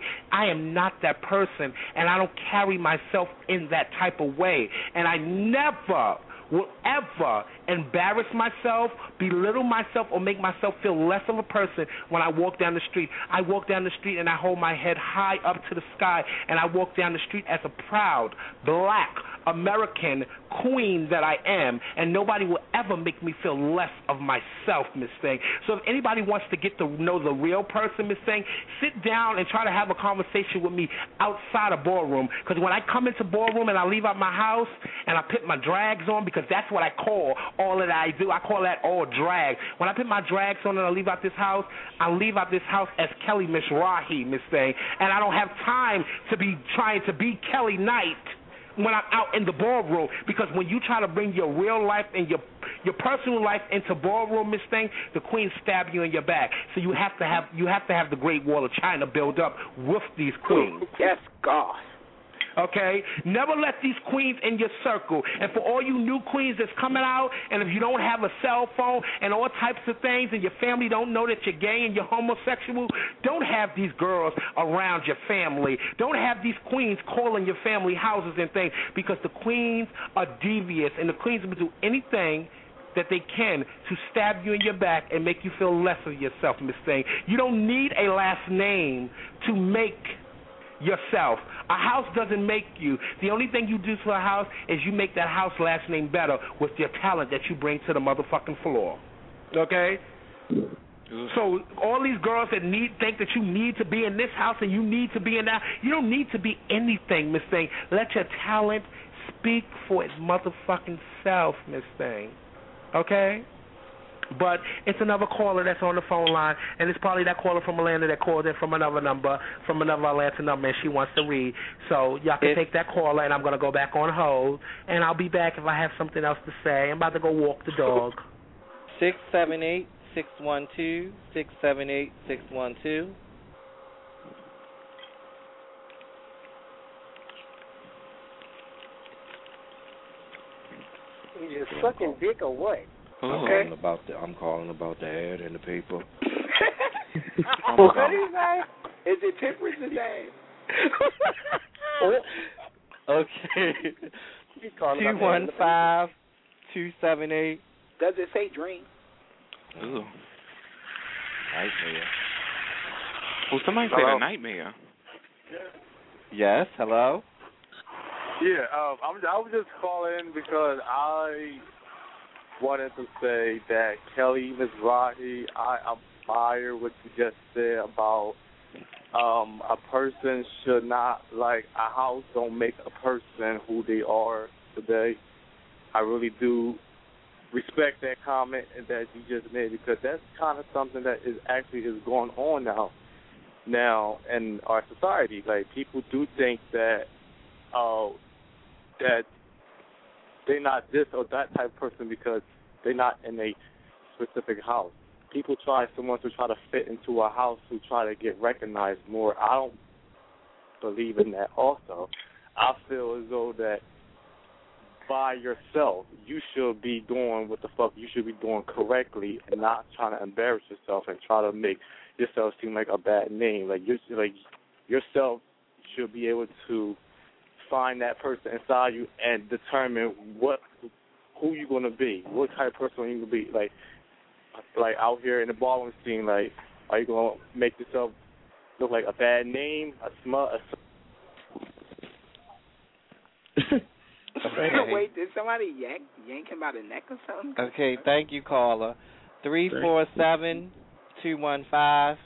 I am not that person, and I don't carry myself in that type of way. And I never will ever embarrass myself, belittle myself, or make myself feel less of a person when I walk down the street. I walk down the street and I hold my head high up to the sky, and I walk down the street as a proud, black, American queen that I am, and nobody will ever make me feel less of myself, Miss Thing. So if anybody wants to get to know the real person, Miss Thing, sit down and try to have a conversation with me outside of ballroom, because when I come into ballroom and I leave out my house and I put my drags on, because that's what I call all that I do. I call that all drag. When I put my drags on and I leave out this house, I leave out this house as Kelly Mizrahi, Miss Thing, and I don't have time to be trying to be Kelly Knight when I'm out in the ballroom, because when you try to bring your real life and your your personal life into ballroom, Miss Thing, the queen stab you in your back. So you have to have you have to have the Great Wall of China build up with these queens. Yes, God. Okay? Never let these queens in your circle. And for all you new queens that's coming out, and if you don't have a cell phone and all types of things, and your family don't know that you're gay and you're homosexual, don't have these girls around your family. Don't have these queens calling your family houses and things, because the queens are devious, and the queens will do anything that they can to stab you in your back and make you feel less of yourself, Miss Thing. You don't need a last name to make yourself. A house doesn't make you. The only thing you do to a house is you make that house last name better with your talent that you bring to the motherfucking floor. Okay? So all these girls that need think that you need to be in this house and you need to be in that, you don't need to be anything, Miss Thing. Let your talent speak for its motherfucking self, Miss Thing. Okay? But it's another caller that's on the phone line, and it's probably that caller from Atlanta that called in from another number, from another Atlanta number, and she wants to read. So y'all can take that caller, and I'm going to go back on hold, and I'll be back if I have something else to say. I'm about to go walk the dog. six seven eight, six one two, six seven eight, six one two. You just sucking dick or what? I'm Okay. calling about the I'm calling about the ad in the paper. I'm What calling- is that? Is it Temperance' name? Okay. calling Two about one the five two seven eight. Does it say dream? Ooh. Nightmare. Well, somebody said Hello? a nightmare. Yes. Hello. Yeah, um, I'm, I was just calling because I wanted to say that Kelly Mizrahi, I admire what you just said about um, a person should not, like, a house don't make a person who they are today. I really do respect that comment that you just made, because that's kind of something that is actually is going on now, now in our society. Like, people do think that uh, that they're not this or that type of person because they're not in a specific house. People try someone to try to fit into a house who try to get recognized more. I don't believe in that also. I feel as though that by yourself, you should be doing what the fuck you should be doing correctly and not trying to embarrass yourself and try to make yourself seem like a bad name. Like, you like yourself should be able to find that person inside you and determine what who you're going to be, what type of person you're going to be. Like, like out here in the ballroom scene, like, are you going to make yourself look like a bad name, a smut, a Okay. Wait, did somebody yank yank him by the neck or something? Okay. Thank you, caller. Three four seven two one five.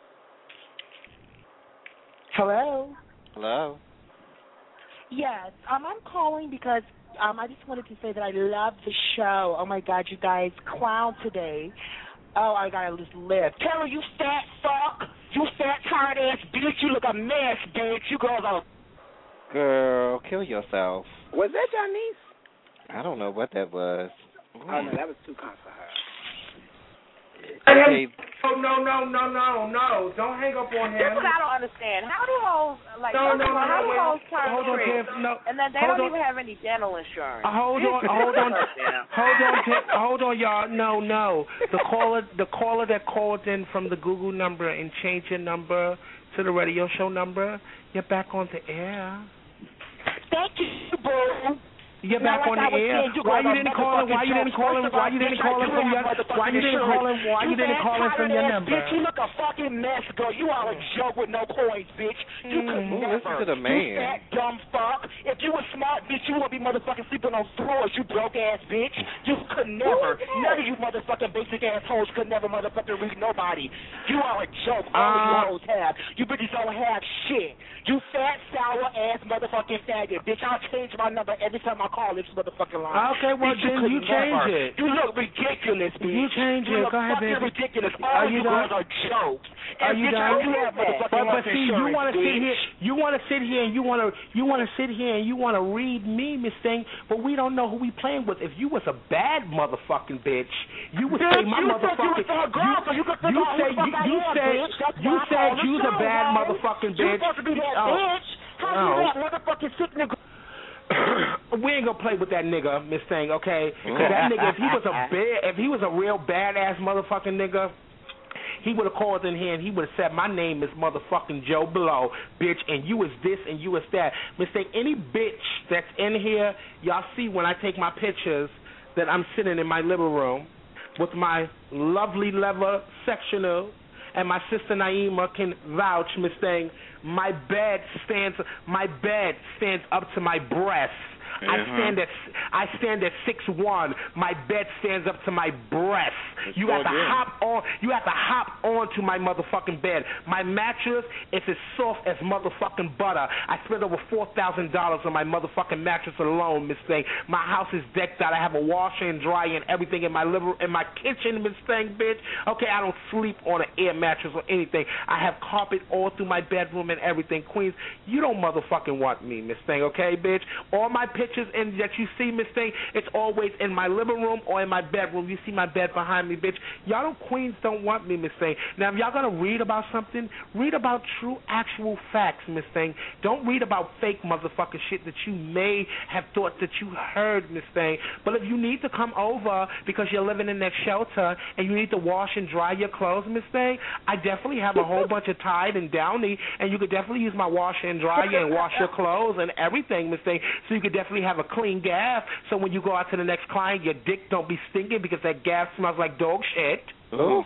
Hello. Hello. Yes, um, I'm calling because um, I just wanted to say that I love the show. Oh my God, you guys clown today. Oh, I gotta just live. Kelly, you fat fuck, you fat tired ass bitch. You look a mess, bitch. You girls are. Girl, kill yourself. Was that your niece? I don't know what that was. Oh no, that was too calm for her. Okay. Oh, no, no, no, no, no. Don't hang up on him. That's what I don't understand. How do hoes, like, No, first no, of all, no, how do wait. hoes turn Hold on, tricks? Tiff. No. And then they Hold don't on. even have any dental insurance. Uh, hold on, hold on, hold on, Tiff. hold on, y'all. No, no. The caller, the caller that called in from the Google number and changed your number to the radio show number. You're back on the air. Thank you, boo. You're back on the air. Why you didn't call him? Why you didn't call him? Why you didn't call him from your? Why you didn't call him? Why you didn't call him from your number? Bitch, you look a fucking mess, girl. You are a joke with no coins, bitch. You could Mm, never. listen to the You man. fat dumb fuck. If you were smart, bitch, you would be motherfucking sleeping on floors. You broke ass bitch. You could never. None of you motherfucking basic assholes could never motherfucking read nobody. You are a joke. All uh, you hoes have. You bitches don't have shit. You fat sour ass motherfucking faggot, bitch. I'll change my number every time I call this motherfucking. Okay, well bitch, then you, you change never. it. You look ridiculous, bitch. You change you it. look Go ahead, fucking baby. ridiculous. All Are you you girls done? are jokes. Are And you bitch, done? you have motherfucking But, but health see, you insurance, want to sit bitch. here. You want to sit here and you want to you want to sit here and you want to read me, Miss Thing. But we don't know who we playing with. If you was a bad motherfucking bitch, you would Bitch, say my you motherfucking. said you was a girl, so you could figure out who say the fuck you, I you am, said bitch. That's you why I said called the you's a show, bad guys. motherfucking You bitch. supposed to be that Oh. bitch. How Oh. you that motherfucking sick nigga? We ain't gonna play with that nigga, Miss Thing, okay? 'Cause that nigga, if he was a bad, if he was a real badass motherfucking nigga, he would have called in here and he would have said, my name is motherfucking Joe Blow, bitch, and you is this and you is that. Miss Thing, any bitch that's in here, y'all see when I take my pictures that I'm sitting in my living room with my lovely leather sectional, and my sister Naima can vouch, Miss Thing, my bed stands my bed stands up to my breast. I Uh-huh. stand at I stand at six one. My bed stands up to my breast. That's You have to good. hop on. You have to hop onto my motherfucking bed. My mattress is as soft as motherfucking butter. I spent over four thousand dollars on my motherfucking mattress alone, Miss Thing. My house is decked out. I have a washer and dryer and everything in my living in my kitchen, Miss Thing, bitch. Okay, I don't sleep on an air mattress or anything. I have carpet all through my bedroom and everything. Queens, you don't motherfucking want me, Miss Thing. Okay, bitch. All my pictures in that you see, Miss Thing, it's always in my living room or in my bedroom. You see my bed behind me, bitch. Y'all don't Queens don't want me, Miss Thing. Now, if y'all gonna read about something, read about true, actual facts, Miss Thing. Don't read about fake motherfucking shit that you may have thought that you heard, Miss Thing. But if you need to come over because you're living in that shelter and you need to wash and dry your clothes, Miss Thing, I definitely have a whole bunch of Tide and Downy, and you could definitely use my washer and dryer and wash your clothes and everything, Miss Thing. So you could definitely have a clean gaff, so when you go out to the next client, your dick don't be stinking because that gaff smells like dog shit. Ooh.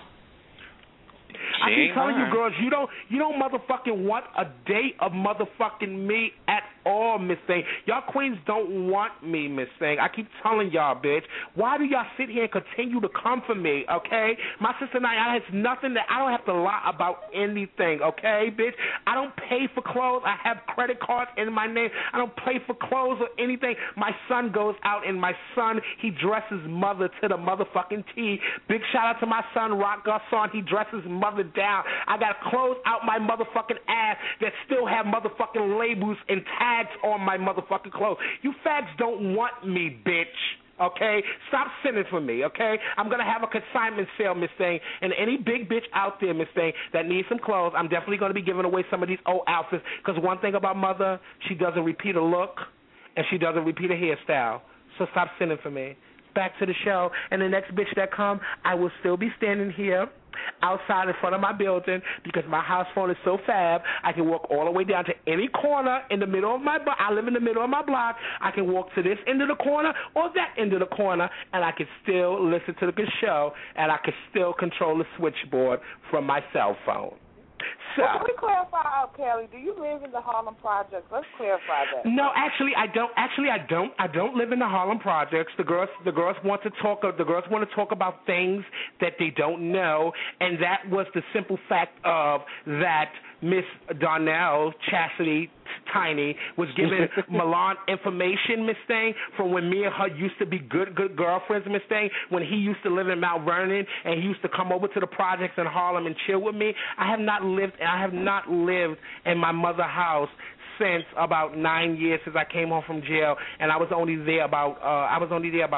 I She keep ain't telling you, lying. girls, you don't you don't motherfucking want a day of motherfucking me at all, Miss Thing. Y'all Queens don't want me, Miss Thing. I keep telling y'all, bitch. Why do y'all sit here and continue to come for me, okay? My sister and I, I has nothing that I don't have to lie about anything, okay, bitch? I don't pay for clothes. I have credit cards in my name. I don't pay for clothes or anything. My son goes out, and my son, he dresses mother to the motherfucking T. Big shout out to my son, Rock Garson. He dresses mother down. I got clothes out my motherfucking ass that still have motherfucking labels and tags on my motherfucking clothes. You fags don't want me, bitch. Okay? Stop sending for me, okay? I'm going to have a consignment sale, Miss Thing, and any big bitch out there, Miss Thing, that needs some clothes, I'm definitely going to be giving away some of these old outfits, because one thing about Mother, she doesn't repeat a look, and she doesn't repeat a hairstyle. So stop sending for me. Back to the show, and the next bitch that come, I will still be standing here outside in front of my building because my house phone is so fab. I can walk all the way down to any corner in the middle of my block. I live in the middle of my block. I can walk to this end of the corner or that end of the corner, and I can still listen to the good show, and I can still control the switchboard from my cell phone. So, well, can we clarify out, Kelly? Do you live in the Harlem Projects? Let's clarify that. No, actually, I don't. Actually, I don't. I don't live in the Harlem Projects. The girls, the girls want to talk. The girls want to talk about things that they don't know, and that was the simple fact of that Miss Donnell Chastity Tiny was giving Milan information, Miss Thing, from when me and her used to be good, good girlfriends, Miss Thing, when he used to live in Mount Vernon and he used to come over to the projects in Harlem and chill with me. I have not lived, I have not lived in my mother's house since about nine years since I came home from jail, and I was only there about, uh, I was only there about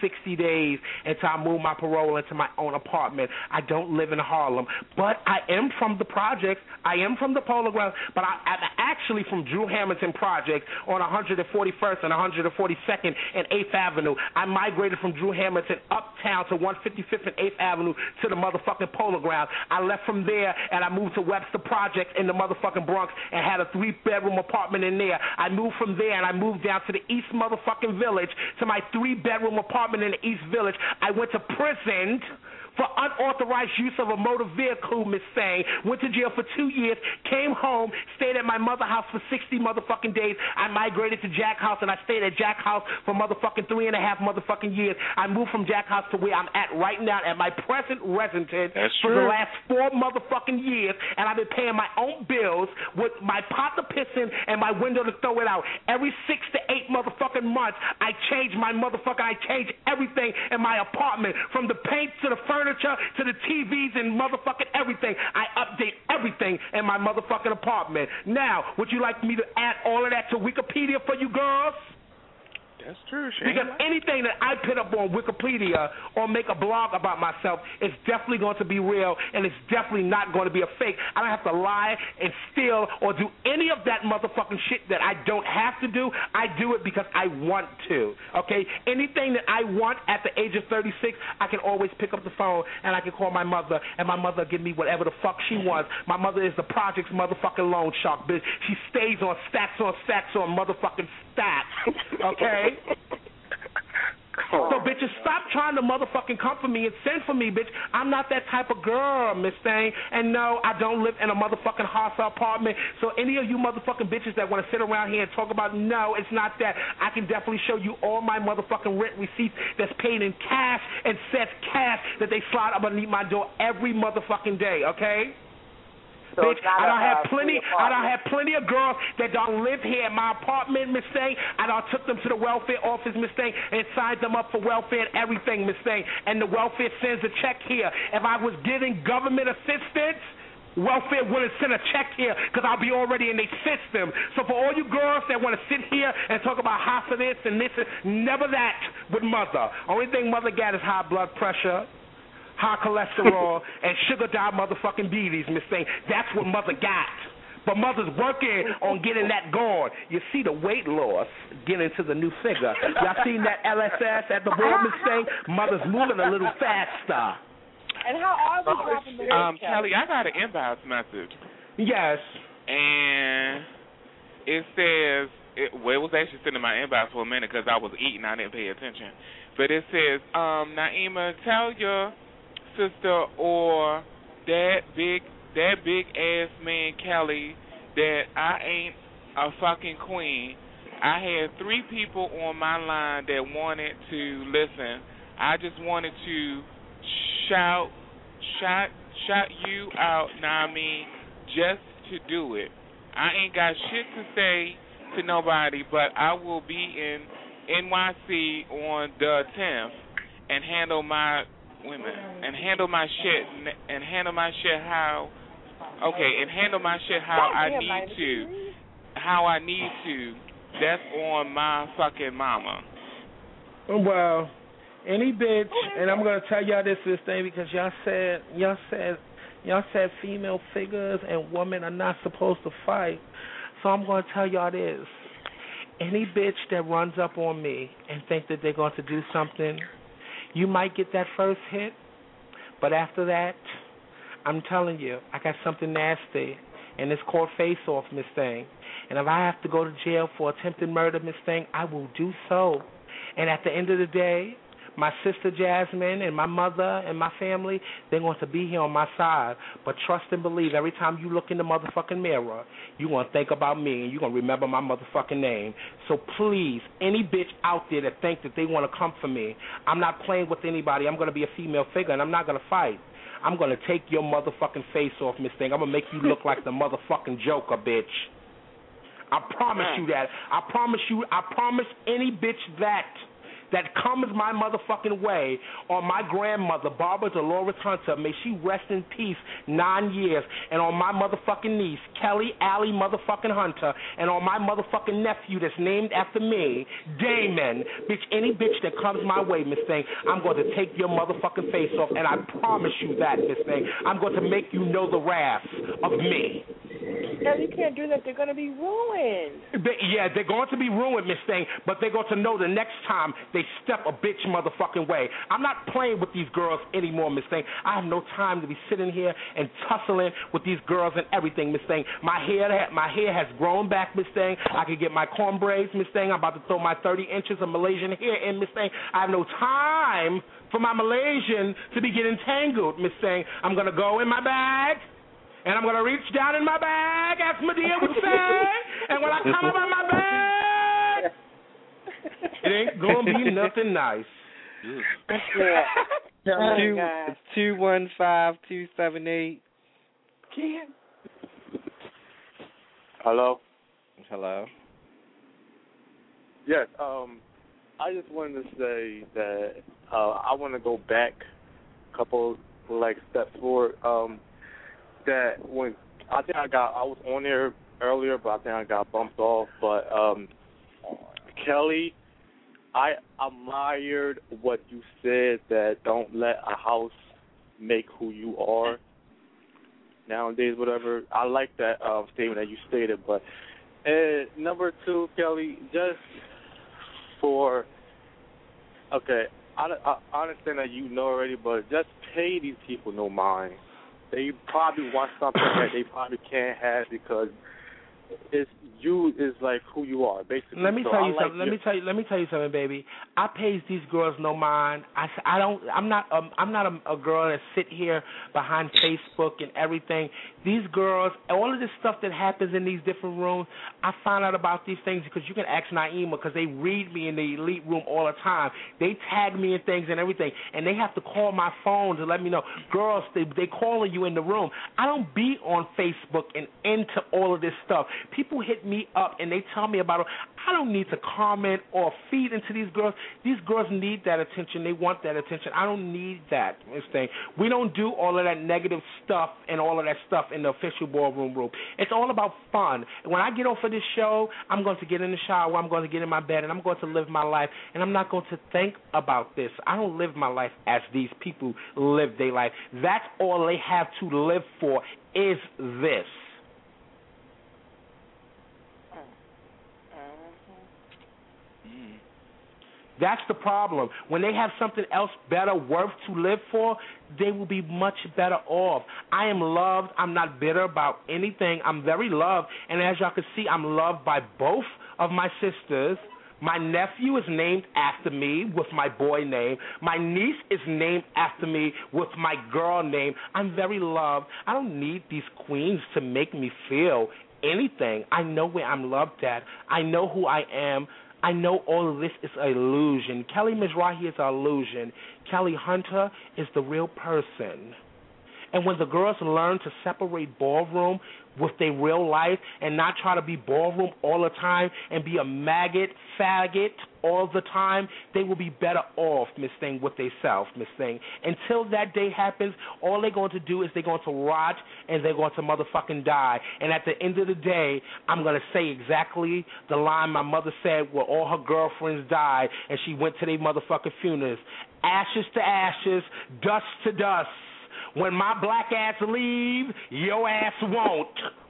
sixty days until I move my parole into my own apartment. I don't live in Harlem, but I am from the projects. I am from the Polo Grounds, but I, I'm actually from Drew Hamilton Projects on one forty-first and one forty-second and eighth Avenue. I migrated from Drew Hamilton uptown to one fifty-fifth and eighth Avenue to the motherfucking Polo Grounds. I left from there and I moved to Webster Projects in the motherfucking Bronx and had a three-bedroom apartment in there. I moved from there and I moved down to the East motherfucking Village to my three-bedroom apartment in the East Village. I went to prison for unauthorized use of a motor vehicle, Miss Thang. Went to jail for two years, came home, stayed at my mother's house for sixty motherfucking days. I migrated to Jack House, and I stayed at Jack House for motherfucking three and a half motherfucking years. I moved from Jack House to where I'm at right now at my present residence That's for true. the last four motherfucking years, and I've been paying my own bills with my pot to piss in and my window to throw it out. Every six to eight motherfucking months, I change my motherfucker, I change everything in my apartment, from the paint to the furniture to the T Vs and motherfucking everything. I update everything in my motherfucking apartment. Now, would you like me to add all of that to Wikipedia for you girls? That's true, Shane. Because anything that I put up on Wikipedia or make a blog about myself is definitely going to be real, and it's definitely not going to be a fake. I don't have to lie and steal or do any of that motherfucking shit that I don't have to do. I do it because I want to, okay? Anything that I want at the age of thirty-six, I can always pick up the phone and I can call my mother, and my mother give me whatever the fuck she wants. My mother is the project's motherfucking loan shark, bitch. She stays on stacks on stacks on motherfucking stacks, okay? So, bitches, stop trying to motherfucking come for me and send for me, bitch. I'm not that type of girl, Miss Thang. And no, I don't live in a motherfucking hostile apartment. So any of you motherfucking bitches that want to sit around here and talk about, no, it's not that. I can definitely show you all my motherfucking rent receipts that's paid in cash and sets cash that they slide up underneath my door every motherfucking day, okay? So Bitch, I don't have uh, plenty. I don't have plenty of girls that don't live here in my apartment, Miss Thang. I don't took them to the welfare office, Miss Thang, and signed them up for welfare and everything, Miss Thang. And the welfare sends a check here. If I was getting government assistance, welfare wouldn't send a check here because I'll be already in their system. So for all you girls that want to sit here and talk about high for this and this, never that with mother. Only thing mother got is high blood pressure, high cholesterol, and sugar diet motherfucking diabetes, Miss Thing. That's what mother got. But mother's working on getting that going. You see the weight loss getting to the new figure. Y'all seen that L S S at the board, Miss Thing? Mother's moving a little faster. And how are we dropping the weight, Um, Kelly, I got an inbox message. Yes. And it says, it, well, it was actually sitting in my inbox for a minute because I was eating. I didn't pay attention. But it says, um, Naima, tell your sister or that big that big ass man Kelly that I ain't a fucking queen. I had three people on my line that wanted to listen. I just wanted to shout shout shout you out, now I mean, just to do it. I ain't got shit to say to nobody, but I will be in N Y C on the tenth and handle my women and handle my shit and handle my shit how okay and handle my shit how I need to how I need to. That's on my fucking mama. Well, any bitch, and I'm gonna tell y'all this this thing because y'all said y'all said y'all said female figures and women are not supposed to fight. So I'm gonna tell y'all this. Any bitch that runs up on me and think that they're going to do something, you might get that first hit, but after that, I'm telling you, I got something nasty, and it's called face-off, Miss Thing. And if I have to go to jail for attempted murder, Miss Thing, I will do so. And at the end of the day, my sister Jasmine and my mother and my family, they're going to be here on my side. But trust and believe, every time you look in the motherfucking mirror, you're going to think about me and you're going to remember my motherfucking name. So please, any bitch out there that think that they want to come for me, I'm not playing with anybody. I'm going to be a female figure and I'm not going to fight. I'm going to take your motherfucking face off, Miss Thing. I'm going to make you look like the motherfucking Joker, bitch. I promise you that. I promise you, I promise any bitch that that comes my motherfucking way on my grandmother, Barbara Dolores Hunter, may she rest in peace, nine years, and on my motherfucking niece, Kelly Allie motherfucking Hunter, and on my motherfucking nephew that's named after me, Damon. Bitch, any bitch that comes my way, Miss Thing, I'm going to take your motherfucking face off, and I promise you that, Miss Thing. I'm going to make you know the wrath of me. No, you can't do that. They're going to be ruined. They, yeah, they're going to be ruined, Miss Thing, but they're going to know the next time they step a bitch motherfucking way. I'm not playing with these girls anymore, Miss Thing. I have no time to be sitting here and tussling with these girls and everything, Miss Thing. My hair, my hair has grown back, Miss Thing. I can get my corn braids, Miss Thing. I'm about to throw my thirty inches of Malaysian hair in, Miss Thing. I have no time for my Malaysian to be getting tangled, Miss Thing. I'm going to go in my bag. And I'm going to reach down in my bag, as Medea would say, and when I come out of my bag, it ain't going to be nothing nice. two, it's two one five two seven eight. Hello? Hello? Yes, um, I just wanted to say that uh, I want to go back a couple, like, steps forward. Um, that when I think I got I was on there earlier, but I think I got bumped off. But um, Kelly, I admired what you said, that don't let a house make who you are nowadays, whatever. I like that uh, statement that you stated. But uh, number two, Kelly, just for okay, I, I, I understand that you know already, but just pay these people no mind. They probably want something that they probably can't have because it's you is like who you are, basically. Let me so tell I you like something. Let your, me tell you. Let me tell you something, baby. I pays these girls no mind. I, I don't. I'm not. Um, I'm not a, a girl that sit here behind Facebook and everything. These girls, all of this stuff that happens in these different rooms, I find out about these things because you can ask Naima because they read me in the elite room all the time. They tag me in things and everything, and they have to call my phone to let me know. Girls, they they calling you in the room. I don't be on Facebook and into all of this stuff. People hit me up and they tell me about it. I don't need to comment or feed into these girls. These girls need that attention. They want that attention. I don't need that. Thing. We don't do all of that negative stuff and all of that stuff in the official ballroom room. It's all about fun. When I get off of this show, I'm going to get in the shower, I'm going to get in my bed, and I'm going to live my life, and I'm not going to think about this. I don't live my life as these people live their life. That's all they have to live for is this. That's the problem. When they have something else better, worth to live for, they will be much better off. I am loved. I'm not bitter about anything. I'm very loved. And as y'all can see, I'm loved by both of my sisters. My nephew is named after me with my boy name. My niece is named after me with my girl name. I'm very loved. I don't need these queens to make me feel anything. I know where I'm loved at. I know who I am. I know all of this is an illusion. Kelly Mizrahi is an illusion. Kelly Hunter is the real person. And when the girls learn to separate ballroom with their real life and not try to be ballroom all the time and be a maggot, faggot all the time, they will be better off, Miss Thing, with themselves, Miss Thing. Until that day happens, all they're going to do is they're going to rot and they're going to motherfucking die. And at the end of the day, I'm going to say exactly the line my mother said where all her girlfriends died and she went to their motherfucking funerals. Ashes to ashes, dust to dust. When my black ass leave, your ass won't.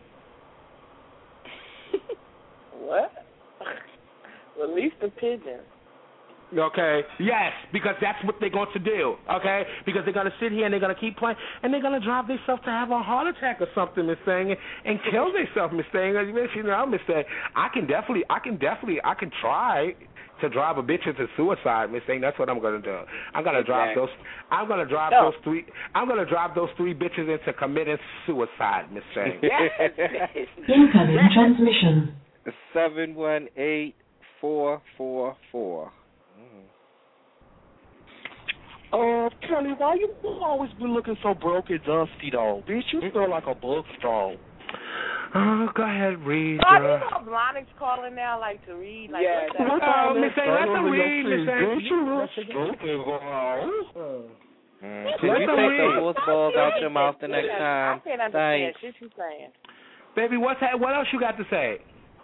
What? Release the pigeon. Okay, yes, because that's what they're going to do, okay? Because they're going to sit here and they're going to keep playing, and they're going to drive themselves to have a heart attack or something, Miss Thing, and, and kill themselves, Miss Thing. You know, Miss Thing, I can definitely, I can definitely, I can try to drive a bitch into suicide, Miss Thing. That's what I'm going to do. I'm going to drive those, I'm going to drive No. those three, I'm going to drive those three bitches into committing suicide, Miss Thing. Incoming transmission. seven one eight four four four. Uh, Kelly, why you always been looking so broke and dusty, though? Bitch, you feel like a book straw. Oh, go ahead, read. Oh, girl. these all blondies calling now, like to read, like Yeah, what's that? Oh, Miss A, let them read, Miss A. Mm. Could you take the horse balls out your mouth the next time? I can't understand Thanks. shit you saying. Baby, what's that? What else you got to say?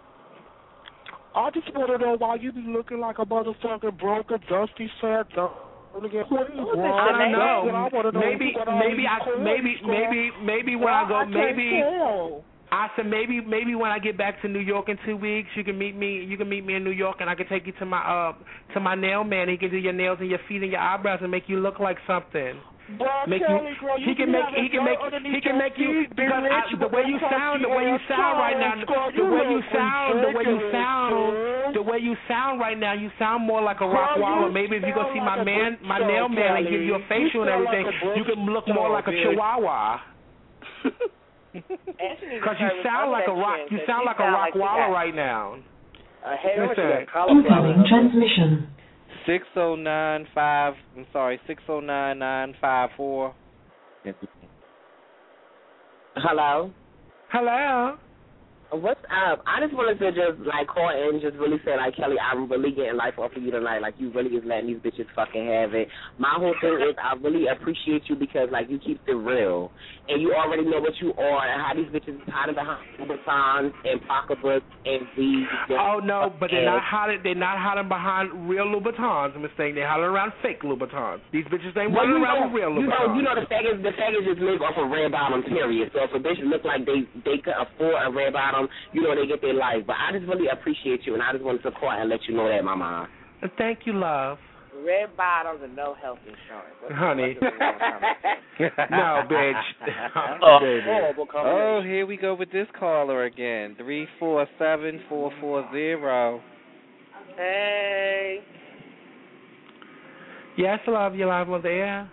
I just want to know why you be looking like a motherfucking broken, dusty, sad dog. I don't know. Maybe, maybe I, maybe, maybe, maybe when I go, maybe. I said maybe, maybe when I get back to New York in two weeks, you can meet me. You can meet me in New York, and I can take you to my uh to my nail man. He can do your nails and your feet and your eyebrows and make you look like something. Boy, Make Kelly, you, girl, he you can make he can make he can make you because I, the way you sound, the way you sound right now, the way you sound, the way you sound, the way you sound right now, you sound more like a rock waller. Maybe if you go see my man, my nail man, and give you a facial and everything, you can look more like a chihuahua. Because you sound like a rock, you sound like a rock waller right now. Uh, hey, Listen. Incoming transmission. Six oh nine five. I'm sorry, six oh nine nine five four. Hello. Hello. What's up? I just wanted to just like call in and just really say like Kelly, I'm really getting life off of you tonight. Like you really is letting these bitches fucking have it. My whole thing is I really appreciate you because like you keep it real and you already know what you are and how these bitches is hiding behind batons and pocketbooks and these. Oh no, but they're not hiding. They're not hiding behind real Louboutins. I'm saying they're hiding around fake Louboutins. These bitches ain't well, running you around know, with real you Louboutins. know, you know the faggots. The faggots just live off of red bottom. Period. So if a bitch look like they they could afford a red bottom, you know they get their life. But I just really appreciate you, and I just wanted to call and let you know that, Mama. Thank you, love. Red bottoms and no health insurance. What's Honey. No, bitch. Oh, Horrible oh, here we go with this caller again. Three four seven four four zero. Hey. Yes, love, you live on the air.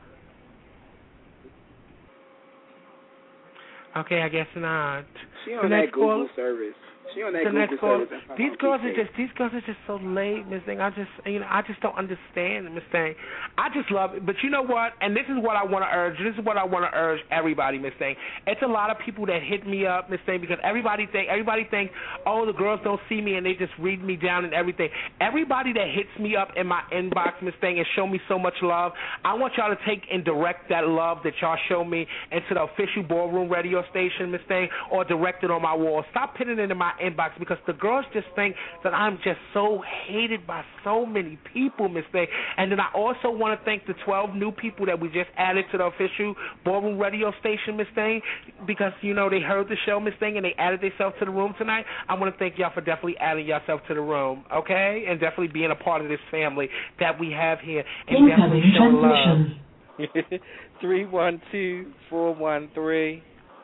Okay, I guess not. She The on that next Google call- service. She on that the Google next call- service. and These fucking girls are Tuesday. just these girls are just so late, Miss Thing. I just you know I just don't understand, Miss Thing. I just love it, but you know what? And this is what I want to urge. This is what I want to urge everybody, Miss Thing. It's a lot of people that hit me up, Miss Thing, because everybody think everybody thinks, oh, the girls don't see me and they just read me down and everything. Everybody that hits me up in my inbox, Miss Thing, and show me so much love, I want y'all to take and direct that love that y'all show me into the official Ballroom radio station, Miss Thing, or direct it on my wall. Stop putting it in my inbox because the girls just think that I'm just so hated by so many people, Miss Thing. And then I also want to thank the twelve new people that we just added to the official Ballroom radio station, Miss Thing, because, you know, they heard the show, Miss Thing, and they added themselves to the room tonight. I want to thank y'all for definitely adding yourself to the room, okay? And definitely being a part of this family that we have here. And definitely showing love. three one two four one three.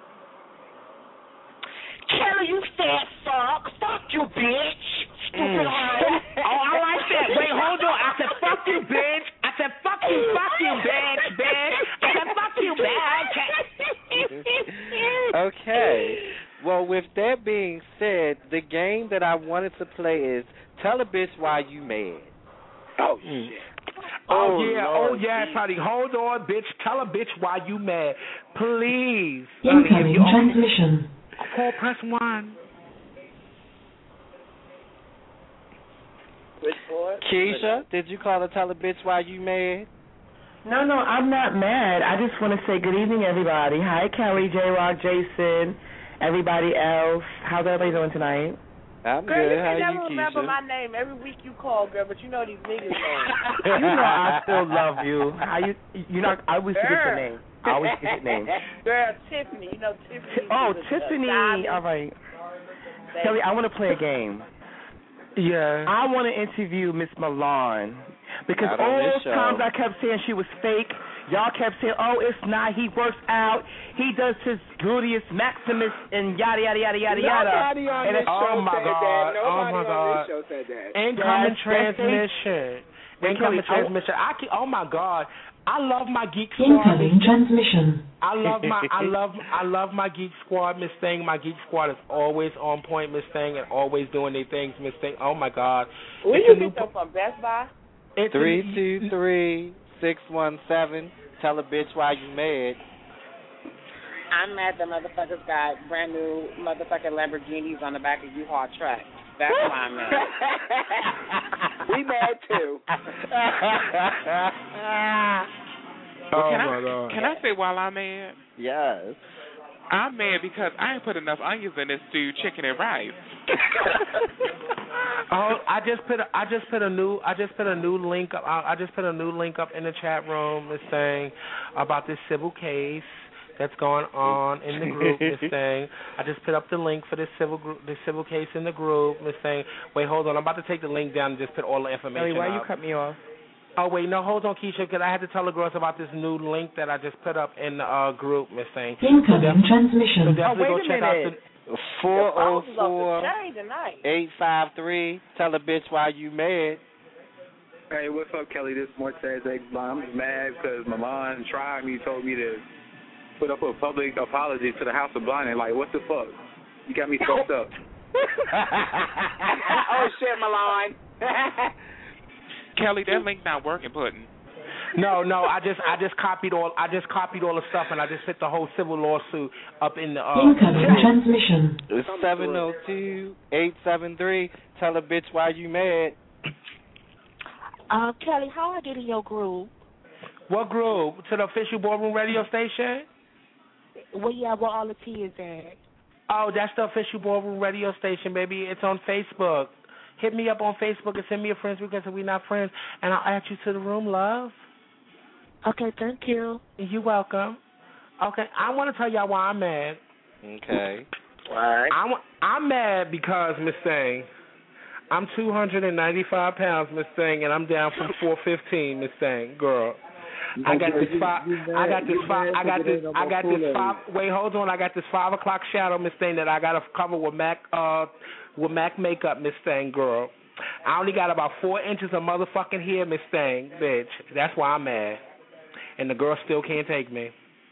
Kelly, you fat fuck. Fuck you, bitch. Stupid Mm. hoe. Oh, I like that. Wait, hold on. I said, fuck you, bitch. I said, fuck you, fuck you, bitch, bitch. I said, fuck you, bitch. Okay. Well, with that being said, the game that I wanted to play is Tell a Bitch Why You Mad. Oh, shit. Oh, Oh, yeah, Lord, oh, yeah, honey. Hold on, bitch. Tell a bitch why you mad. Please. Incoming transmission. Call, press one. Keisha, did you call to tell a bitch why you mad? No, no, I'm not mad. I just want to say good evening, everybody. Hi, Kelly, J-Rock, Jason, everybody else. How's everybody doing tonight? I'm girl, good. you How can never you, remember Keisha? my name every week you call, girl, but you know these niggas names. You know I still love you. How you? You know I always forget your name. I always forget your name. Girl, Tiffany. You know Tiffany. Oh, is a- Tiffany. a All right. Kelly, I want to play a game. Yeah. I want to interview Miss Milan because Not on all this those show. times I kept saying she was fake, y'all kept saying, oh, it's not. He works out. He does his gluteus maximus and yada, yada, yada, yada, yada. Nobody on And this it's- show Oh, my said God. that. Oh, Nobody my on God. this show said that. Incoming Yes, transmission. Wait, Incoming Kelly, I- transmission. I can, oh my God, I love my geek squad. Incoming transmission. I love my, I love, I love my geek squad, Miss Thing. My geek squad is always on point, Miss Thing, and always doing their things, Miss Thing. Oh my God, Where it's you a new get them from? Best Buy? it's Three a, two three six one seven. Tell a bitch why you mad. I'm mad that motherfuckers got brand new motherfucking Lamborghinis on the back of U-Haul trucks. That's why I'm mad. We mad too. Well, can, Oh, I, my God. can I say while I'm mad? Yes. I'm mad because I ain't put enough onions in this stew, chicken and rice. Oh, I just put a, I just put a new I just put a new link up. I, I just put a new link up in the chat room. It's saying about this civil case that's going on in the group. Miss Thing, I just put up the link for this civil group, the civil case in the group. Miss Thing, wait, hold on. I'm about to take the link down and just put all the information. Ellie, why up. you cut me off? Oh wait, no, hold on, Keisha, because I had to tell the girls about this new link that I just put up in the uh, group, Miss Thing. Incoming transmission. So definitely Oh, go wait a check minute. out the. Four oh The four phones is off the chain tonight. eight five three. Tell a bitch why you mad. Hey, what's up, Kelly? This is Mortez X Blonde. I'm just mad because my mom tried me, told me to put up a public apology to the House of Blonde. Like, what the fuck? You got me fucked up. Oh shit, Milan. Kelly, that link not working, Puddin'. No, no, I just I just copied all I just copied all the stuff and I just put the whole civil lawsuit up in the uh Incoming transmission. It's seven oh two eight seven three. Tell a bitch why you mad. Um, Kelly, how I did in your group? What group? To the official Ballroom radio station? Well, yeah, where all the tea is at. Oh, that's the official Ballroom radio station, baby. It's on Facebook. Hit me up on Facebook and send me a friends request if we're not friends, and I'll add you to the room, love. Okay, thank you. You're welcome. Okay, I want to tell y'all why I'm mad. Okay. Why? I'm, I'm mad because, Miss Thing, I'm two hundred ninety-five pounds, Miss Thing, and I'm down from four fifteen, Miss Thing, girl. I got this five. I got this five. I got this. I got this five. Wait, hold on. I got this five o'clock shadow, Miss Thing, that I got to cover with Mac. Uh, with Mac makeup, Miss Thing, girl. I only got about four inches of motherfucking hair, Miss Thing, bitch. That's why I'm mad. And the girl still can't take me.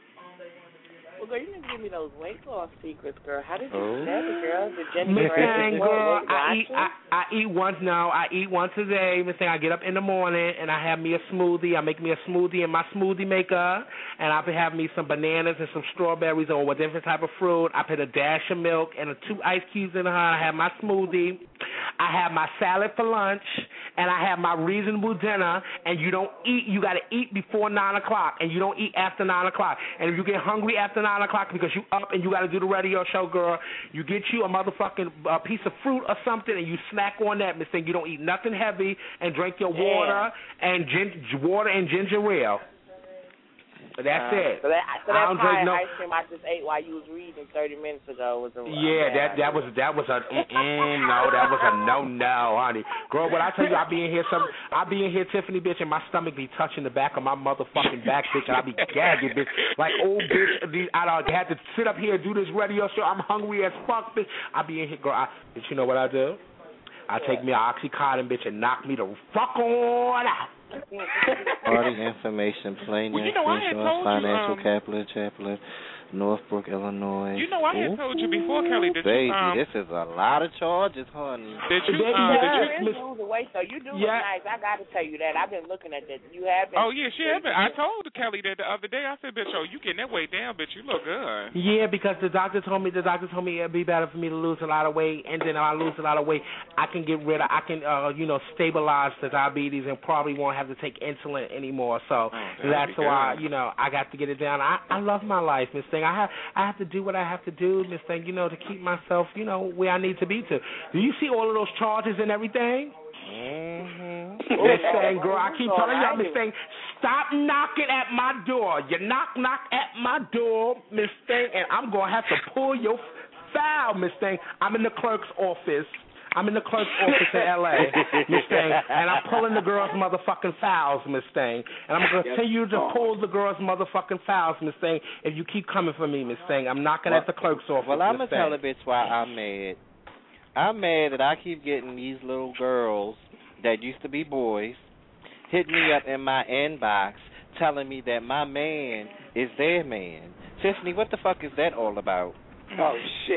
Well, girl, you didn't give me those weight loss secrets, girl. How did you Oh. do that, girl? Did Jenny Miss Craig Thing, what, girl, what, I watch eat, it? I, I eat once now. I eat once a day. Miss Thing, I get up in the morning and I have me a smoothie. I make me a smoothie in my smoothie maker, and I have me some bananas and some strawberries or a different type of fruit. I put a dash of milk and a two ice cubes in her. I have my smoothie. I have my salad for lunch, and I have my reasonable dinner. And you don't eat. You got to eat before nine o'clock, and you don't eat after nine o'clock. And if you get hungry after nine o'clock because you up and you got to do the radio show, girl, you get you a motherfucking uh, piece of fruit or something, and you snack on that, Miss Thing. You don't eat nothing heavy, and drink your water and gin- water and ginger ale. But that's uh, it. So that, so I that don't pie drink no. ice cream I just ate while you was reading thirty minutes ago was a Yeah, that that was that was a mm, no, that was a no no, honey. Girl, when I tell you I be in here some I be in here, Tiffany, bitch, and my stomach be touching the back of my motherfucking back, bitch, and I be gagging, bitch, like old bitch. I don't had to sit up here and do this radio show. I'm hungry as fuck, bitch. I be in here, girl. I, bitch, you know what I do? I take me an Oxycontin, bitch, and knock me the fuck on out. Party information, plain Well, you know, I had Insurance, told you, Financial um, Capital, Chaplain, Northbrook, Illinois. You know, I had Ooh, told you before, Kelly, that baby, you, um, this is a lot of charges, honey. Did you, Baby, uh, yes. did you, You did lose the weight, though. You do look Yeah. nice. I got to tell you that. I've been looking at that. You have been. oh, yeah, she had been. I told Kelly that the other day. I said, bitch, oh, you getting that weight down, bitch. You look good. Yeah, because the doctor told me the doctor told me it'd be better for me to lose a lot of weight, and then if I lose a lot of weight, I can get rid of, I can, uh, you know, stabilize the diabetes and probably won't have to take insulin anymore. So Oh, that'd that's be why, good. you know, I got to get it down. I I love my life, Miss Thing. I have I have to do what I have to do, Miss Thing, you know, to keep myself, you know, where I need to be to. Do you see all of those charges and everything? Mm-hmm. Miss Thing, girl, I keep telling y'all, Miss Thing, stop knocking at my door. You knock, knock at my door, Miss Thing, and I'm going to have to pull your file, Miss Thing. I'm in the clerk's office. I'm in the clerk's office in L A, Miss Thing, and I'm pulling the girls' motherfucking files, Miss Thing. And I'm going to continue to pull the girls' motherfucking files, Miss Thing, if you keep coming for me, Miss Thing. I'm knocking Well, at the clerk's office, Well, I'm Miss going to tell Thing. a bitch why I'm mad. I'm mad that I keep getting these little girls that used to be boys hit me up in my inbox telling me that my man is their man. Tiffany, what the fuck is that all about? Oh shit.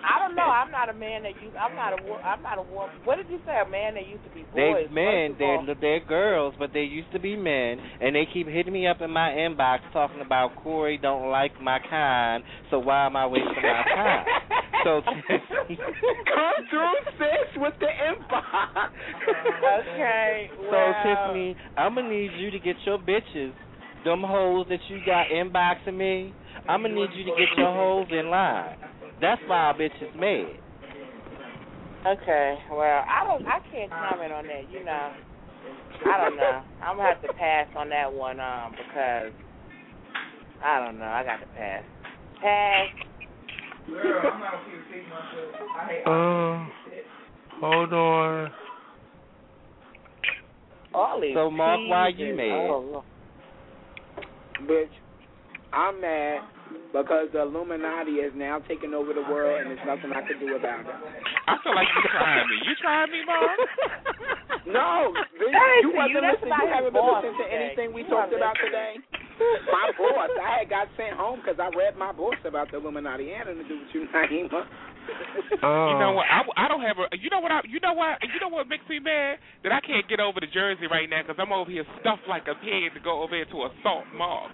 I don't know. I'm not a man that used. I'm not a. wo- I'm not a woman. What did you say? A man that used to be boys. They men, First of all- they're they're girls, but they used to be men, and they keep hitting me up in my inbox talking about Corey don't like my kind, so why am I wasting my time? So Come through, sis, with the inbox. Okay. So Well, Tiffany, I'm gonna need you to get your bitches, them hoes that you got inboxing me. I'm gonna need you to get your hoes in line. That's why our bitch is mad. Okay. Well, I don't. I can't comment on that. You know. I don't know. I'm gonna have to pass on that one, um, because I don't know. I got to pass. Pass. Girl, I'm not gonna see myself. I hate Uh, hold on. All these So Mark, why you teasers. mad? Oh, Bitch, I'm mad because the Illuminati is now taking over the world and there's nothing I can do about it. I feel like you trying me. You trying me, Mark? No, bitch, Hey, you so wasn't you- that's listening. about You his haven't been boss listening to today. anything we You talked are about listening. today. My boss, I had got sent home because I read my boss about the Illuminati. It had nothing to do with you, Naima. You know what? I, I don't have a. You know what? I, you know what? You know what makes me mad? That I can't get over to Jersey right now because I'm over here stuffed like a pig to go over here to assault Mark.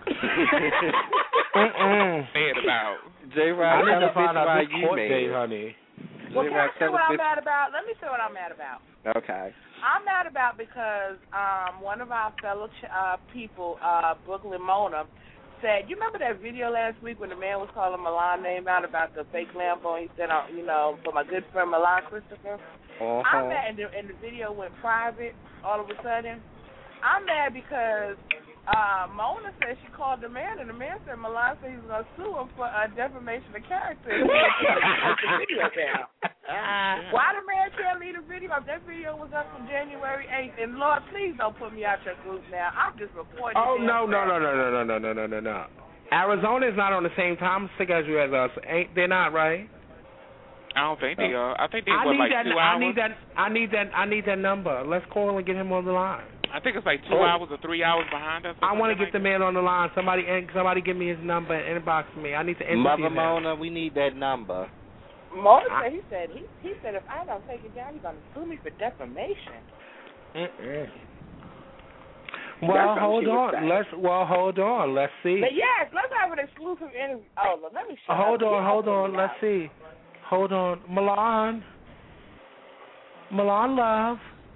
Mm-mm. Mad about. J. I Rock, need tell to a bitch find out why this you court date, mad. honey. Well, J. can I Rock, say tell what a I'm bitch. mad about? Let me say what I'm mad about. Okay. I'm mad about because um, one of our fellow ch- uh, people, uh, Brooklyn Mona, said, you remember that video last week when the man was calling Milan name out about the fake Lambo? He said, uh, you know, for my good friend Milan Christopher. Uh-huh. I'm mad, and the, and the video went private all of a sudden. I'm mad because uh, Mona said she called the man, and the man said Milan said he was going to sue him for uh, defamation of character. He took the video down. Why the man can't leave the video up? That video was up from January eighth, and Lord, please don't put me out your group now. I'm just reporting. Oh the no damn no fact. no no no no no no no no no. Arizona is not on the same time schedule as us. Ain't they not, right? I don't think they are. I think they I were need like that. two I hours. need that. I need that. I need that number. Let's call and get him on the line. I think it's like two Oh. hours or three hours behind us. I want to something get the like man on the line. Somebody, somebody, give me his number and inbox me. I need to interview Mother him. Mona, we need that number. Mona said he said he he said if I don't take it down, he's gonna sue me for defamation. Mm-mm. That's Well, something hold she would on. say. Let's. Well, hold on. Let's see. But yes, let's have an exclusive interview. Oh, let me show Hold on. Hold on. you. Let's see. Hold on, Milan. Milan, love.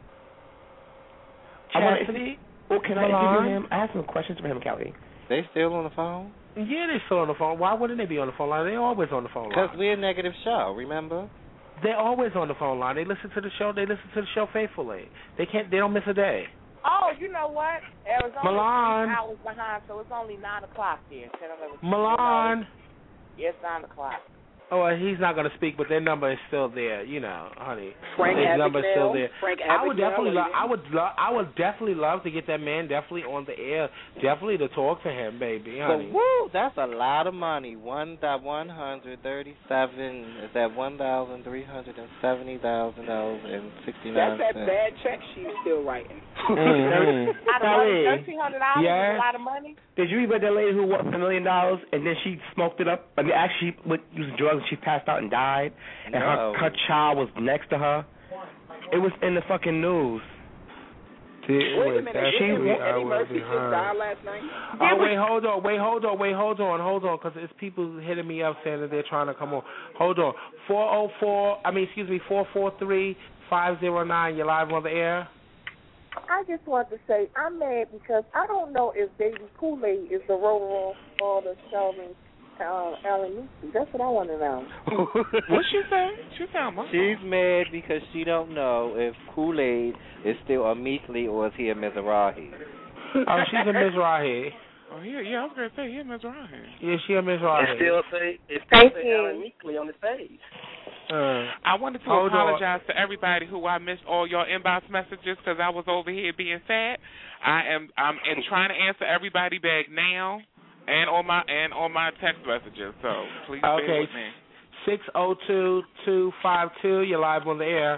I wanna- Chastity. Well, can I Milan? interview him? I have some questions for him, Kelly. They still on the phone? Yeah, they still on the phone. Why wouldn't they be on the phone line? They're always on the phone Because line. we're a negative show, remember? They're always on the phone line. They listen to the show. They listen to the show faithfully. They can't. They don't miss a day. Oh, you know what? Arizona Milan. three hours behind, so it's only nine o'clock here. ten, eleven, Milan. Yes, nine o'clock. Oh, well, he's not going to speak, but their number is still there. You know, honey. Frank His number is still Abagnale. there. Frank I would Abagnale, definitely, are lo- you I would, lo- I would definitely love to get that man definitely on the air, definitely to talk to him, baby, But honey. woo, that's a lot of money. One that one hundred thirty-seven is that one thousand three hundred and seventy thousand dollars and sixty nine That's that cents. bad check she's still writing. Mhm. Out of money, thirteen hundred dollars Yes. is a lot of money. Did you read about that lady who won a million dollars and then she smoked it up? I mean, actually, with using drugs, and she passed out and died, and No. her her child was next to her. It was in the fucking news. See, Wait a with minute, that didn't sweet, I Eddie will Murphy be just hung. die last night? Oh, wait, hold on, wait, hold on, wait, hold on, hold on, because it's people hitting me up saying that they're trying to come on. Hold on. four oh four, I mean, excuse me, four four three, five oh nine, you're live on the air? I just want to say I'm mad because I don't know if Baby Kool-Aid is the role for the Sheldon uh, Alan Lucy. That's what I want to know. What she say? She sound mama. She's mad because she don't know if Kool-Aid is still a Meekly or is he a Mizrahi. Oh, she's a Mizrahi. Oh yeah, yeah. I was gonna say yeah, Miz Ryan. Yeah, she a Mizrahi. It still say it still Thank say you. Alan Meekly on the stage. Uh, I wanted to Hold on. apologize to everybody who I missed all your inbox messages because I was over here being fat. I am I'm in trying to answer everybody back now and on my and on my text messages. So please bear okay, with me. six oh two, two five two, you're live on the air.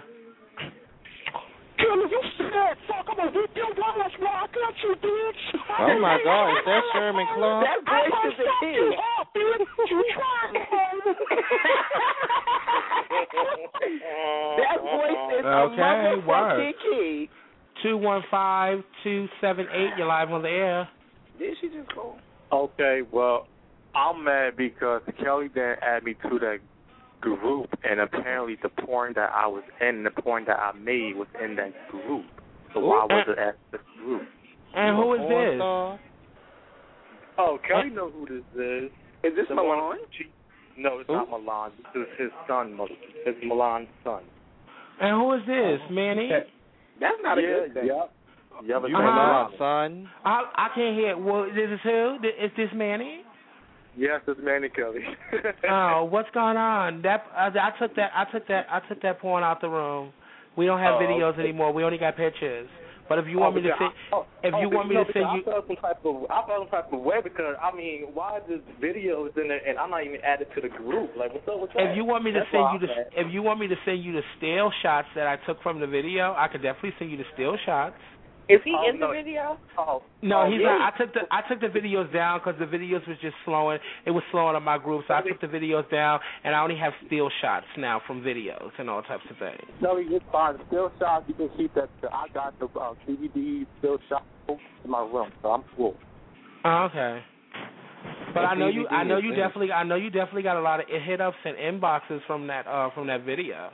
Kelly, you scared fuck. I'm gonna whip your ass while I got you, bitch. Oh my God, is that Sherman Clark? That voice is a kid. You up, bitch. You trying to That voice is Okay, a motherfucking word. key. two one five, two seven eight, you're live on the air. Did she just call? Okay, well, I'm mad because Kelly didn't add me to that group, and apparently the porn that I was in, the porn that I made was in that group. So why was it at the group? And who is this? Oh, Kelly knows who this is. Is this The Milan? one- she- No, it's not Milan. This is his son, Mother. It's Milan's son. And who is this, Manny? That's not a yeah, good thing. Yep. Yep, it's You Milan. my son. I I can't hear. Well, this is who? Is this Manny? Yes, it's Manny Kelly. Oh, what's going on? That uh, I took that I took that I took that porn out the room. We don't have Oh, videos okay. anymore. We only got pictures. But if you want me to yeah, send, oh, if oh, you want me no, to send because you, I felt some type of I felt some type of way because I mean, why is this video in there and I'm not even added to the group? Like, what's up with that? if you want me to That's send why you the, I'm mad. if you want me to send you the still shots that I took from the video, I could definitely send you the still shots. Is he Oh, in no. the video? Oh, No, oh, he's yeah. not. I took the I took the videos down because the videos was just slowing. It was slowing up my group, so I took the videos down, and I only have still shots now from videos and all types of things. No, it's fine. Still shots, you can keep that. I got the uh, D V D still shots in my room, so I'm cool. Oh, okay. But I know you. I know you D V D is definitely. I know you definitely got a lot of hit ups and inboxes from that. Uh, from that video.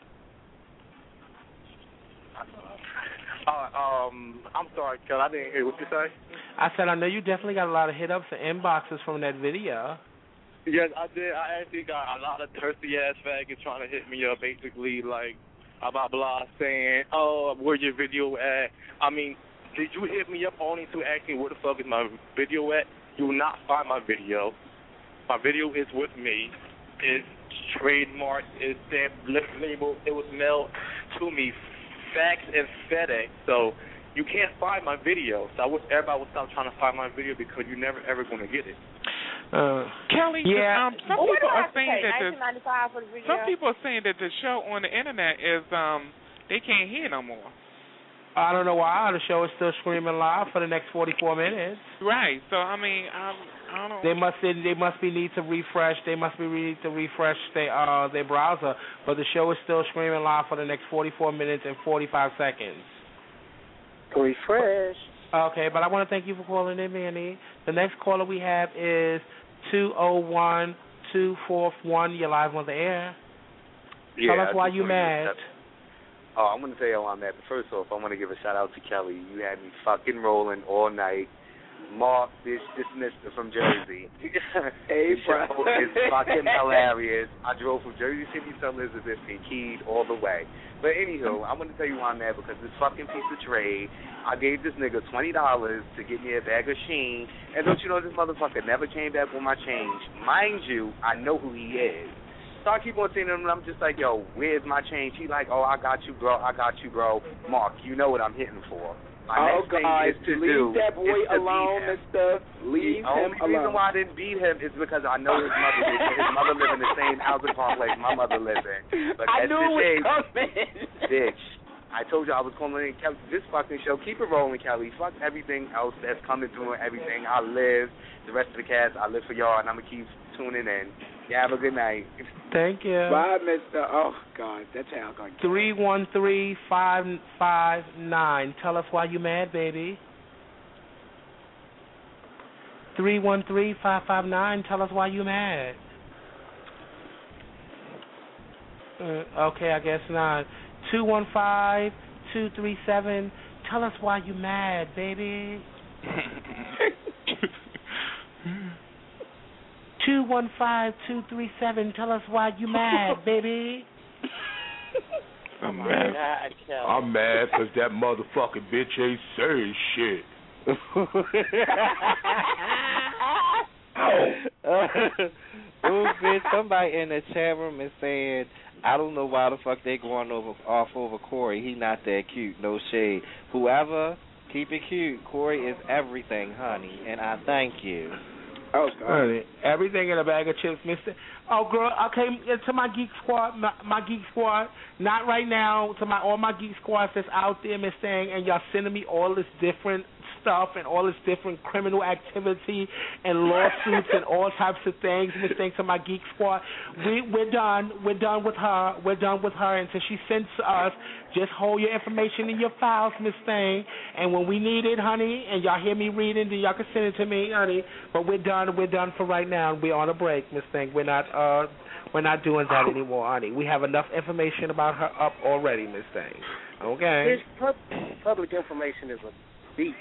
Uh, um, I'm sorry, Kel. I didn't hear what you say. I said I know you definitely got a lot of hit ups and inboxes from that video. Yes, I did. I actually got a lot of thirsty ass faggots trying to hit me up, basically like blah blah, saying, "Oh, where your video at?" I mean, did you hit me up only to ask me where the fuck is my video at? You will not find my video. My video is with me. It's trademarked. It's stamped, labeled. It was mailed to me, fax and FedEx. So you can't find my video. So I wish everybody would stop trying to find my video because you're never ever going to get it. Uh, Kelly, yeah. um, some Well, what people do I are have to saying pay? that the nineteen ninety-five for the video. some people are saying that the show on the internet is um they can't hear no more. I don't know why the show is still screaming live for the next forty-four minutes. Right. So I mean, um, I don't know. They must they must be need to refresh. They must be need to refresh their uh their browser. But the show is still screaming live for the next forty-four minutes and forty-five seconds. Refresh. Okay, but I want to thank you for calling in, Manny. The next caller we have is two oh one, two four one. You're live on the air. Yeah, Tell us I why just you wanna mad. give a shout- Oh, I'm going to tell you why I'm mad. But first off, I want to give a shout out to Kelly. You had me fucking rolling all night. Mark, this this mister from Jersey. Hey, the show bro. is fucking hilarious. I drove from Jersey City to Elizabeth and keyed all the way. But anywho, I'm going to tell you why I'm mad, because this fucking piece of trade, I gave this nigga twenty dollars to get me a bag of Sheen, and don't you know this motherfucker never came back with my change. Mind you, I know who he is. So I keep on seeing him, and I'm just like, yo, where's my change? He like, oh, I got you, bro. I got you, bro. Mark, you know what I'm hitting for. My Oh, next thing God, is to leave do that boy is to alone, beat him. mister. Leave the him only reason alone. why I didn't beat him is because I know his mother lives. His mother lives in the same housing complex my mother lives in. But I at knew this it was age, coming. bitch, I told you I was calling in Kelly. This fucking show, keep it rolling, Kelly. Fuck everything else that's coming through and everything. I live. The rest of the cast, I live for y'all, and I'm gonna keep tuning in. You have a good night. Thank you. Bye, mister. Oh, God, that's how I'm going to Three one three five five nine. Tell us why you mad, baby. Three one three five five nine. Tell us why you mad. Uh, okay, I guess not. Two one five two three seven. Tell us why you mad, baby. Two one five two three seven. Tell us why you mad, baby. I'm mad. I'm mad because that motherfucking bitch ain't saying shit. Oh, bitch, somebody in the chat room is saying, I don't know why the fuck they going over off over Corey. He not that cute. No shade. Whoever, keep it cute. Corey is everything, honey, and I thank you. Oh, sorry. Everything in a bag of chips, Mister Oh, girl, okay, to my Geek Squad, my, my Geek Squad, not right now, to my all my Geek Squads that's out there, Miss Thing, and y'all sending me all this different stuff and all this different criminal activity and lawsuits and all types of things, Miss Thing, to my Geek Squad. We, we're done. We're done with her. We're done with her until she sends us. Just hold your information in your files, Miss Thing, and when we need it, honey, and y'all hear me reading, then y'all can send it to me, honey. But we're done. We're done for right now. We're on a break, Miss Thing. We're not. Uh, we're not doing that anymore, honey. We have enough information about her up already, Miss Thing. Okay. This pub- public information is a beast.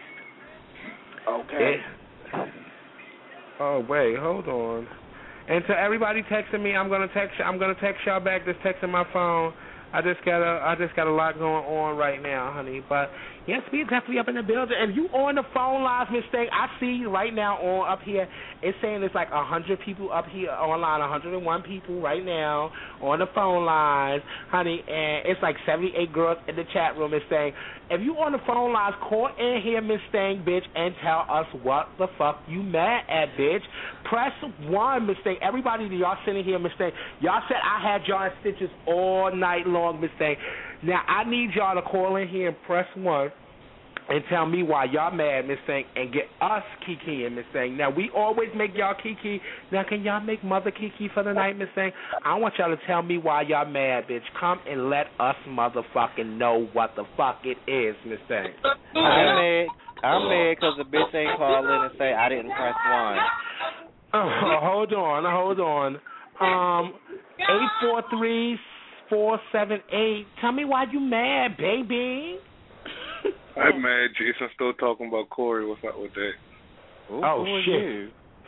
Okay. Yeah. Oh wait, hold on. And to everybody texting me, I'm gonna text. I'm gonna text y'all back. Just texting my phone. I just got a. I just got a lot going on right now, honey. But yes, we're definitely up in the building. And you on the phone lines, Miss Thing. I see right now on up here. It's saying it's like a hundred people up here online. A hundred and one people right now on the phone lines, honey. And it's like seventy-eight girls in the chat room, Miss Thing. If you on the phone lines, call in here, Miss Thing, bitch, and tell us what the fuck you mad at, bitch. Press one, Miss Thing. Everybody that y'all sitting here, Miss Thing, y'all said I had y'all in stitches all night long, Miss Thing. Now, I need y'all to call in here and press one and tell me why y'all mad, Miss Thing, and get us Kiki and Miss Thing. Now, we always make y'all Kiki. Now, can y'all make Mother Kiki for the night, Miss Thing? I want y'all to tell me why y'all mad, bitch. Come and let us motherfucking know what the fuck it is, Miss Thing. I'm mad. I'm mad because the bitch ain't call in and say I didn't press one. Oh, hold on, hold on. Um, eight four three four seven eight. Tell me why you mad, baby. I'm mad. Jason still talking about Corey. What's up with that? Ooh, oh shit! You?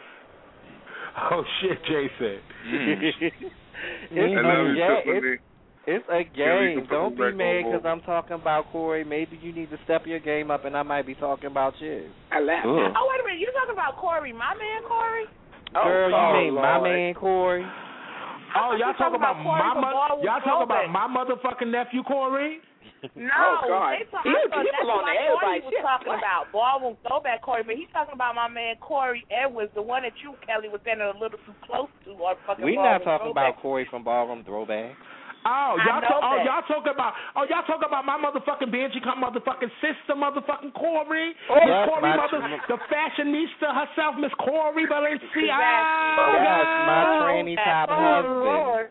Oh shit, Jason. Mm. it's, a ga- it's, it's a game. Don't be mad because I'm talking about Corey. Maybe you need to step your game up, and I might be talking about you. I laughed. Oh wait a minute, you talking about Corey, my man Corey? Girl, you oh, mean Lord. my man Corey? Oh, y'all talking about, about my mo- y'all talking about my motherfucking nephew Corey? No, oh, God. they talk, he, I thought he that's what to Corey was Shit. talking what? about, ballroom throwback Corey, but he's talking about my man Corey Edwards, the one that you, Kelly, was standing a little too close to. Or fucking We're not talking throwback. about Corey from Ballroom Throwback. Oh, y'all, talk, oh, y'all talking about oh y'all talking about my motherfucking Benji Cup motherfucking sister, motherfucking Corey, oh, Miss yes, Corey, mother, tr- the fashionista herself, Miss Corey Valencia. Exactly. Yes, my tranny top husband.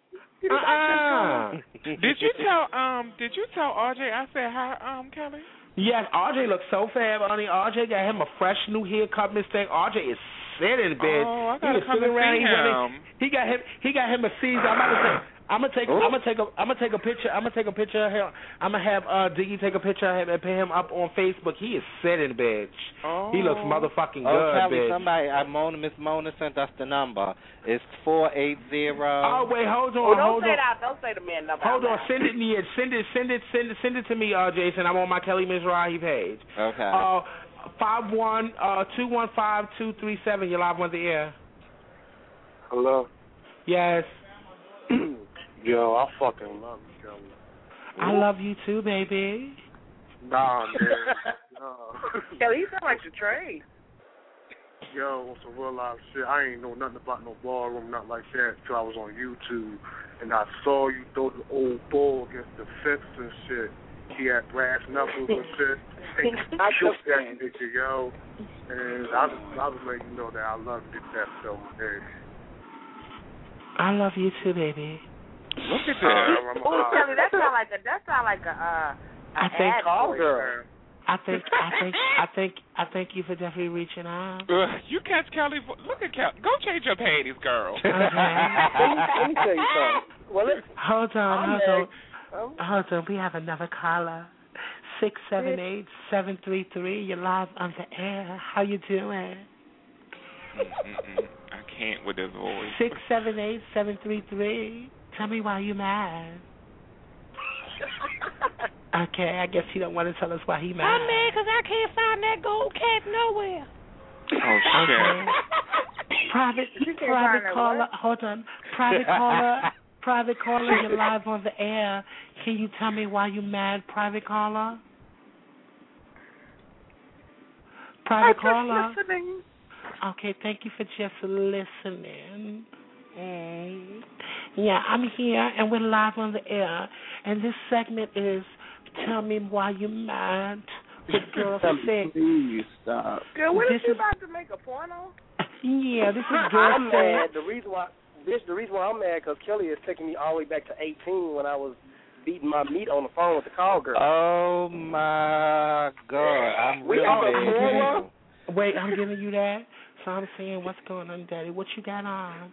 Uh-uh. Did you tell um? Did you tell R J I said hi, um, Kelly? Yes, R J looks so fab, honey. R J got him a fresh new haircut, Miss Thing. R J is sitting, bitch. Oh, I he gotta was come sitting and around. see He, him. he got him. He got him a Caesar. I'm about to say. I'm gonna take. I'm gonna take a. I'm gonna take a picture. I'm gonna take a picture of him. I'm gonna have uh, Diggy take a picture of him and put him up on Facebook. He is sitting, bitch. Oh. He looks motherfucking oh, good, Kelly, bitch. somebody, I Mona, Miss Mona sent us the number. It's four eight zero. Oh wait, hold on, Oh, don't hold say on. that. Don't say the man number. Hold on, send it me. Send it. Send it. Send it. Send it to me, uh, Jason. I'm on my Kelly Mizrahi page. Okay. Uh, five one uh two one five two three seven. You're live on the air. Hello. Yes. Yo, I fucking love you, Kelly. I love you too, baby. Nah, man. No. Kelly, you sound like the trade. Yo, on some real life shit, I ain't know nothing about no ballroom, nothing like that, till I was on YouTube, and I saw you throw the old ball against the fence and shit. He had brass knuckles and shit. And I shook that nigga, yo. And I was, I was letting you know that I love you to death, so, man. I love you too, baby. Look at that. Uh, Oh, Kelly, that sound like a that sound like a uh a I think ad call girl. I think I think I think I thank you for definitely reaching out. Uh, you catch Kelly. Look at Kelly. Go change your panties, girl. Okay. let, me, let me tell you something. Well, it, hold on, I'm hold on, um, hold on. We have another caller. Six seven eight seven three three. You're live on the air. How you doing? Mm-mm-mm. I can't with this voice. Six seven eight seven three three. Tell me why you mad. Okay, I guess he don't want to tell us why he mad. I'm mad because I can't find that gold cat nowhere. Oh, shit. Okay. Private, private caller. What? Hold on. Private caller. Private caller, you're live on the air. Can you tell me why you mad, private caller? Private I'm caller. Just listening. Okay, thank you for just listening. Mm. Yeah, I'm here, and we're live on the air, and this segment is Tell Me Why You Mad with Girl Sick. Please stop. Girl, what This is you is- about to make a porno? Yeah, this is Girl I'm Sick. mad. The reason why, bitch, the reason why I'm mad because Kelly is taking me all the way back to eighteen when I was beating my meat on the phone with the call girl. Oh my God, I'm We really are mad. Cora? Wait, I'm giving you that. So I'm saying, what's going on, Daddy? What you got on?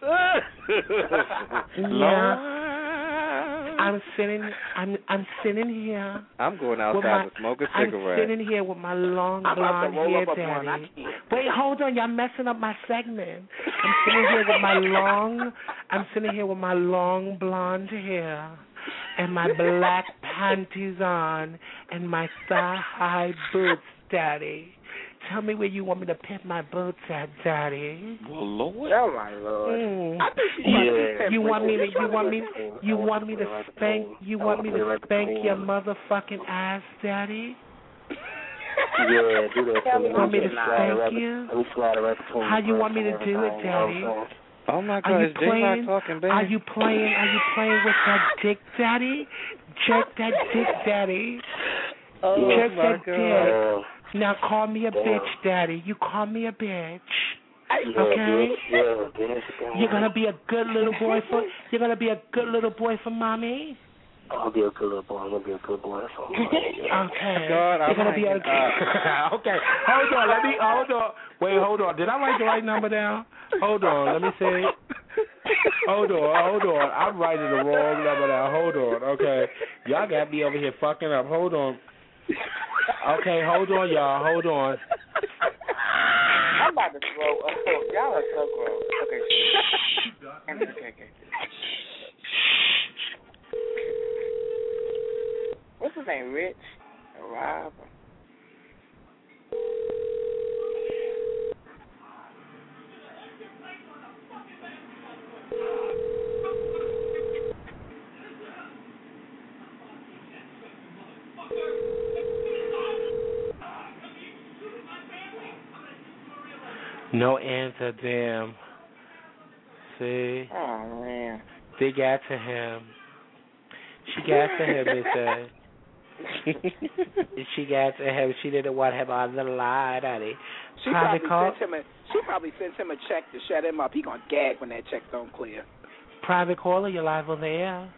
Yeah. I'm sitting. I'm I'm sitting here. I'm going with outside my, to smoke a I'm cigarette. sitting here with my long I'm about blonde to roll hair, up a blunt. I Daddy. can't. Wait, hold on, y'all messing up my segment. I'm sitting here with my long. I'm sitting here with my long blonde hair and my black panties on and my thigh-high boots, Daddy. Tell me where you want me to pimp my boots at, Daddy. Well, Lord. Oh my Lord. Mm. I think she's Yeah. You want me to? Just You run want the me? routine. You I want me to run the spank? routine. You I want me want to to spank run the your routine. motherfucking ass, Daddy? Yeah, do that for me. You want me to Let slide spank right- you? Let me slide it right between How you the want me to breasts do and it, everything, you know Daddy? what I'm saying? Oh my Are God, you is J-Rock playing? talking, baby? Are you playing? Are you playing with that dick, Daddy? Check that dick, Daddy. Oh Check my that God. dick. Now call me a Damn. bitch, Daddy. You call me a bitch. Yeah, Okay? bitch. Yeah, bitch. You're gonna be a good little boy for. You're gonna be a good little boy for mommy. I'll be a good little boy. I'm gonna be a good boy. So Okay. God, You're I'm gonna be a. hanging up. Okay, hold on. Let me hold on. Wait, hold on. Did I write the right number down? Hold on. Let me see. Hold on. Hold on. I'm writing the wrong number down. Hold on. Okay. Y'all got me over here fucking up. Hold on. Okay, hold on, y'all. Hold on. I'm about to throw up. Y'all are so gross. Okay. Okay, okay, okay. What's his name? Rich? Rob? No answer, damn. See? Oh, man. They got to him. She got to him, they said. She got to him. She didn't want him on the line, honey. She Private probably call. sent him a she probably sent him a check to shut him up. He gonna gag when that check don't clear. Private caller, you're live on the air.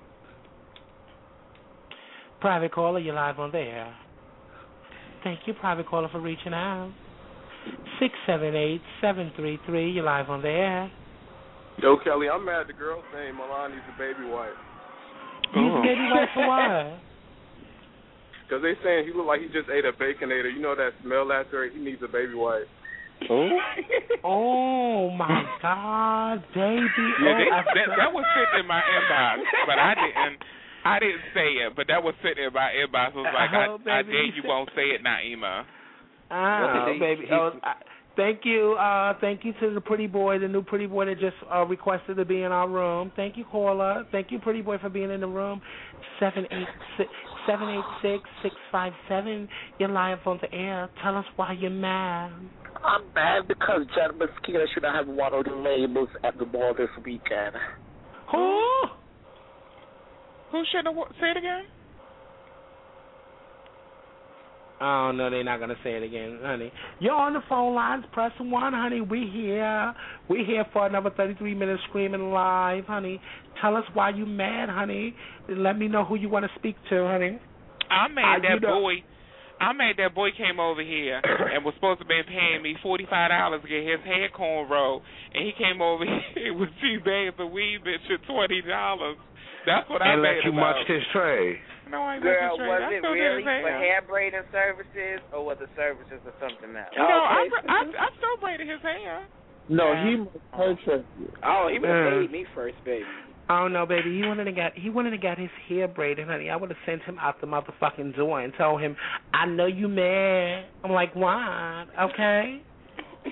Private caller, you're live on the air. Thank you, private caller, for reaching out. Six seven eight seven three three. You're live on the air. Yo, Kelly, I'm mad the girl saying Milani's a baby wife. Use a baby wife for what? Because they saying he look like he just ate a Baconator. You know that smell after he needs a baby wife. Oh? Oh my God, baby! Yeah, oh, they, I that, that was sitting in my inbox, but I didn't. I didn't say it, but that was sitting in my inbox. It was like, Oh, I, I baby, dare you you said- won't say it, Naima. Ah, What did he- baby. he- Oh, I, thank you. Uh, thank you to the pretty boy, the new pretty boy that just uh, requested to be in our room. Thank you, caller. Thank you, pretty boy, for being in the room. Seven eight six seven eight six six five seven. You're live on the air. Tell us why you're mad. I'm mad because John Mosquito should have one of the labels at the ball this weekend. Who? Who should have say it again? Oh, no, they're not going to say it again, honey. You're on the phone lines. Press one, honey. We here. We here for another thirty-three minutes screaming live, honey. Tell us why you mad, honey. Let me know who you want to speak to, honey. I made I that do know- boy. I made that boy came over here and was supposed to be paying me forty five dollars to get his hair cornrow, and he came over here with two bags of weed, bitch, at twenty dollars. That's what I And made let you about. much his tray. No, I Girl, didn't. was I it still did really his hair. for hair braiding services, or was the services or something else? No, I, I I still braided his hair. No, Yeah. he must purchase it. Oh, he would have Mm. paid me first, baby. Oh no, baby, he wanted to get he wanted to get his hair braided, honey. I would have sent him out the motherfucking door and told him, I know you mad. I'm like, why? Okay.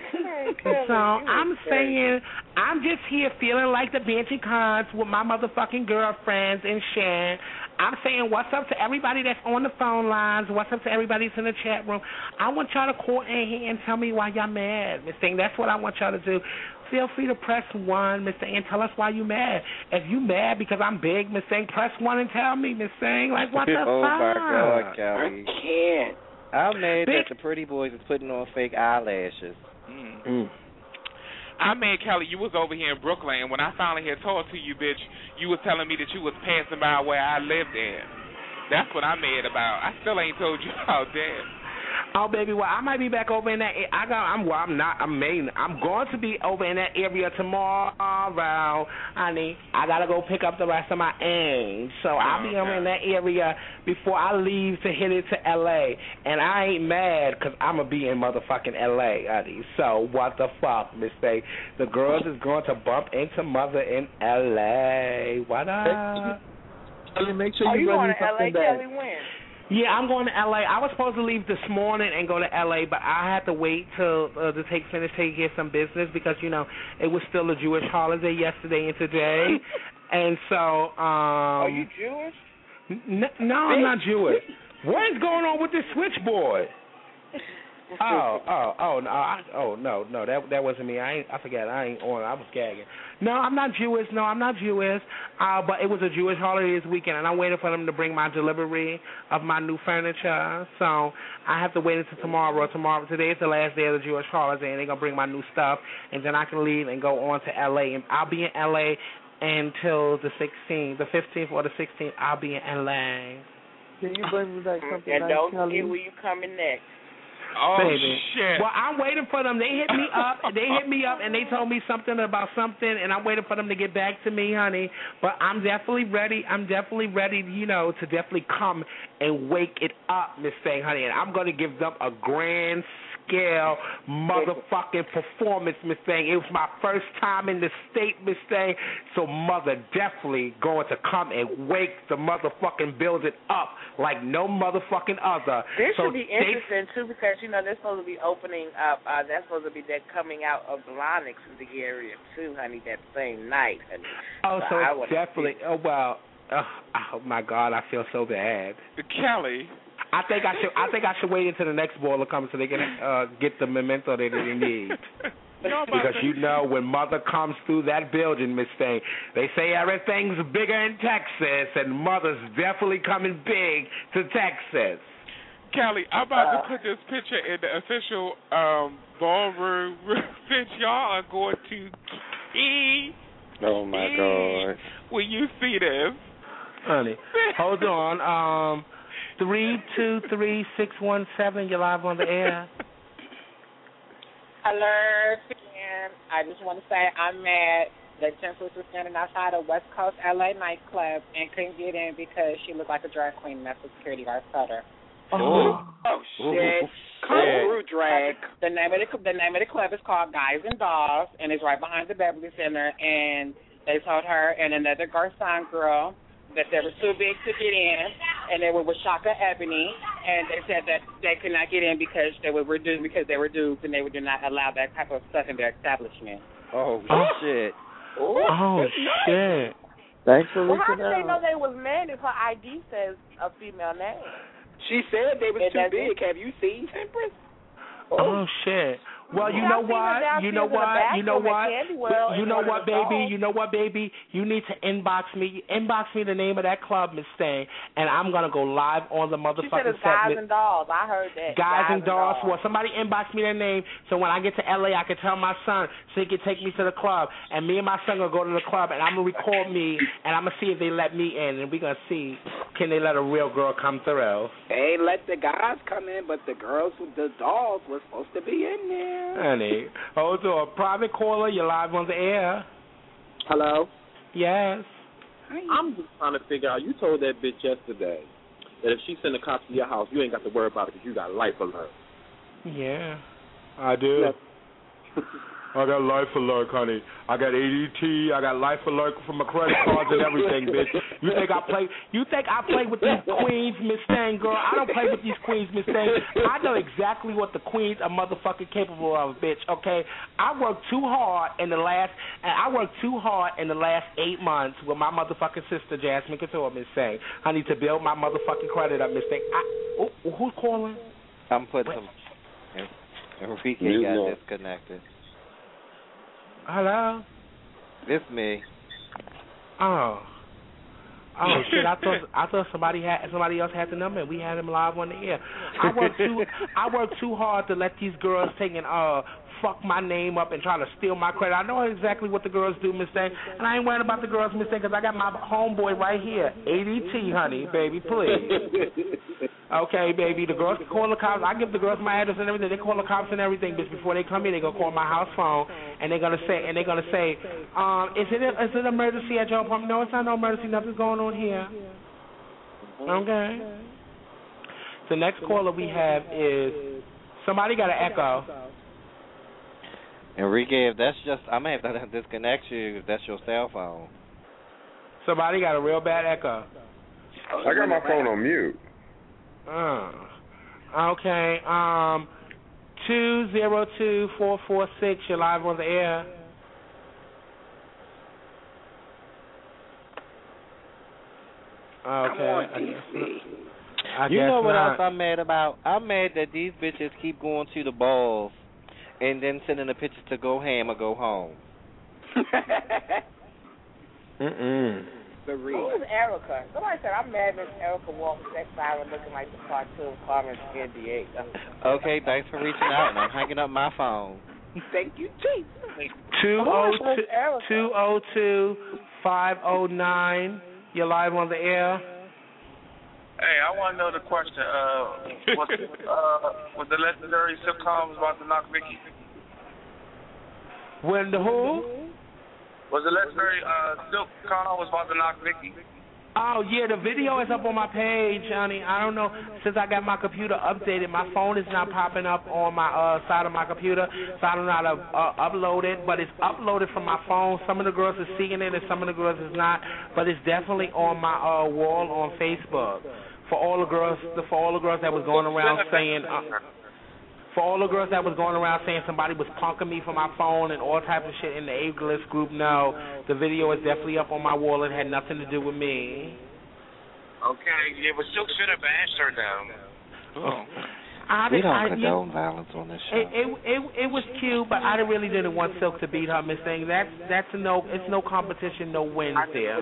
So I'm saying, I'm just here feeling like the Banshee Cons with my motherfucking girlfriends and shit. I'm saying what's up to everybody that's on the phone lines, what's up to everybody that's in the chat room. I want y'all to call in here and tell me why y'all mad, Miss Thing. That's what I want y'all to do. Feel free to press one, Miss Thing, and tell us why you mad. If you mad because I'm big, Miss Thing, press one and tell me, Miss Thing. Like, what the oh fuck? my God, Kelly. I can't. I'm mad Big- that the pretty boys is putting on fake eyelashes. Mm. Mm. I mean, Kelly, you was over here in Brooklyn, and when I finally had talked to you, bitch, you was telling me that you was passing by where I lived at. That's what I'm mad about. I still ain't told you about that. Oh, baby, well, I might be back over in that. I got. I'm. Well, I'm not. I'm main. I'm going to be over in that area tomorrow, honey. I gotta go pick up the rest of my ends, so I'll be over in that area before I leave to hit it to L A. And I ain't mad because I'm gonna be in motherfucking L A, honey. So what the fuck, Miss Faye? The girls is going to bump into mother in L A. What up? Kelly, make sure Are you you run going me to L A, something back. Kelly? When? Yeah, I'm going to L A. I was supposed to leave this morning and go to L A, but I had to wait till uh, to take finish taking care of some business because you know it was still a Jewish holiday yesterday and today, and so. Um, Are you Jewish? N- no, I'm not Jewish. What is going on with this switchboard? Oh, oh, oh, no, I, oh, no, no, that that wasn't me. I ain't, I forgot. I ain't on. I was gagging. No, I'm not Jewish. No, I'm not Jewish. Uh, but it was a Jewish holiday this weekend, and I'm waiting for them to bring my delivery of my new furniture. So I have to wait until tomorrow. Tomorrow, today is the last day of the Jewish holiday, and they're gonna bring my new stuff, and then I can leave and go on to L A. And I'll be in L A until the sixteenth, the fifteenth or the sixteenth. I'll be in L A. Can you bring me back something And nice, don't Kelly? forget where you coming next. Oh, Baby. shit. Well, I'm waiting for them. They hit me up. They hit me up, and they told me something about something, and I'm waiting for them to get back to me, honey. But I'm definitely ready. I'm definitely ready, you know, to definitely come and wake it up, Miss Thing, honey. And I'm going to give them a grand scale motherfucking performance, Miss Thing. It was my first time in the state, Miss Thing. So mother definitely going to come and wake the motherfucking building up like no motherfucking other. This so should be they, interesting too because you know they're supposed to be opening up. Uh, that's supposed to be that coming out of Blonix in the area too, honey. That same night, honey. Oh, so I it's wanna definitely. see. Oh well. Oh, oh my God, I feel so bad. Kelly. I think I should. I think I should wait until the next baller comes so they can uh, get the memento that they need. Because you know when mother comes through that building, Miss Thing, they say everything's bigger in Texas, and mother's definitely coming big to Texas. Kelly, I'm about Uh, to put this picture in the official um, ballroom. Bitch, y'all are going to eat. Oh my God. When you see this, honey, hold on. Um, three two three six one seven. You're live on the air. Hello, again. I just want to say I'm mad that Temperance was standing outside a West Coast L A nightclub and couldn't get in because she looked like a drag queen and that's what security guard told her. Oh, oh shit! Come through drag. The name of the the name of the club is called Guys and Dolls, and it's right behind the Beverly Center. And they told her and another Garcon girl that they were too big to get in, and they were with Shaka Ebony, and they said that they could not get in because they were reduced because they were dudes, and they would not allow that type of stuff in their establishment. Oh, Oh. shit. Oh shit! Thanks for Well, how reaching did they know out. they was men if her I D says a female name? She said they was It too doesn't- big. Have you seen Temperance? Oh shit! Well, you Yeah, know I've seen her what? You know downstairs in the what? You know bathroom at what? Candy World You in know one of what, the baby? stalls. You know what, baby? You need to inbox me. Inbox me the name of that club, Miss Thing, and I'm gonna go live on the She said motherfucking it's guys segment. and dolls. I heard that. Guys and dolls. Well, somebody inbox me their name so when I get to L A, I can tell my son so he can take me to the club, and me and my son gonna go to the club, and I'm gonna record me, and I'm gonna see if they let me in, and we gonna see can they let a real girl come through. They let the guys come in, but the girls, the dolls, were supposed to be in there. Honey, hold on. Private caller, you're live on the air. Hello? Yes. I'm just trying to figure out, you told that bitch yesterday that if she send the cops to your house, you ain't got to worry about it because you got life alert. Yeah, I do. I got Life Alert, honey. I got A D T. I got Life Alert from my credit cards and everything, bitch. You think I play? You think I play with these queens, Miss Thang, girl? I don't play with these queens, Miss Thang. I know exactly what the queens are motherfucking capable of, bitch. Okay, I worked too hard in the last, and I worked too hard in the last eight months with my motherfucking sister Jasmine Couture, Miss Thang. I need to build my motherfucking credit up, Miss Thang. I, oh, who's calling? I'm putting some. Enrique Mute got now. disconnected. Hello. This me. Oh. Oh shit! I thought I thought somebody had somebody else had the number and we had him live on the air. I worked too I worked too hard to let these girls take and uh fuck my name up and try to steal my credit. I know exactly what the girls do, Miss Thang, and I ain't worried about the girls, Miss Thang, because I got my homeboy right here, A D T, honey, baby, please. Okay, baby, the girls call the cops. I give the girls my address and everything. They call the cops and everything, bitch. Before they come in, they gonna call my house phone and they're gonna say and they're gonna say, um, is it a, is it an emergency at your apartment? No, it's not no emergency. Nothing's going on here. Okay. The next caller we have is somebody got an echo. Enrique, if that's just, I may have to disconnect you if that's your cell phone. Somebody got a real bad echo. I got my phone on mute. Uh, okay. Um, two zero two four four six. You're live on the air. Okay. I guess, I you guess know what not. else I'm mad about? I'm mad that these bitches keep going to the balls and then sending the pictures to go ham or go home. Mm-mm. Who's Erica? Somebody said I'm mad Miss Erica walks next side looking like the cartoon Carmen Sandiego. Okay, thanks for reaching out, and I'm hanging up my phone. Thank you, Jesus. Two oh two two oh two five oh nine. You're live on the air. Hey, I want to know the question. Uh, was, uh, was the legendary sitcom about to knock Vicky? When the who? Was the legendary uh, sitcom was about to knock Vicky? Oh, yeah, the video is up on my page, honey. I don't know. Since I got my computer updated, my phone is not popping up on my uh, side of my computer, so I don't know how to uh, upload it. But it's uploaded from my phone. Some of the girls are seeing it and some of the girls is not. But it's definitely on my uh, wall on Facebook. For all the girls, for all the girls that was going around saying, uh, for all the girls that was going around saying somebody was punking me for my phone and all types of shit in the A-list group, no, the video is definitely up on my wall. It had nothing to do with me. Okay, yeah, but Silk should have asked her now. Oh. I We don't I, condone you, violence on this show. It, it it it was cute, but I really didn't want Silk to beat her, Miss Thing. That's that's a no. It's no competition, no wins there.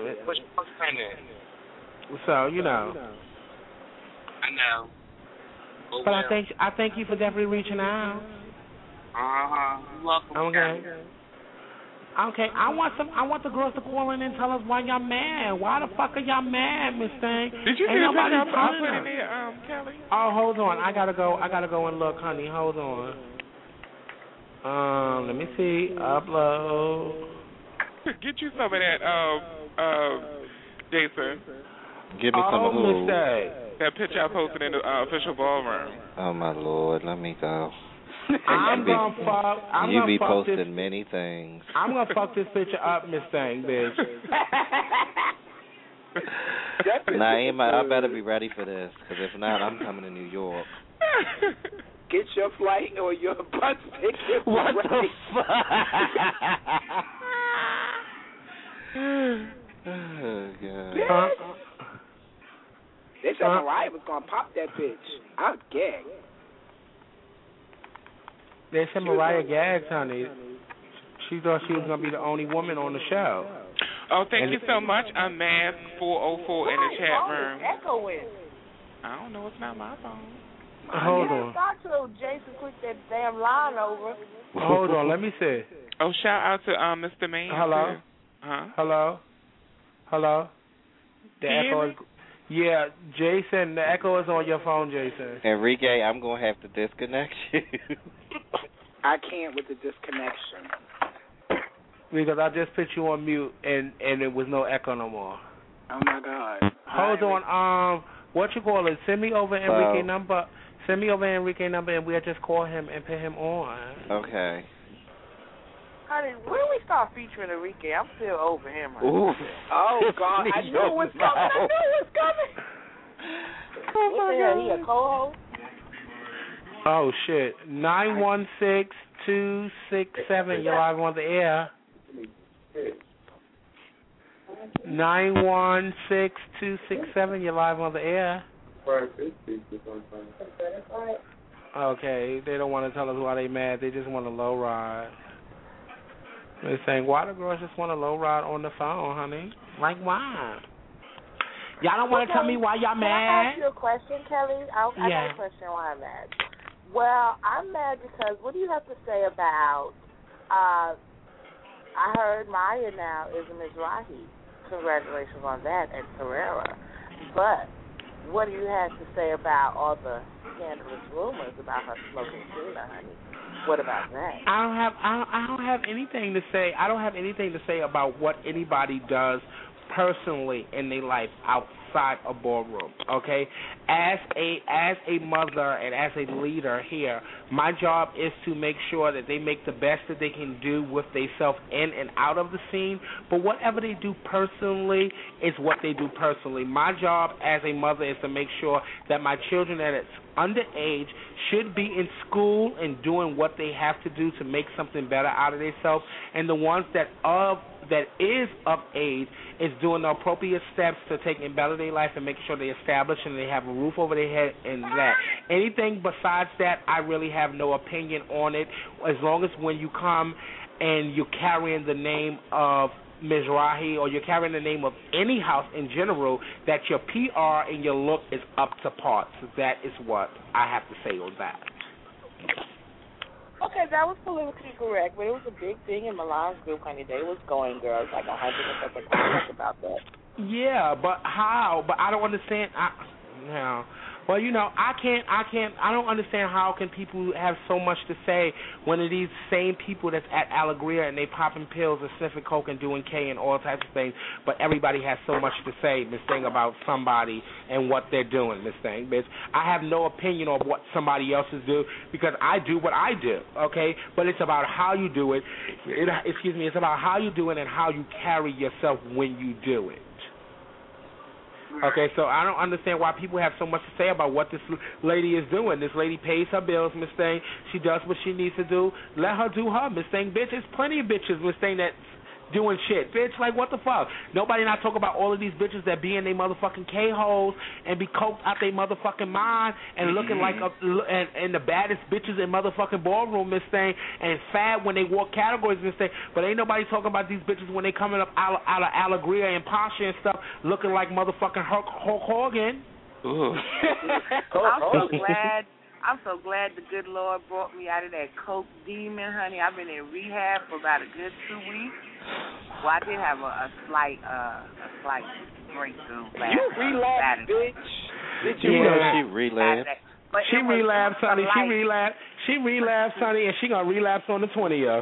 So you know. I know. Oh, But well. I thank I thank you for definitely reaching out. Uh huh. You're welcome. Okay. Okay. I want some. I want the girls to call in and tell us why y'all mad. Why the fuck are y'all mad, Miss Thing? Did you Ain't see the nobody picture I telling put her. in there, um, Kelly? Oh, hold on. I gotta go. I gotta go and look, honey. Hold on. Um, let me see. Upload. Get you some of that, um, uh, Jason. Give me some oh, of who? Miss Thing. That picture I posted in the uh, official ballroom. Oh, my Lord, let me go. I'm You be- gonna fuck. I'm you gonna be fuck posting this. many things. I'm gonna fuck this picture up, Miss Thing, bitch. Nah, ain't my, I better be ready for this, because if not, I'm coming to New York. Get your flight or your bus ticket. What the ready. fuck? Oh, God. Huh? They said Huh? Mariah was gonna pop that bitch. I was gagged. They said Mariah gags, honey. She thought she was gonna be the only woman on the show. Oh, thank And you so much. I'm Math four oh four in the chat room. Echoing. I don't know. It's not my phone. Hold I on. thought to Jason click that damn line over. Hold on. Let me see. Oh, shout out to um, Mister Man. Hello? Too. Huh? Hello. Hello. The Can you echo hear is. Yeah, Jason. The echo is on your phone, Jason. Enrique, I'm going to have to disconnect you. I can't with the disconnection. Because I just put you on mute and and it was no echo no more. Oh my God. Hold on. Um, what you call it? Send me over Enrique Wow. number. Send me over Enrique number and we'll just call him and put him on. Okay. Honey, when we start featuring Enrique, I'm still over him. Honey. Ooh. Oh, God. I knew it was coming. I knew it was coming. Oh, my God. He a co-host? Oh, shit. nine one six, two six seven, you're live on the air. nine one six, two six seven, you're live on the air. Okay, they don't want to tell us why they mad. They just want a low ride. They're saying, why the girls just want a low ride on the phone, honey? Like, why? Y'all don't want to Okay, tell me why y'all can mad? I ask you a question, Kelly? I, I Yeah. got a question why I'm mad. Well, I'm mad because what do you have to say about, uh, I heard Maya now is a Mizrahi. Congratulations on that, and Carrera. But what do you have to say about all the scandalous rumors about her smoking Tina, honey? What about that? I don't have I don't, I don't have anything to say. I don't have anything to say about what anybody does personally in their life outside a ballroom. Okay, as a as a mother and as a leader here, my job is to make sure that they make the best that they can do with themselves in and out of the scene. But whatever they do personally is what they do personally. My job as a mother is to make sure that my children that it's underage should be in school and doing what they have to do to make something better out of themselves, and the ones that of that is of age is doing the appropriate steps to taking better their life and making sure they establish and they have a roof over their head and that. Anything besides that, I really have no opinion on it, as long as when you come and you're carrying the name of Mizrahi or you're carrying the name of any house in general, that your P R and your look is up to par. So that is what I have to say on that. Okay, that was politically correct, but it was a big thing in Milan's group, honey. They was going girls like a hundred and something comments about that. Yeah, but how? But I don't understand. I, no. Well, you know, I can't, I can't, I don't understand how can people have so much to say when are these same people that's at Alegria and they popping pills and sniffing coke and doing K and all types of things, but everybody has so much to say, Miss Thing, about somebody and what they're doing, Miss Thing, bitch. I have no opinion on what somebody else is doing because I do what I do, okay? But it's about how you do it. it. Excuse me, it's about how you do it and how you carry yourself when you do it. Okay, so I don't understand why people have so much to say about what this lady is doing. This lady pays her bills, Miss Thing. She does what she needs to do. Let her do her, Miss Thing. Bitch, there's plenty of bitches, Miss Thing, that's doing shit. Bitch, like, what the fuck? Nobody not talk about all of these bitches that be in they motherfucking K-holes and be coked out they motherfucking mind and looking like a, and, and the baddest bitches in motherfucking ballroom, Miss Thing, and fab when they walk categories, Miss Thing. But ain't nobody talking about these bitches when they coming up out, out of Alegria and Pasha and stuff looking like motherfucking Hulk, Hulk Hogan. Ooh. I'm so glad. I'm so glad the good Lord brought me out of that coke demon, honey. I've been in rehab for about a good two weeks. Well, I did have a, a slight, uh, a slight breakthrough last You relapsed, Saturday. bitch. Did you? Yeah, Yeah. she relapsed. But She it was- relapsed, it was honey. a She light- relapsed. She relapsed, honey, and she gonna relapse on the twentieth.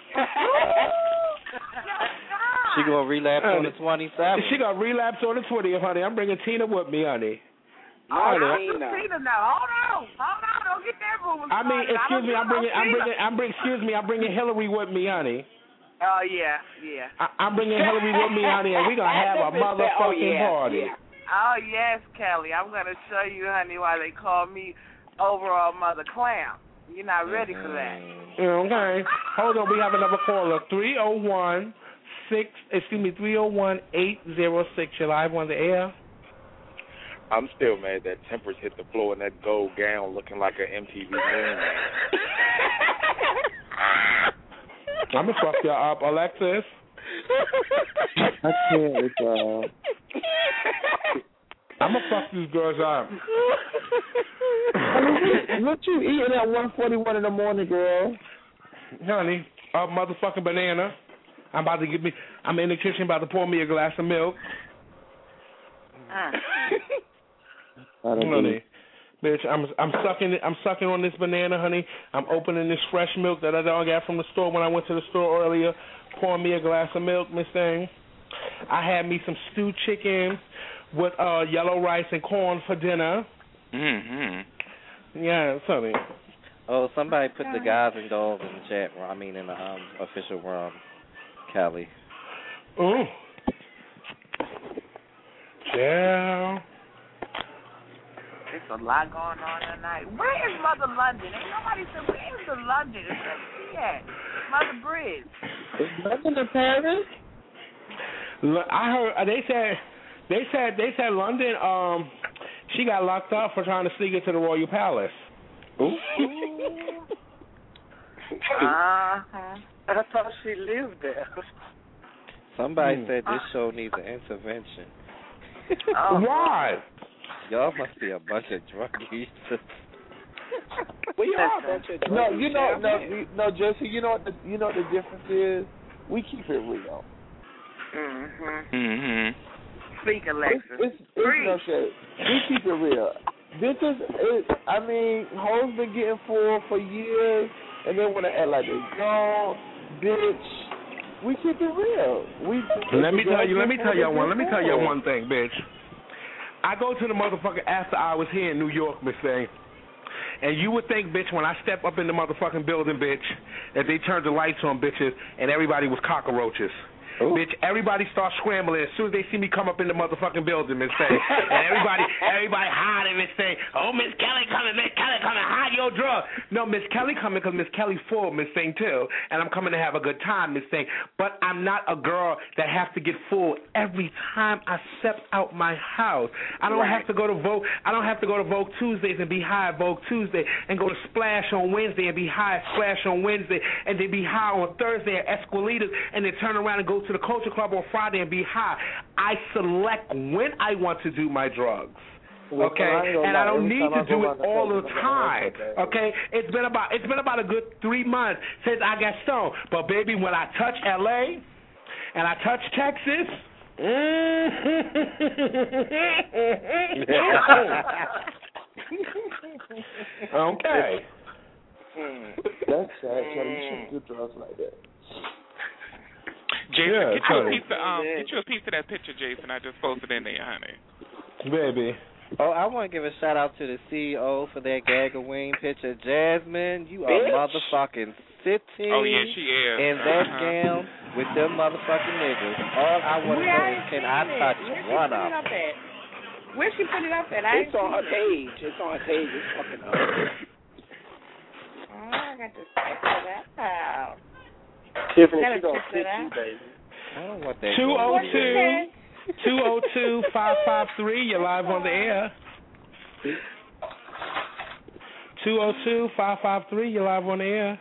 She gonna relapse on the twenty-seventh. She gonna relapse on the twentieth, honey. I'm bringing Tina with me, honey. Oh, Honey. I don't do Tina now. Hold on, hold on. Don't get that rumor I mean, started. excuse I don't me. do I'm no bringing. I'm Tina. bringing. I'm bringing. Excuse me. I'm bringing Hillary with me, honey. Oh yeah, yeah. I, I'm bringing Hillary with me, honey, and we gonna have a motherfucking oh, yeah, party. Yeah. Oh yes, Kelly. I'm gonna show you, honey, why they call me overall mother clown. You're not ready for that. Okay. Hold on. We have another caller. Three oh one six. Excuse me. Three oh one eight zero six. You're live on the air. I'm still mad that Tempers hit the floor in that gold gown looking like an M T V man. I'm gonna fuck you up, Alexis. I can't with y'all. I'm gonna fuck these girls up. What you eating at one forty-one in the morning, girl? Honey, a motherfucking banana. I'm about to give me. I'm in the kitchen about to pour me a glass of milk. Honey, bitch, I'm I'm sucking it. I'm sucking on this banana, honey. I'm opening this fresh milk that I done got from the store when I went to the store earlier. Pour me a glass of milk, Miss Thing. I had me some stewed chicken with uh, yellow rice and corn for dinner. Mm-hmm. Yeah, honey. Oh, somebody put the guys and dolls in the chat room. I mean, in the um, official room, Kelly. Oh. Yeah. There's a lot going on tonight. Where is Mother London? Ain't nobody said, where is the London? It's where she at? Mother Bridge. Is London in Paris? I heard uh, they said they said they said London um she got locked up for trying to sneak into the Royal Palace. Ooh. uh-huh. I thought she lived there. Somebody Hmm. said this show needs an intervention. Oh. Why? Y'all must be a bunch of drug users. We are a bunch of No, drug you know, users. no, you- no, Jesse. You know what? The, you know what the difference is. We keep it real. Mm-hmm. Mhm. Speak, Alexis. It's, it's, it's no shit. We keep it real. This is, it, I mean, hoes been getting full for years, and they want to act like they gone, bitch. We keep it real. We. Let me tell you. Let me tell y'all one. Let me tell y'all one thing, bitch. I go to the motherfucking after hours here in New York, Miss Thing. And you would think, bitch, when I step up in the motherfucking building, bitch, that they turned the lights on, bitches, and everybody was cockroaches. Ooh. Bitch, everybody starts scrambling as soon as they see me come up in the motherfucking building, Miss Thing. And everybody, everybody hiding, Miss Thing. Oh, Miss Kelly coming, Miss Kelly coming, hide your drug. No, Miss Kelly coming because Miss Kelly full, Miss Thing, too. And I'm coming to have a good time, Miss Thing. But I'm not a girl that has to get full every time I step out my house. I don't Right. have to go to Vogue. I don't have to go to Vogue Tuesdays and be high at Vogue Tuesday, and go to Splash on Wednesday and be high at Splash on Wednesday, and then be high on Thursday at Esquilitas, and then turn around and go to the Culture Club on Friday and be high. I select when I want to do my drugs. Well, Okay, I ain't gonna and I lie. don't Every need time I to do go it around the all the corner, I'm time. gonna have Okay, it's been about it's been about a good three months since I got stoned. But baby, when I touch L A and I touch Texas. Okay. That's sad, Kelly. You shouldn't do drugs like that. Jason, Yeah, get you a Kelly. piece of um, get you a piece of that picture, Jason. I just posted in there, honey. Baby. Oh, I want to give a shout out to the C E O for that gag of wing picture. Jasmine, you are Bitch. motherfucking sitting Oh yeah, she is. in that Uh-huh. gown with them motherfucking niggas. All I want to Where know I is, ain't can seen I it? touch Where she one put of it them? up at? Where she put it up at? I It's ain't on her seen it. page. It's on her page. It's fucking ugly. Oh, I got to type that out. Tiffany, Gotta she gonna check fit that you, out. baby. I don't want that. Two oh What you two say? two oh two five five three. You're live on the air. Two oh two five five three. You're live on the air.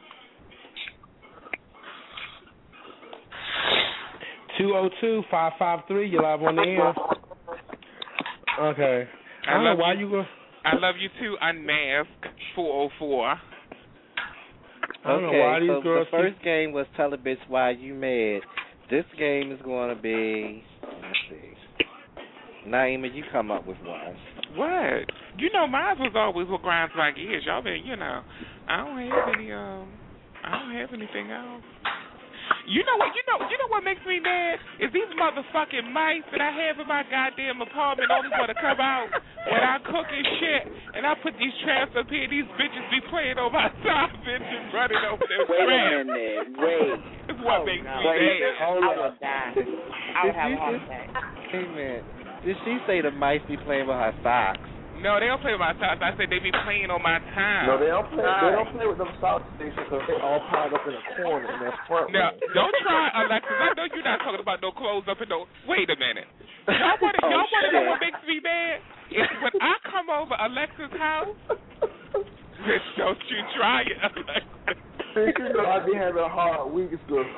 Two oh two five five three. You're live on the air. Okay. I, I don't know love why you. you go. I love you too. Unmasked four oh four. I don't know Okay, why these so girls the first game was Tell a Bitch Why You Mad. This game is going to be, let's see. Naima, you come up with one. What? You know, mine was always what grinds my gears. Y'all been, you know, I don't have any, um, I don't have anything else. You know what? You know. You know what makes me mad is these motherfucking mice that I have in my goddamn apartment only want to come out when I cook and shit, and I put these traps up here. These bitches be playing on my side, bitch, and running over their Wait a traps. minute. Wait. That's what Oh, makes no. me Wait. mad. Hold I on. would die. I would have a heart attack. Hey, man. Did she say the mice be playing with her socks? No, they don't play with my socks. I said they be playing on my time. No, they don't play. They don't play with them South stations because they all piled up in a corner in that front Now, room. don't try, Alexis. I know you're not talking about no clothes up in no. Wait a minute. Y'all want to Oh, y'all want to know shit. what makes me mad? Is when I come over Alexis' house. Bitch, don't you try it, Alexis. Bitch, you know I be having a hard week. It's good.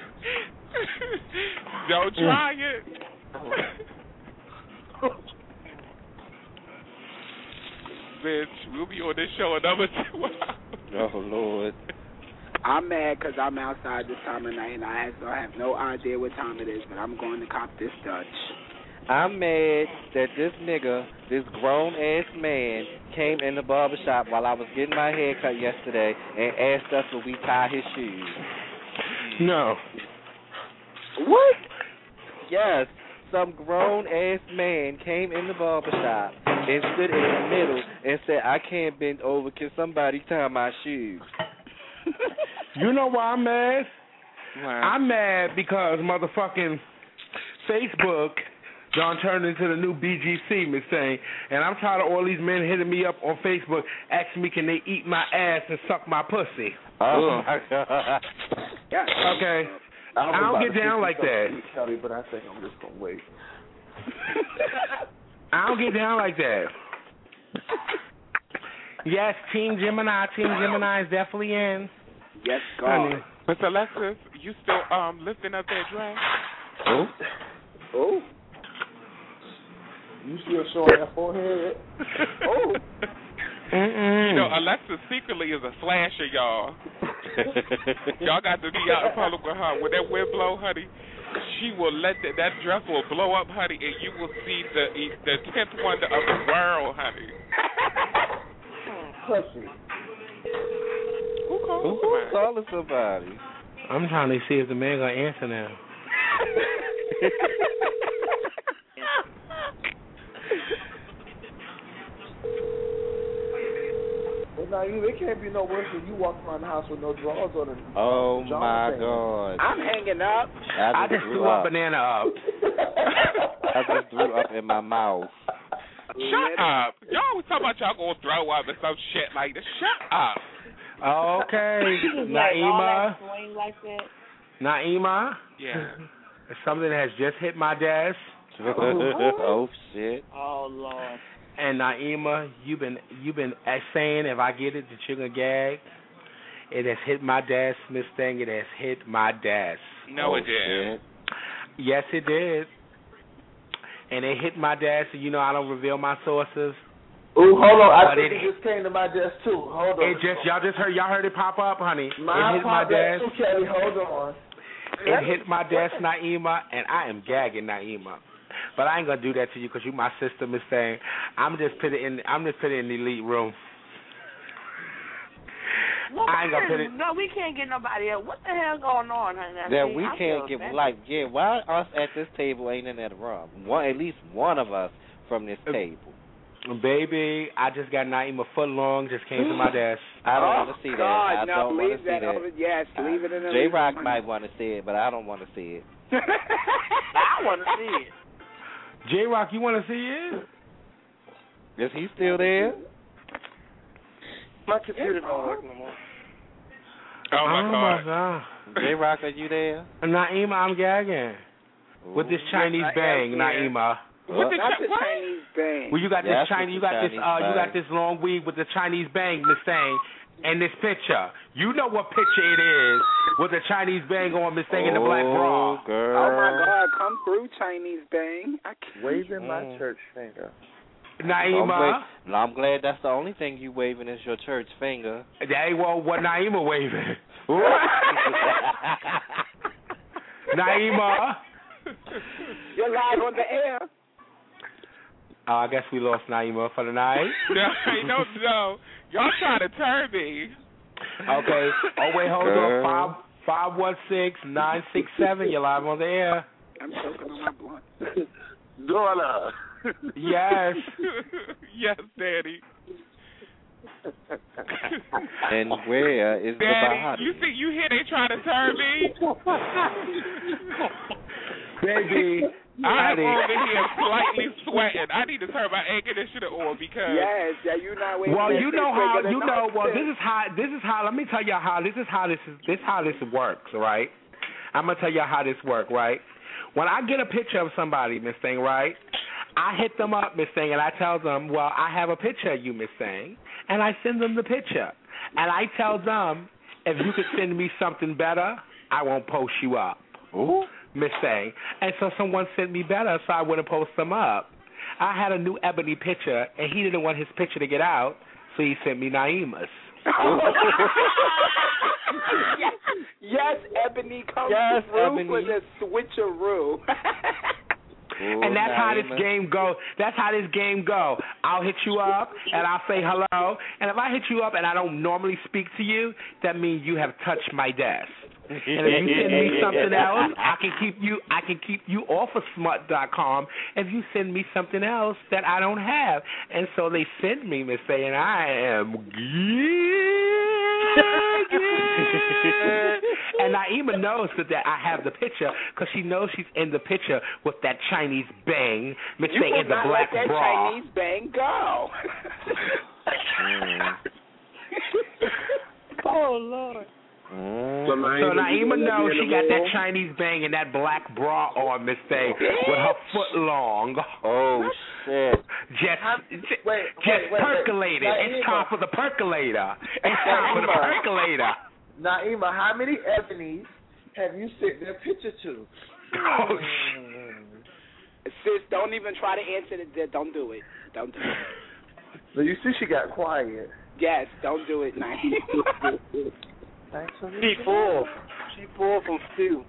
Don't try it. Bitch, we'll be on this show another two hours. Oh, Lord. I'm mad because I'm outside this time of night and I have, I have no idea what time it is, but I'm going to cop this Dutch. I'm mad that this nigga, this grown-ass man, came in the barbershop while I was getting my hair cut yesterday and asked us would we tie his shoes. No. What? Yes. Some grown-ass man came in the barbershop and stood in the middle and said, I can't bend over. Can somebody tie my shoes? You know why I'm mad? Wow. I'm mad because motherfucking Facebook done turned into the new B G C, Miss Thing, and I'm tired of all these men hitting me up on Facebook asking me can they eat my ass and suck my pussy. Oh, my God. Okay. I, I don't get down like that. Kelly, but I think I'm just going to wait. I don't get down like that. Yes, Team Gemini, Team Gemini is definitely in. Yes, God. Miss Alexis, you still um lifting up that dress? Oh. Oh. You still showing that forehead? Oh. Mm-mm. You know, Alexis secretly is a slasher, y'all. Y'all got to be out in public with her. When that wind blow, honey, she will let that, that dress will blow up, honey, and you will see the the tenth wonder of the world, honey. Pussy. Who called Who's calling somebody? I'm trying to see if the man gonna answer now. Well, now you, it can't be no worse than you walk around the house with no drawers on. And, oh uh, my thing. God! I'm hanging up. I just, I just threw a banana up. I just threw up in my mouth. Shut up! Y'all was talking about y'all gonna throw up and some shit like this. Shut up. Okay, Naima. Like that. Naima. Yeah. Something has just hit my desk. Oh shit. Oh Lord. And Naima, you've been you've been saying if I get it that you're gonna gag. It has hit my desk, Miss Thing. It has hit my desk. No, oh, it didn't. Yes, it did. And it hit my desk. So you know I don't reveal my sources. Ooh, hold on. I But think it, it just came to my desk too. Hold on. It just y'all just heard y'all heard it pop up, honey. My it hit my desk. Too, Kelly. Hold on. It hit my desk, Naima, and I am gagging, Naima. But I ain't gonna do that to you because you my sister, Miss Thing. I'm just put it in. I'm just put it in the elite room. No, I ain't gonna put it. No, we can't get nobody else. What the hell going on, honey? That See, we I can't feel get offended. like yeah. Why us at this table ain't in that room? One at least one of us from this table. Baby, I just got Naima foot long. Just came to my desk. I don't oh, want to see that. God, I no, don't want to leave see that. that. Over, yes, leave it in the J Rock might want to see it, but I don't want to see it. I want to see it. J Rock, you want to see it? Is he still there? My computer don't work no more. Oh my oh God. My God. J Rock, are you there? Naima, I'm gagging. Ooh. With this Chinese Yes, bang, Naima. What the Not chi- the what? Chinese bang. Well, you got this That's Chinese, you with got the this, Chinese uh, you got bang. this long weave with the Chinese bang, Miss Thing, and this picture. You know what picture it is with the Chinese bang on, Miss Thing, in the black bra. Oh, girl. Oh my God, come through, Chinese bang. I can't. Waving my Mm. church finger. I'm Naima. glad, I'm glad that's the only thing you waving is your church finger. That ain't what, what Naima waving. Naima. You're live on the air. Uh, I guess we lost Naima for the night. No, no, no. Y'all trying to turn me. Okay. Oh wait, hold Girl. on. Five five one six nine six seven. You're live on the air. I'm choking on my blunt. Donna. Yes. Yes, Daddy. And where is the Daddy, body? you see, you hear they trying to turn me? Baby. I'm Daddy. over here slightly sweating. I need to turn my air conditioner on because. Yes, yeah, you not waving. Well, that you church know how finger you know. tonight. Well, this is how this is how. Let me tell you how this is how this is this how this works, right? I'm gonna tell you how this works, right? When I get a picture of somebody, Miss Thing, right? I hit them up, Miss Thing, and I tell them, well, I have a picture of you, Miss Thing, and I send them the picture, and I tell them, if you could send me something better, I won't post you up. Ooh. Miss Thing. And so someone sent me better, so I wouldn't post them up. I had a new Ebony picture, and he didn't want his picture to get out, so he sent me Naima's. yes, Ebony comes Yes, through Ebony. for the switcheroo. Ooh, and that's how this Naima. game go. That's how this game go. I'll hit you up and I'll say hello. And if I hit you up and I don't normally speak to you, that means you have touched my desk. And if you send me something else, I can keep you. I can keep you off of smut dot com. If you send me something else that I don't have, and so they send me, Miss Faye, and I am and Naima knows that, that I have the picture because she knows she's in the picture with that Chinese bang, Miss You Faye will in the not black let that bra. Chinese bang go. Oh Lord. Mm. So Naima knows she got that Chinese bang and that black bra on, Miss Faye, with her foot long. Oh shit! Just, just, wait, just wait, wait, percolated. wait. It's time for the percolator. It's time for the percolator. Naima, how many ebonies have you sent their picture to? Oh, Sis, don't even try to answer it. Don't do it. Don't do it. So you see she got quiet. Yes, don't do it, Naima. Thanks for She full. She full from stew.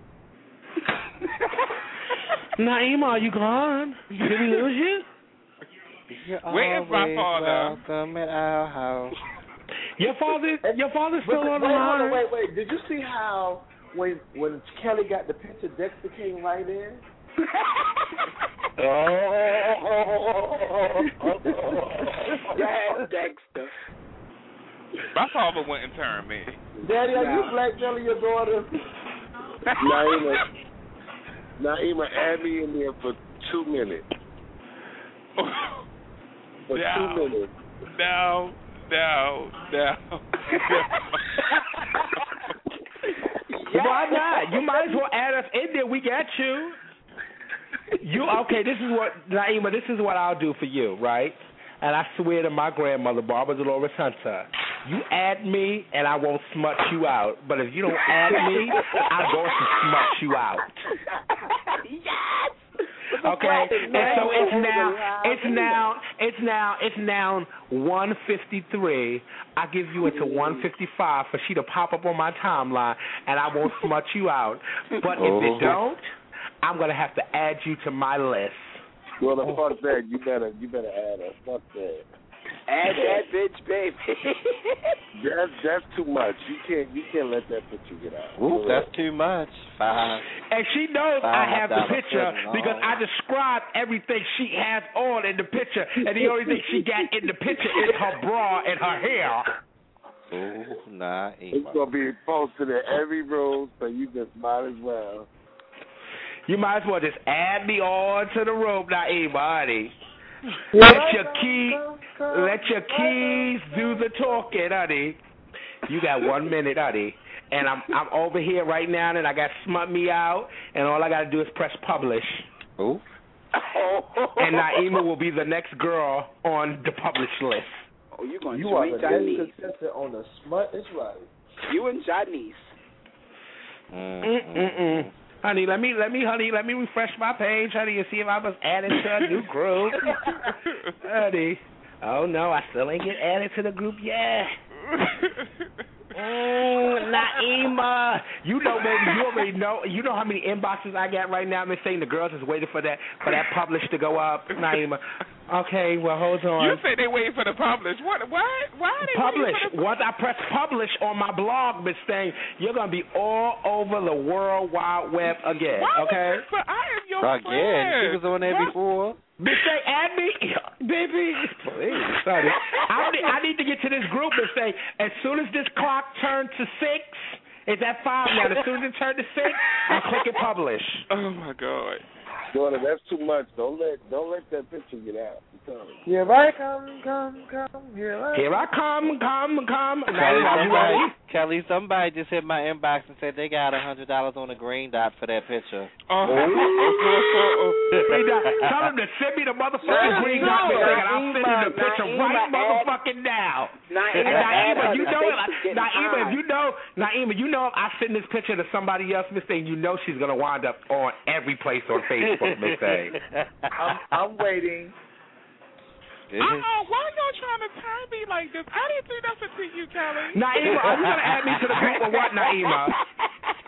Naima, are you gone? Did we lose you? You're Where is my always father? welcome at our house. Your father, your father's still Wait, on the wait, line. wait, wait, wait. Did you see how when when Kelly got the picture, Dexter came right in? Yes, Dexter. My father wouldn't turn me. Daddy, are No. you blackmailing your daughter? Naima, Naima, add me in there for two minutes. For No. two minutes. No, no, no. Why not? You might as well add us in there. We got you. You okay? This is what Naima. This is what I'll do for you, right? And I swear to my grandmother, Barbara Dolores Hunter, you add me and I won't smut you out. But if you don't add me, I'm going to smut you out. Yes. Okay, and so it's now, it's now, it's now, it's now one fifty-three. I give you into one fifty-five for she to pop up on my timeline, and I won't smut you out. But if it don't, I'm gonna have to add you to my list. Well, the fuck that. You better, you better add her. Fuck that. Add that bitch, baby. That's that's too much. You can't, you can't let that picture get out. Ooh, that's too much. Five. And she knows I have the Five dollar picture footing because on. I described everything she has on in the picture, and the only thing she got in the picture is her bra and her hair. Ooh, nah, It's gonna be posted in every room, so you just might as well. You might as well just add me on to the room, Naima, honey. Let your key, let your keys do the talking, honey. You got one minute, honey, and I'm I'm over here right now, and I got smut me out, and all I got to do is press publish. Ooh. And Naima will be the next girl on the publish list. Oh, you going to You are the join Janice. next contestant on the smut. That's right. You and Janice. Mm-mm-mm. Honey, let me let me honey, let me refresh my page, honey, and see if I was added to a new group. Honey. Oh no, I still ain't get added to the group yet. Mm, Naima, you know, baby, you already know. You know how many inboxes I got right now. Miss saying the girls is waiting for that for that publish to go up. Naima, okay, well hold on. You say they waiting for the publish. What? Why? Why are they Publish. waiting for the Once I press publish on my blog, Miss Thing, you're gonna be all over the World Wide Web again. Why Okay. would- But I am your Again, friend. she was on there Why- before. Miss Thing, add me, baby. Please, sorry. I need, I need to get to this group, Miss Thing. As soon as this clock turns to six, it's at five now. As soon as it turns to six, I'm clicking publish. Oh my God. Daughter, that's too much. Don't let, don't let that picture get out. I'm telling you. Here I come, come, come. Here I Here I come, come, come. Kelly, Naima, are you somebody, ready? Kelly, somebody just hit my inbox and said they got a hundred dollars on the green dot for that picture. Oh. Green dot. Tell them to send me the motherfucking green dot, Miss Thing, and I'll send you the picture right motherfucking now. And Naima, you know, if, Naima, if you know, Naima, you know, if I send this picture to somebody else, Miss Thing, you know she's gonna wind up on every place on Facebook, Miss Thing. I'm, I'm waiting. Uh-oh, why y'all trying to turn me like this? I didn't do nothing to you, Kelly. Naima, are you gonna add me to the group or what, Naima?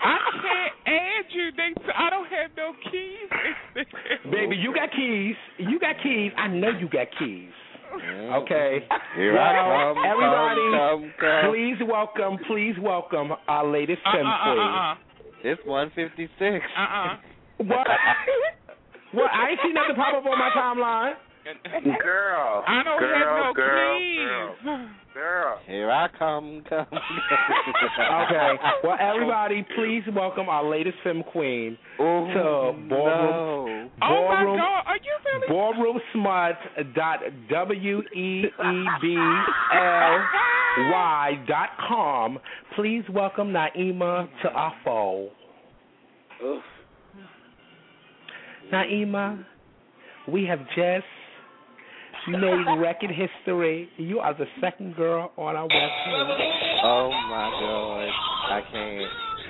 I can't add you. They, I don't have no keys. Baby, you got keys. You got keys. I know you got keys. Okay. Here well, I come, everybody, come, come. please welcome, please welcome our latest uh, femme uh, queen. uh, uh, uh. It's one fifty-six. Uh-uh. What? What? I ain't seen nothing pop up on my timeline. Girl. I don't girl, have no girl, keys. Girl. Girl. Here I come, come. Okay. Well, everybody, please welcome our latest femme queen Ooh, to Ballroom. No. Oh Ballroom, my God! Are you really? Ballroom Smut dot W E E B L Y dot com. Please welcome Naima to our fold. Oof. Naima, we have just made record history. You are the second girl on our website. Oh my God. I can't.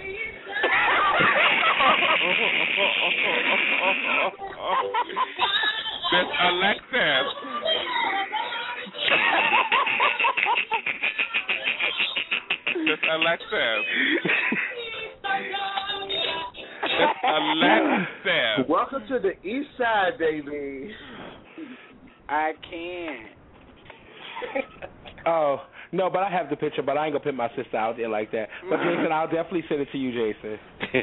Miss Alexis. Miss Alexis. Miss Alexis. Welcome to the East Side, baby. I can't. Oh, no, but I have the picture, but I ain't going to put my sister out there like that. But, Jason, I'll definitely send it to you, Jason.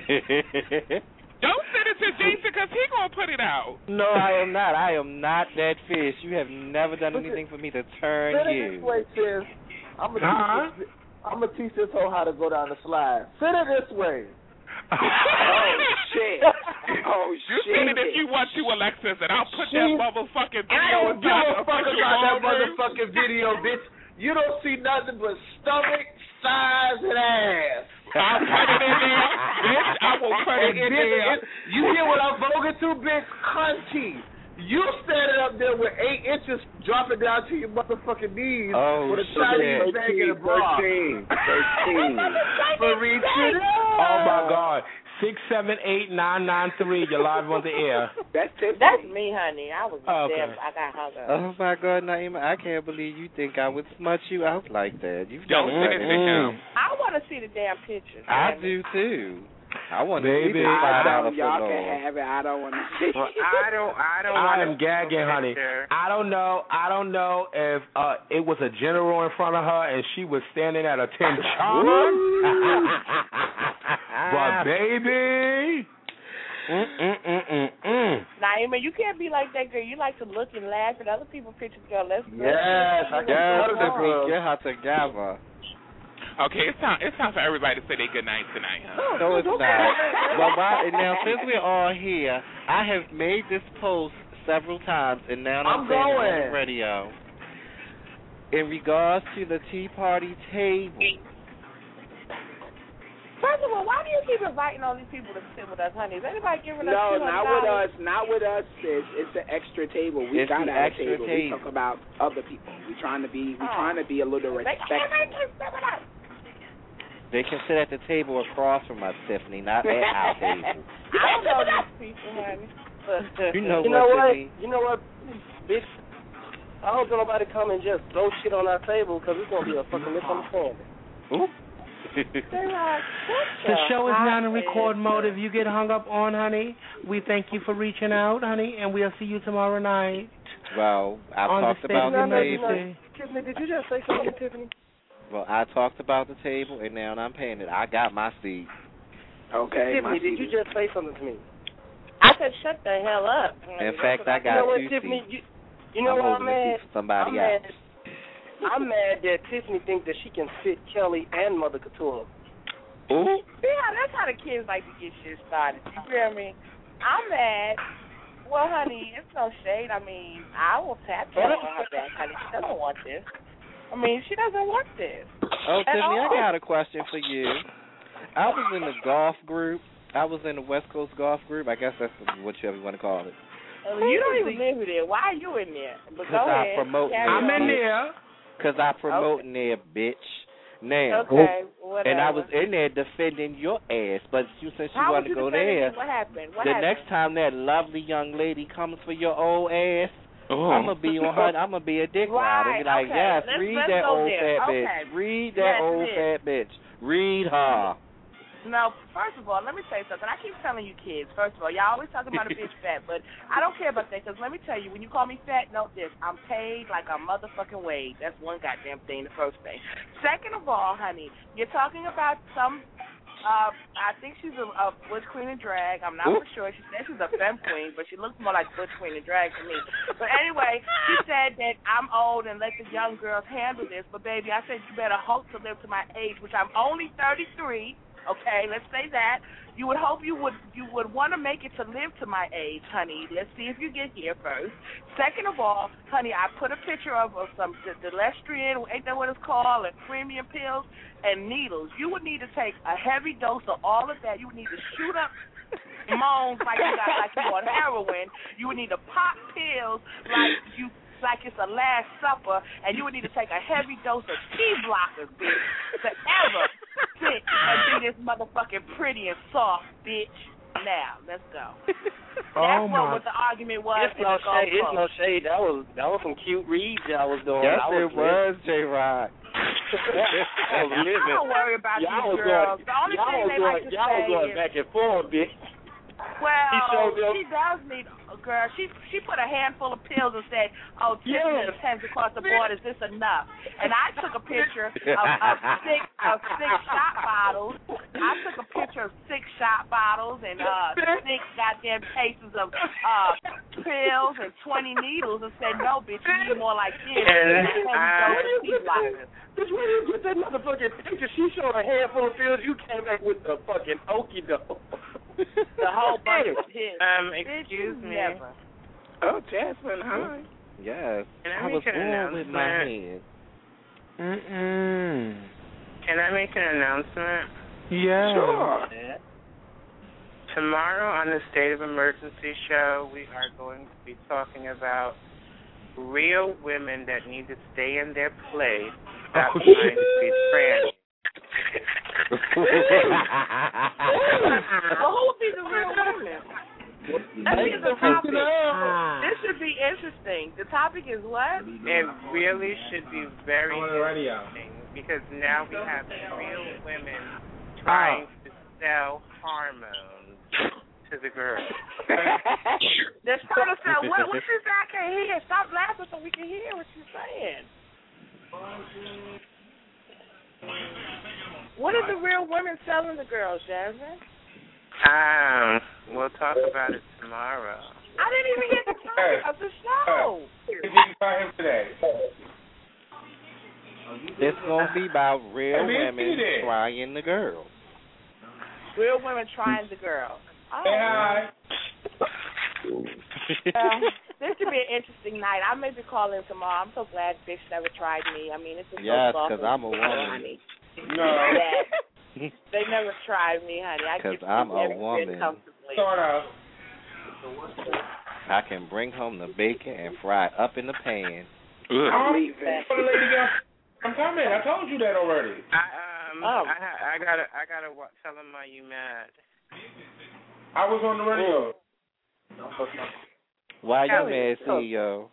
Don't send it to Jason because he going to put it out. No, I am not. I am not that fish. You have never done anything for me to turn Sit it you. this way, sis. I'm gonna Uh-huh. teach this, I'm gonna teach this hoe how to go down the slide. Sit it this way. Oh, shit. Oh, You shit. send it if you want to, Alexis, and I'll put She- that motherfucking I video don't on give top a of fuck your about that ballroom. motherfucking video, bitch. You don't see nothing but stomach, thighs, and ass. I'll put it in there, bitch. I will put it in And bitch, there. it- You hear what I'm voting to, bitch? Cunty. You standing up there with eight inches dropping down to your motherfucking knees Oh, with a shit. Chinese bag in a bra. thirteen. thirteen. For reaching Oh, my God. six seven eight nine nine three. You're live on the air. That's Tiffany. That's me, honey. I was Oh, okay. there. I got hung up. Oh my God, Naima, I can't believe you think I would smut you out like that. You've Don't done send it to him. I want to see the damn pictures. I damn it. do too. I want to Baby. see this I five dollar don't, y'all for can have it. I don't want to see Well, I don't. I don't. I wanna am gagging, honey. there. I don't know. I don't know if uh, it was a general in front of her and she was standing at attention. But baby, mm-mm-mm-mm-mm. Naima, you can't be like that, girl. You like to look and laugh at other people's pictures, girl. Let's Yes, I let's- can Yes, tell that, bro. get her together. Okay, it's time. It's time for everybody to say their good night tonight, huh? No, it's not. Well, by, now since we're all here, I have made this post several times, and now I'm, I'm saying it on going. the radio. In regards to the Tea Party table, First of all, why do you keep inviting all these people to sit with us, honey? Is anybody giving us No, two hundred not with dollars? us. Not with us, sis. It's the extra table. We It's got the our extra table. table. We talk about other people. We trying to be. We Oh. trying to be a little They respectful. can't sit with us. they can sit at the table across from us, Tiffany, not at our table. I don't know these people, honey. You know You know what, what? Tiffany? You know what, bitch? I hope nobody come and just throw shit on our table because it's gonna be a fucking misunderstanding. Ooh. They're like, what The show is now in hell record mode. If you get hung up on, honey, we thank you for reaching out, honey, and we'll see you tomorrow night. Well, I On the talked about stage. the No, no, table. no. Tiffany, did you just say something, Tiffany? Well, I talked about the table, and now I'm paying it. I got my seat. Okay. Tiffany, my did you seat. just say something to me? I said, shut the hell up. honey. In fact, I You got know what, two Tiffany? seats. You, you know I'm what I'm holding the mad? seat for somebody I'm else. mad. I'm mad that Tiffany thinks that she can fit Kelly and Mother Couture. Ooh. See how that's how the kids like to get shit started. You feel me? I'm mad. Well, honey, it's no shade. I mean, I will tap Kelly on her back, honey. She doesn't want this. I mean, she doesn't want this. Oh, At Tiffany, I all. got a question for you. I was in the golf group. I was in the West Coast golf group. I guess that's whatever you want to call it. Uh, you don't even live there. Why are you in there? But go Because I ahead. promote Carry I'm on. in there. Because I promote in there, bitch. Now. Okay, whatever. And I was in there defending your ass, but you since you How want was to you go defending there, me? What happened? What the happened? next time that lovely young lady comes for your old ass, Oh. I'm gonna be on her. I'm gonna be a dick rider. Right, Be like, okay. yes, Let's- read let's that go old there. fat Okay. bitch. Read that Yes, old it is. fat bitch. Read her. No, first of all, let me tell you something. I keep telling you kids, first of all, y'all always talking about a bitch fat, but I don't care about that because let me tell you, when you call me fat, note this, I'm paid like a motherfucking wage. That's one goddamn thing, the first thing. Second of all, honey, you're talking about some, uh, I think she's a, a Butch Queen and Drag. I'm not for sure. She said she's a femme queen, but she looks more like Butch Queen and Drag to me. But anyway, she said that I'm old and let the young girls handle this, but baby, I said you better hope to live to my age, which I'm only thirty-three. Okay, let's say that. You would hope you would you would want to make it to live to my age, honey. Let's see if you get here first. Second of all, honey, I put a picture of, of some Delestrian, ain't that what it's called, and premium pills and needles. You would need to take a heavy dose of all of that. You would need to shoot up moans like you got like you on heroin. You would need to pop pills like you like it's a Last Supper, and you would need to take a heavy dose of T blockers, bitch, to ever sit and be this motherfucking pretty and soft, bitch. Now, let's go. Oh That's my. what the argument was. It's no shade. It's no shade. That was that was some cute reads y'all was doing. Yes, I was it was, J. Rod. I was living. I don't worry about y'all these was girls. Going, the only y'all thing was they going, like to y'all say was going is, back and forth, bitch. well, He showed them. she does need, girl, she she put a handful of pills and said, oh, Tiffany Yes. depends across the board, is this enough? And I took a picture of, of, six, of six shot bottles. I took a picture of six shot bottles and uh, six goddamn cases of uh, pills and twenty needles and said, no, bitch, you need more like this. And, And uh, go to T blockers. Bitch, where did you get that motherfucking picture? She showed a handful of pills. You came back with the fucking okie doke. The whole bunch of hits. Um, Bitch, excuse you me. never. Oh, Jasmine, hi. Yes. Can I I was make an born with my announcement? hand. Mm-mm. Can I make an announcement? Yeah. Sure. Tomorrow on the State of Emergency show, we are going to be talking about real women that need to stay in their place, stop Oh, trying to be tranny. Well, who would be the real women? That is the topic. This should be interesting. The topic is what? It really should be very On the radio. interesting because now we have real women trying to sell hormones to the girls. They're trying to say, what, what she say? I can't hear. Stop laughing so we can hear what she's saying. What are the real women selling the girls, Jasmine? Um, we'll talk about it tomorrow. I didn't even hear the topic of the show. If you can find him today. It's going to be about real Hey, man, women see that. trying the girls. Real women trying the girls. Oh. Say hi. Uh, this should be an interesting night. I may be calling tomorrow. I'm so glad bitch never tried me. I mean, it's just Yes, so soft. because I'm a woman. Honey. No. Yeah. They never tried me, honey. I Because get I'm a every woman. bit comfortably. Sort of. I can bring home the bacon and fry it up in the pan. I'm leaving. For the lady girl, I'm coming. I told you that already. I, um, Oh. I, I gotta, I gotta wa- tell him why you mad. I was on the radio. Why you Kelly, mad, C E O?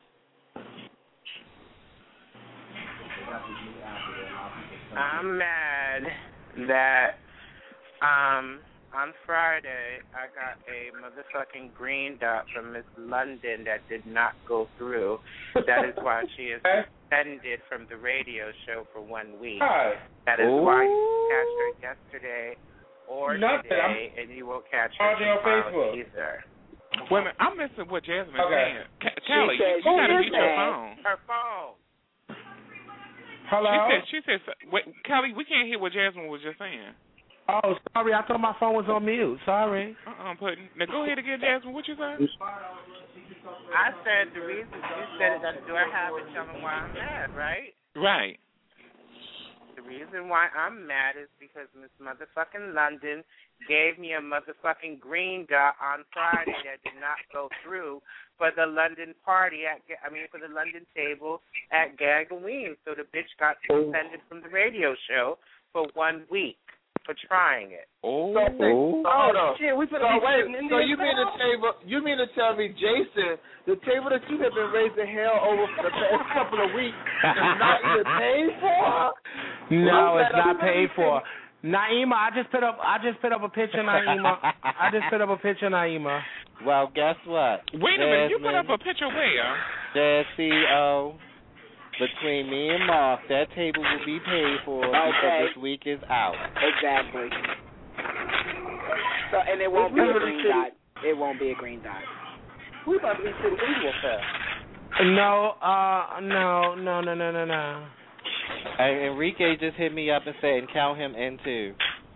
I'm mad that um on Friday I got a motherfucking green dot from Miss London that did not go through. That is why she is suspended from the radio show for one week. Hi. That is Ooh. why you didn't catch her yesterday or Nothing. today, and you won't catch her Watching on tomorrow Facebook. either. Wait a minute, I'm missing what Jasmine is Okay. saying. Ke- Kelly, said, you gotta "Who get is your that?" phone. Her phone. Hello? She said, she said, wait, Kelly, we can't hear what Jasmine was just saying. Oh, sorry. I thought my phone was on mute. Sorry. Uh-uh, Puddin'. Now go ahead again, Jasmine. What you say? I said the reason you said that do I have it, tell them why I'm mad, right? Right. The reason why I'm mad is because Miss Motherfucking London gave me a motherfucking green dot on Friday that did not go through for the London party at, Ga- I mean, for the London table at Gagaween. So the bitch got suspended from the radio show for one week for trying it. Oh. So, Oh. hold on. Shit, we finna So be wait, sitting in so this you mean the now? table? You mean to tell me, Jason, the table that you have been raising hell over for the past couple of weeks is not even paid for? No, I'm it's glad not I'm paid really for. Naima, I just put up. I just put up a picture, Naima. I just put up a picture, Naima. Well, guess what? Wait a Jasmine, minute, you put up a picture where? The C E O, between me and Mark, that table will be paid for because Okay. this week is out. Exactly. So, and it won't be a green dot. It won't be a green dot. We about to be sitting equal fast. No, uh, no, no, no, no, no, no. Hey, Enrique just hit me up and said, and count him in too.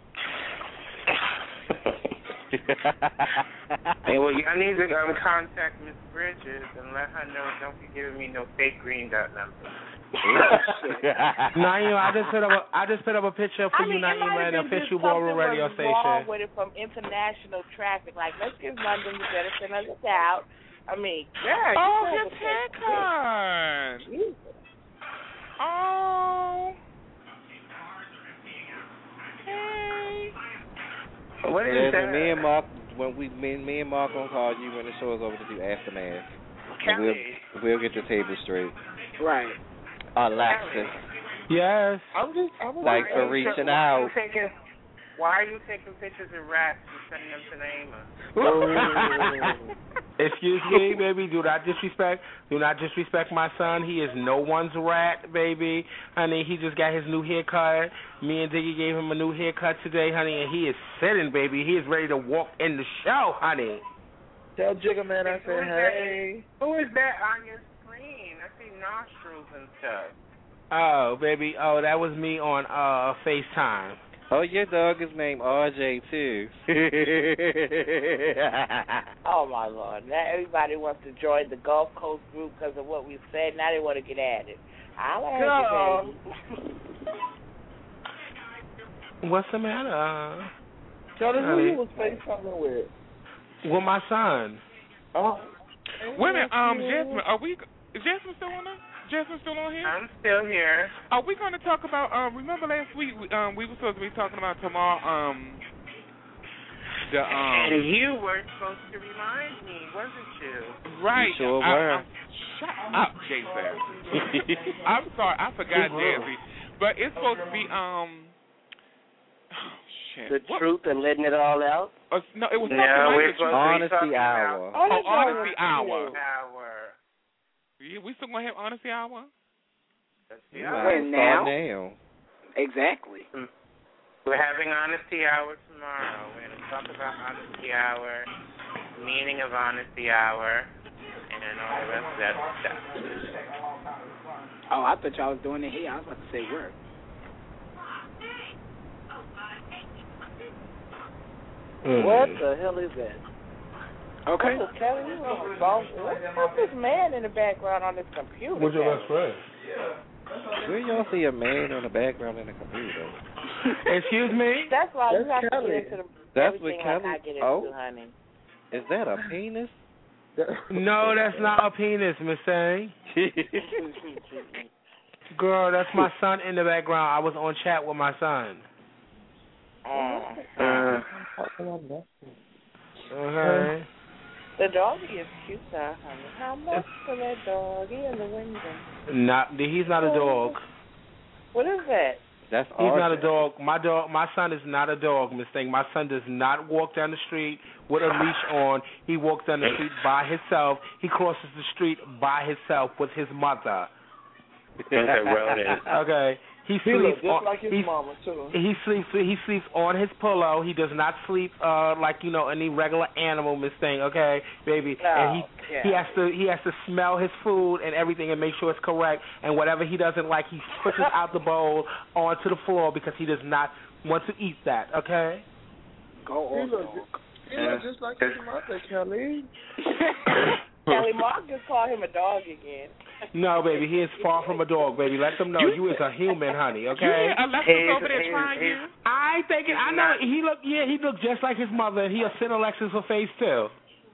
Hey, well, y'all need to um, contact Miss Bridges and let her know don't be giving me no fake green dot number. Naima, I just put up. A, I just put up a picture for I mean, you, it might Naima, have an been official just Ballroom something radio was wrong station. with it from international traffic. Like, let's give London the benefit of the doubt. I mean, yeah. Oh, you his haircut. Oh. Hey. What is Jasmine, that? me and Mark, when we, me, me and Mark gonna call you when the show is over to do Aftermath. And we'll, we'll get your table straight. Right. Alexis. Yes. I'm just, I'm Thanks for reaching out. Taking, why are you taking pictures of rats and sending them to Naima? Oh. Excuse me, baby. Do not disrespect. Do not disrespect my son. He is no one's rat, baby. Honey, he just got his new haircut. Me and Diggy gave him a new haircut today, honey, and he is sitting, baby. He is ready to walk in the show, honey. Tell Jigga Man I said hey. Who is that on your screen? I see nostrils and stuff. Oh, baby. Oh, that was me on uh FaceTime. Oh, your dog is named R J too. Oh, my Lord. Now everybody wants to join the Gulf Coast group because of what we said. Now they want to get at it. I'll ask you, baby. What's the matter? Tell us who Honey. you was FaceTiming with. With my son. Oh. Wait a minute, um, Jasmine, are we? Is Jasmine still on there? Jasmine still on here? I'm still here. Are we going to talk about? Um, remember last week? We, um, we were supposed to be talking about tomorrow. Um, the um. And you were supposed to remind me, wasn't you? Right. You sure I, were. I, shut up, Jason. I'm sorry, I forgot, Jazzy. But it's supposed to be um. Oh, shit. The What? truth and letting it all out. Uh, no, it was No, something we're like the supposed to be Honesty talking hour. about- Oh, honesty hour. Hour. Yeah, we still gonna have honesty hour? You Yeah. might And start now? now. Exactly. We're having honesty hour tomorrow. We're going to talk about honesty hour, meaning of honesty hour, and all the rest of that stuff. Oh, I thought y'all was doing it here. I was about to say work. Mm. What the hell is that? Okay. What the Kelly, you on the phone? What's this man in the background on this computer? What's your Kelly? best friend? Where y'all see a man on the background in the computer? Excuse me? That's why you That's have Kelly. to get into the That's everything what like Kelly. I get into, Oh, honey. is that a penis? No, that's not a penis, Miss A. Girl, that's my son in the background. I was on chat with my son. Uh, Okay. The doggy is cute, though, honey. How much for that doggy in the window? Not he's not a dog. What is that? That's He's R J. not a dog. My dog my son is not a dog, Miss Thing. My son does not walk down the street with a leash on. He walks down the street by himself. He crosses the street by himself with his mother. Okay, well then. Okay. He He sleeps looks just on like his he, mama too. he sleeps he sleeps on his pillow. He does not sleep uh like, you know, any regular animal, Miss Thing, okay, baby. No, and he yeah. he has to he has to smell his food and everything and make sure it's correct, and whatever he doesn't like he pushes out the bowl onto the floor because he does not want to eat that, okay? Go He on. look, he look just like his mother, Kelly. Kelly, Mark just called him a dog again. No, baby, he is far from a dog, baby. Let them know you is a human, honey, okay? Yeah, Alexis over there trying you. I think it, I know he look yeah, he look just like his mother, and he'll send Alexis a face too.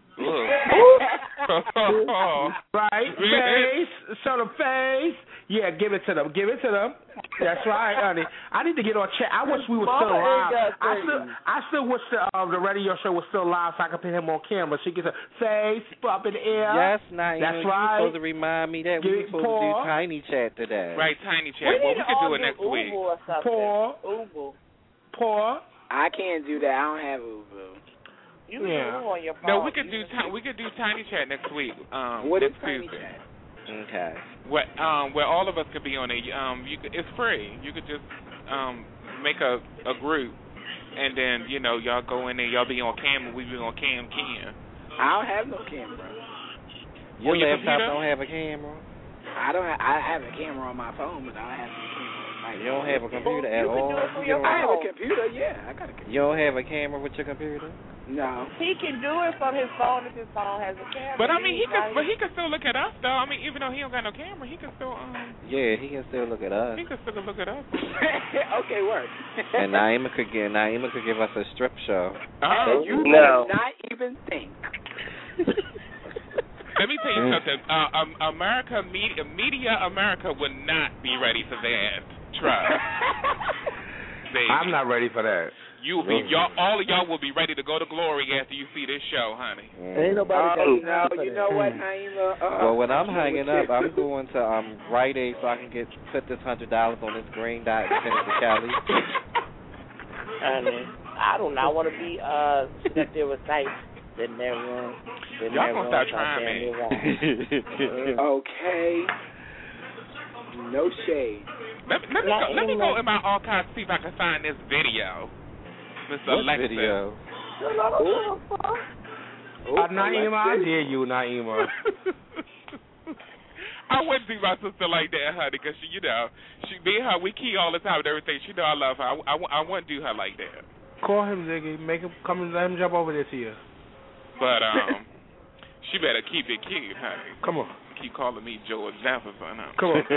Right, face, show the face. Yeah, give it to them, give it to them. That's right, honey. I need to get on chat. I wish we were still Mama live. ain't got I face. still, I still wish the um, the radio show was still live so I could put him on camera. She gets a face up in the air. Yes, Naima, That's you right. supposed to remind me that we Give were supposed Paul. to do Tiny Chat today. Right, Tiny We Chat. Well, need we to could all do it next Uber week. or something. Paul. Uber. Paul. I can't do that. I don't have Uber. You can Yeah. do on your phone. No, we could do ti- we could do Tiny Chat next week. Um, What is next Tiny Tuesday. Chat? Okay. Where um where all of us could be on it. Um, you could, it's free. You could just um make a a group, and then you know y'all go in there. Y'all be on camera. We be on cam Ken. I don't have no camera. Your On your laptop computer? don't have a camera. I don't. Ha- I have a camera on my phone, but I don't have a camera. Like, You don't have a computer at you can all. do it from You your don't- I have a computer. Yeah, I got a computer. You don't have a camera with your computer? No. He can do it from his phone if his phone has a camera. But I mean, he He's could, like- but he could still look at us though. I mean, even though he don't got no camera, he can still um Yeah, he can still look at us. he can still look at us. Okay, work. And Naima could get Naima could give us a strip show. Oh, You No. did not even think. Let me tell you something. Uh, um, America, media, media America would not be ready for that. Trust. Baby. I'm not ready for that. You'll be, y'all, all of y'all will be ready to go to glory after you see this show, honey. Ain't nobody got Oh, time no, for you that. know what, Naima? Uh, Well, when I'm you hanging would up, I'm going to um Rite Aid so I can get put this hundred dollars on this green dot and send it to Kelly. Honey, I do not want to be uh sitting up there with sites in their room. In Y'all their gonna room, start so trying damn me. near wrong. Okay. No shade. Let, let me go, let me go in my archive to see if I can find this video, Mister What Alexa. video? Uh, Naima, I dare you, Naima. I wouldn't do my sister like that, honey, because she, you know, she, me and her, we key all the time with everything. She know I love her. I, I, I wouldn't do her like that. Call him, Ziggy. Make him come and let him jump over there to you. But um, she better keep it cute, honey. Come on. Keep calling me George Jefferson. Huh? Come on.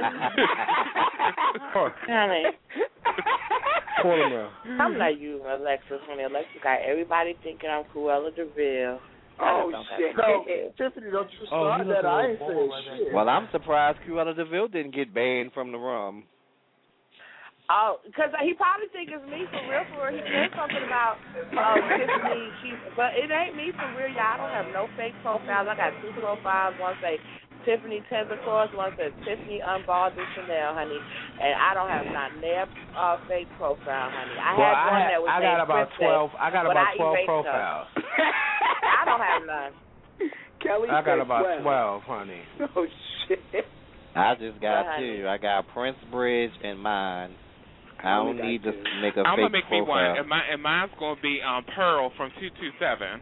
Come on. Honey, Call him now. I'm not you, Alexis. Honey, Alexis got everybody thinking I'm Cruella DeVille. Oh, shit. No, Tiffany, don't you Oh, start you that. look I a ain't little saying bold shit. Well, I'm surprised Cruella DeVille didn't get banned from the room. Oh, because he probably think it's me for real, for real. He said something about uh, Tiffany, she, but it ain't me for real, y'all. I don't have no fake profiles. I got two profiles. One say Tiffany Tendercross, one says Tiffany Unballed and Chanel, honey. And I don't have not never uh, fake profile, honey. I Well, had I, one had, that was I got named about Princess, twelve. I got but about I twelve erased her. profiles. I don't have none. Kelly I got said about twelve. twelve, honey. Oh, shit. I just got Honey. two. I got Prince Bridge and mine. I only don't got need to two. make a I'm fake gonna make me one, profile. and, my, and mine's gonna be um, Pearl from two two seven.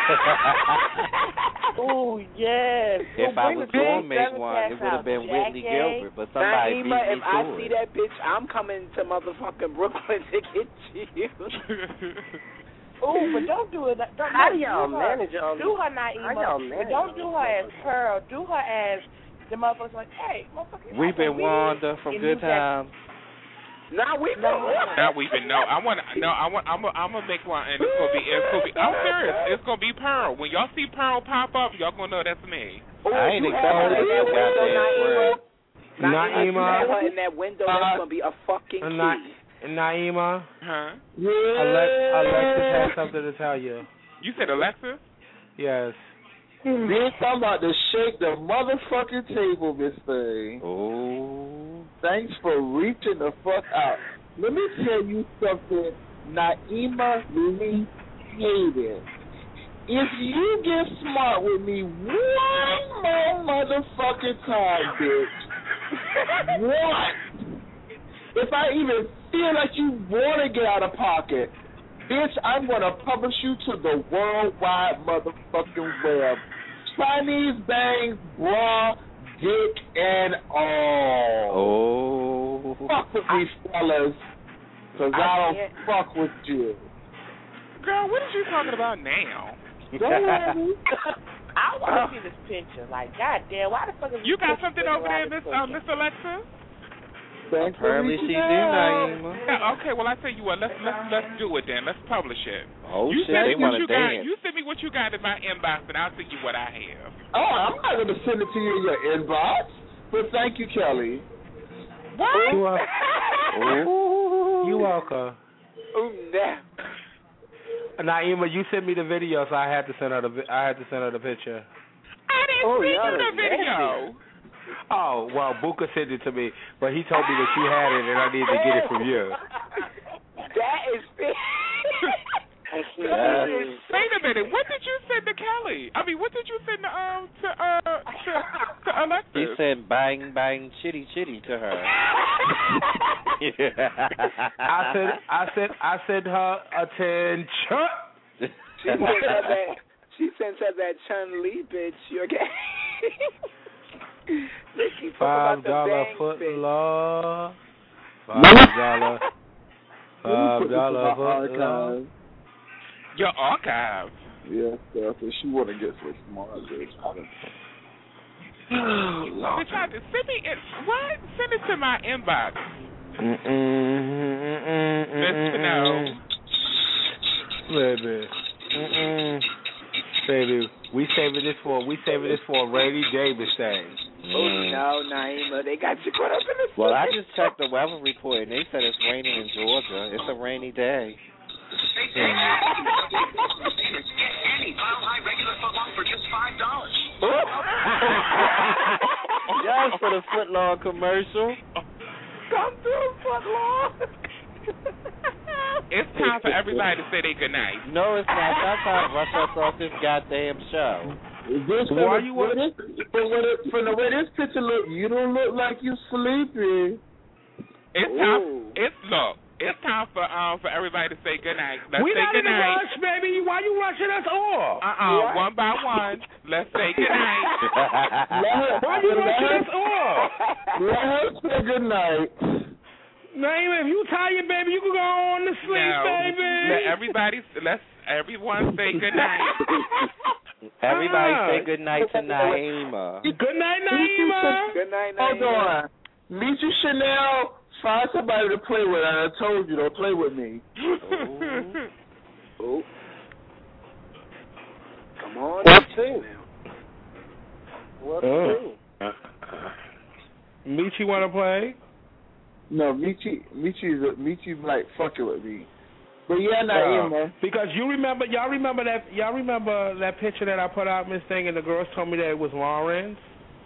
Oh, yes. If Well, I bring was the going to big make seven one, cats it would have out, been Whitney Jackie. Gilbert, but somebody beat Naima, me if I to see it. that bitch, I'm coming to motherfucking Brooklyn to get you. Oh, but don't do it. Don't, How don't y'all do her. manage all Do her this? How Naima, y'all but manage don't all do this her as stuff? Pearl. Do her as the motherfuckers like, hey, motherfucker. We've been Wanda from Good Times. Now we No, Not weeping. No, I want. No, I want. I'm. I'm gonna make one, and it's gonna be. It's gonna be. I'm serious. It's gonna be Pearl. When y'all see Pearl pop up, y'all gonna know that's me. I ain't you expecting have her that in you that got window, that friend. Naima. You Naima. have her in that window, that's Uh, gonna be a fucking key. Na- Naima, Huh? Yeah. Ale- Alexis has something to tell you. You said Alexa? Yes. Bitch, I'm about to shake the motherfucking table, Miss Thing. Oh. Thanks for reaching the fuck out. Let me tell you something, Naima Lee Hayden. If you get smart with me one more motherfucking time, bitch, one. If I even feel like you want to get out of pocket, bitch, I'm going to publish you to the worldwide motherfucking web. Chinese bangs, bra, dick, and all. Oh. Fuck with me, fellas, because I, I don't can't. fuck with you. Girl, what is you talking about now? Don't worry. I want to see this picture. Like, goddamn, why the fuck is You this got picture something sitting over there, around Miss this uh, picture? Miss Alexa? Thanks for Apparently she reaching do, out. Naima. Yeah, okay, well I tell you what, let's let's let's do it then. Let's publish it. Oh you shit, send they me what want you to got. dance. You send me what you got in my inbox, and I'll send you what I have. Oh, I'm not going to send it to you in your inbox, but thank you, Kelly. What? You are. You welcome. Oh, no. Naima, you sent me the video, so I had to send her the. vi- I had to send her the picture. I didn't Oh, send y'all you the are video. Oh well, Buka sent it to me, but he told me that you had it, and I need to get it from you. That is big. Wait a minute. What did you send to Kelly? I mean, what did you send to um to uh to, to Alexis? He said bang bang chitty chitty to her. I said I said I said her attention. She sent her that. She sent her that Chun Li bitch. You okay? Five dollar foot law. Five dollar. Five dollar foot law. Your archive. Yeah, stuff. If she want to get so smart, bitch. Bitch, I just send me it. What? Send it to my inbox. Let's know. Baby. Mm-mm. Baby, we saving this for we saving this for a rainy day, Miss thing. Oh no, Naima, they got you caught up in this. Well, I just checked the weather report and they said it's raining in Georgia. It's a rainy day. Any Mile High regular footlong for just five dollars. Yes, for the footlong commercial. Come through, footlong. It's time for everybody to say they good night. No, it's not. That's time to rush us off this goddamn show. This Why from, you the, this, from, the, from the way this picture look, you don't look like you sleepy. It's time. It's look. It's time for um for everybody to say good night. Let's we say not good in a night. rush, baby. Why you rushing us off? Uh uh one by one. Let's say good night. Why you rushing us off? Let her say good night. Naima, if you tired, baby, you can go on to sleep, No. baby. Let everybody. Let's everyone say good night. Everybody Ah. say good night to Naima. Good night, Naima. Good night, Naima. Hold on. Meet you, Chanel. Find somebody to play with. I told you, don't play with me. Oh. Come on. What team? What Oh. team? Michi want to play? No, Michi, Michi's Michi like fucking with me. But yeah, Naima. Uh, because you remember, y'all remember that, y'all remember that picture that I put out, Miss Thing, and the girls told me that it was Lawrence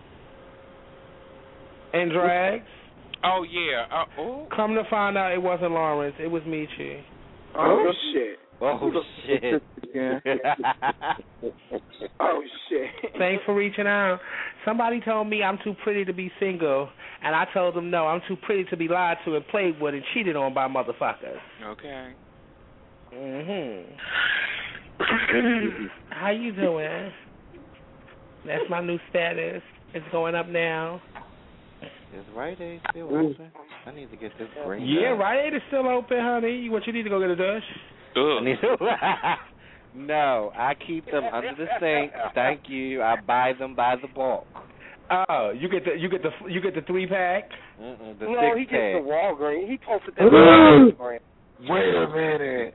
in drags. Oh yeah. Uh, oh. Come to find out, it wasn't Lawrence. It was Michi. Oh shit. Oh shit. Oh shit. Thanks for reaching out. Somebody told me I'm too pretty to be single, and I told them no, I'm too pretty to be lied to and played with and cheated on by motherfuckers. Okay. Mhm. How you doing? That's my new status. It's going up now. Is Rite Aid still open? I need to get this green. Yeah, done. Rite Aid is still open, honey. What you need to go get a Dutch? I need to No, I keep them under the sink. Thank you. I buy them by the bulk. Oh, you get the you get the you get the three pack. Mm-mm, the No, six he gets pack. the Walgreens. He posted that on Instagram. Wait a minute.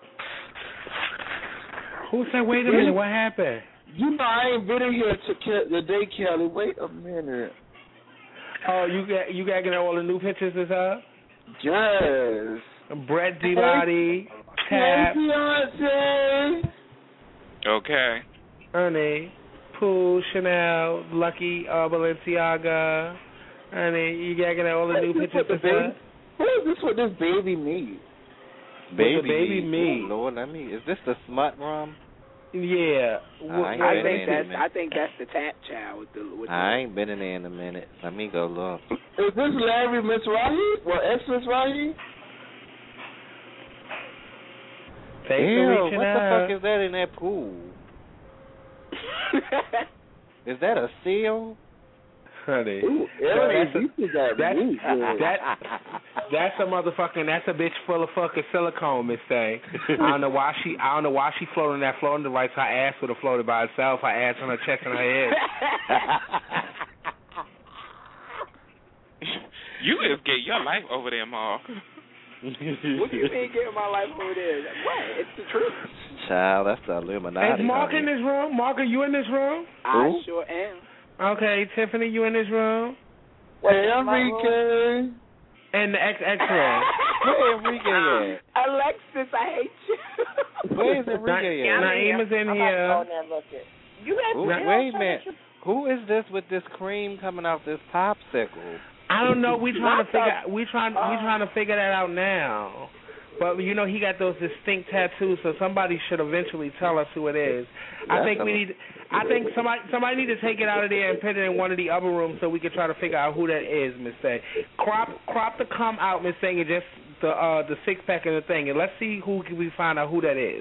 Who said wait a minute? What happened? You know I ain't been in here to Ke- the day, Kelly. Wait a minute. Oh, you got you got to get all the new pictures this up? Yes. Brett Dilotti, Tap, Hey, Beyonce. Okay. Ernie, Pooh, Chanel, Lucky, uh, Balenciaga. Ernie, you got to get all the new pictures the this baby? up? What is this? What this baby means? Baby, With the baby me. Oh, Lord, let me. Is this the smut rum? Yeah. I ain't I been think in a that's minute. I think that's the tap child with the with I ain't been in there in a minute. Let me go look. Is this Larry Miss Rahi? Well, ex Miss Rahi? Thanks Ew, for what reaching the out. fuck is that in that pool? Is that a seal? Honey. Ooh, that's, a, you got that's, me, girl. that, that's a motherfucking, that's a bitch full of fucking silicone, Miss Thing. I don't know why she, I don't know why she floating that floating device. Her ass would have floated by itself. Her ass on her chest and her head. You just get your life over there, Mark. What do you mean getting my life over there? What? It's the truth. Child, that's the Illuminati. Is Mark honey. in this room? Mark, are you in this room? I Who? sure am. Okay, Tiffany, you in this room? Hey, Enrique. And the X X room. Where Enrique at? Alexis, I hate you. Where is Enrique at? Naima's in I'm here. about to go in there and look at. You got Ooh, wait a minute. Who is this with this cream coming off this popsicle? I don't know. We trying to What the- figure. We trying. We trying to figure that out now. But you know he got those distinct tattoos, so somebody should eventually tell us who it is. I think we need. I think somebody somebody need to take it out of there and put it in one of the other rooms so we can try to figure out who that is, Miss Thing. Crop crop the come out, Miss Thing, and just the uh, the six pack and the thing, and let's see who can we find out who that is.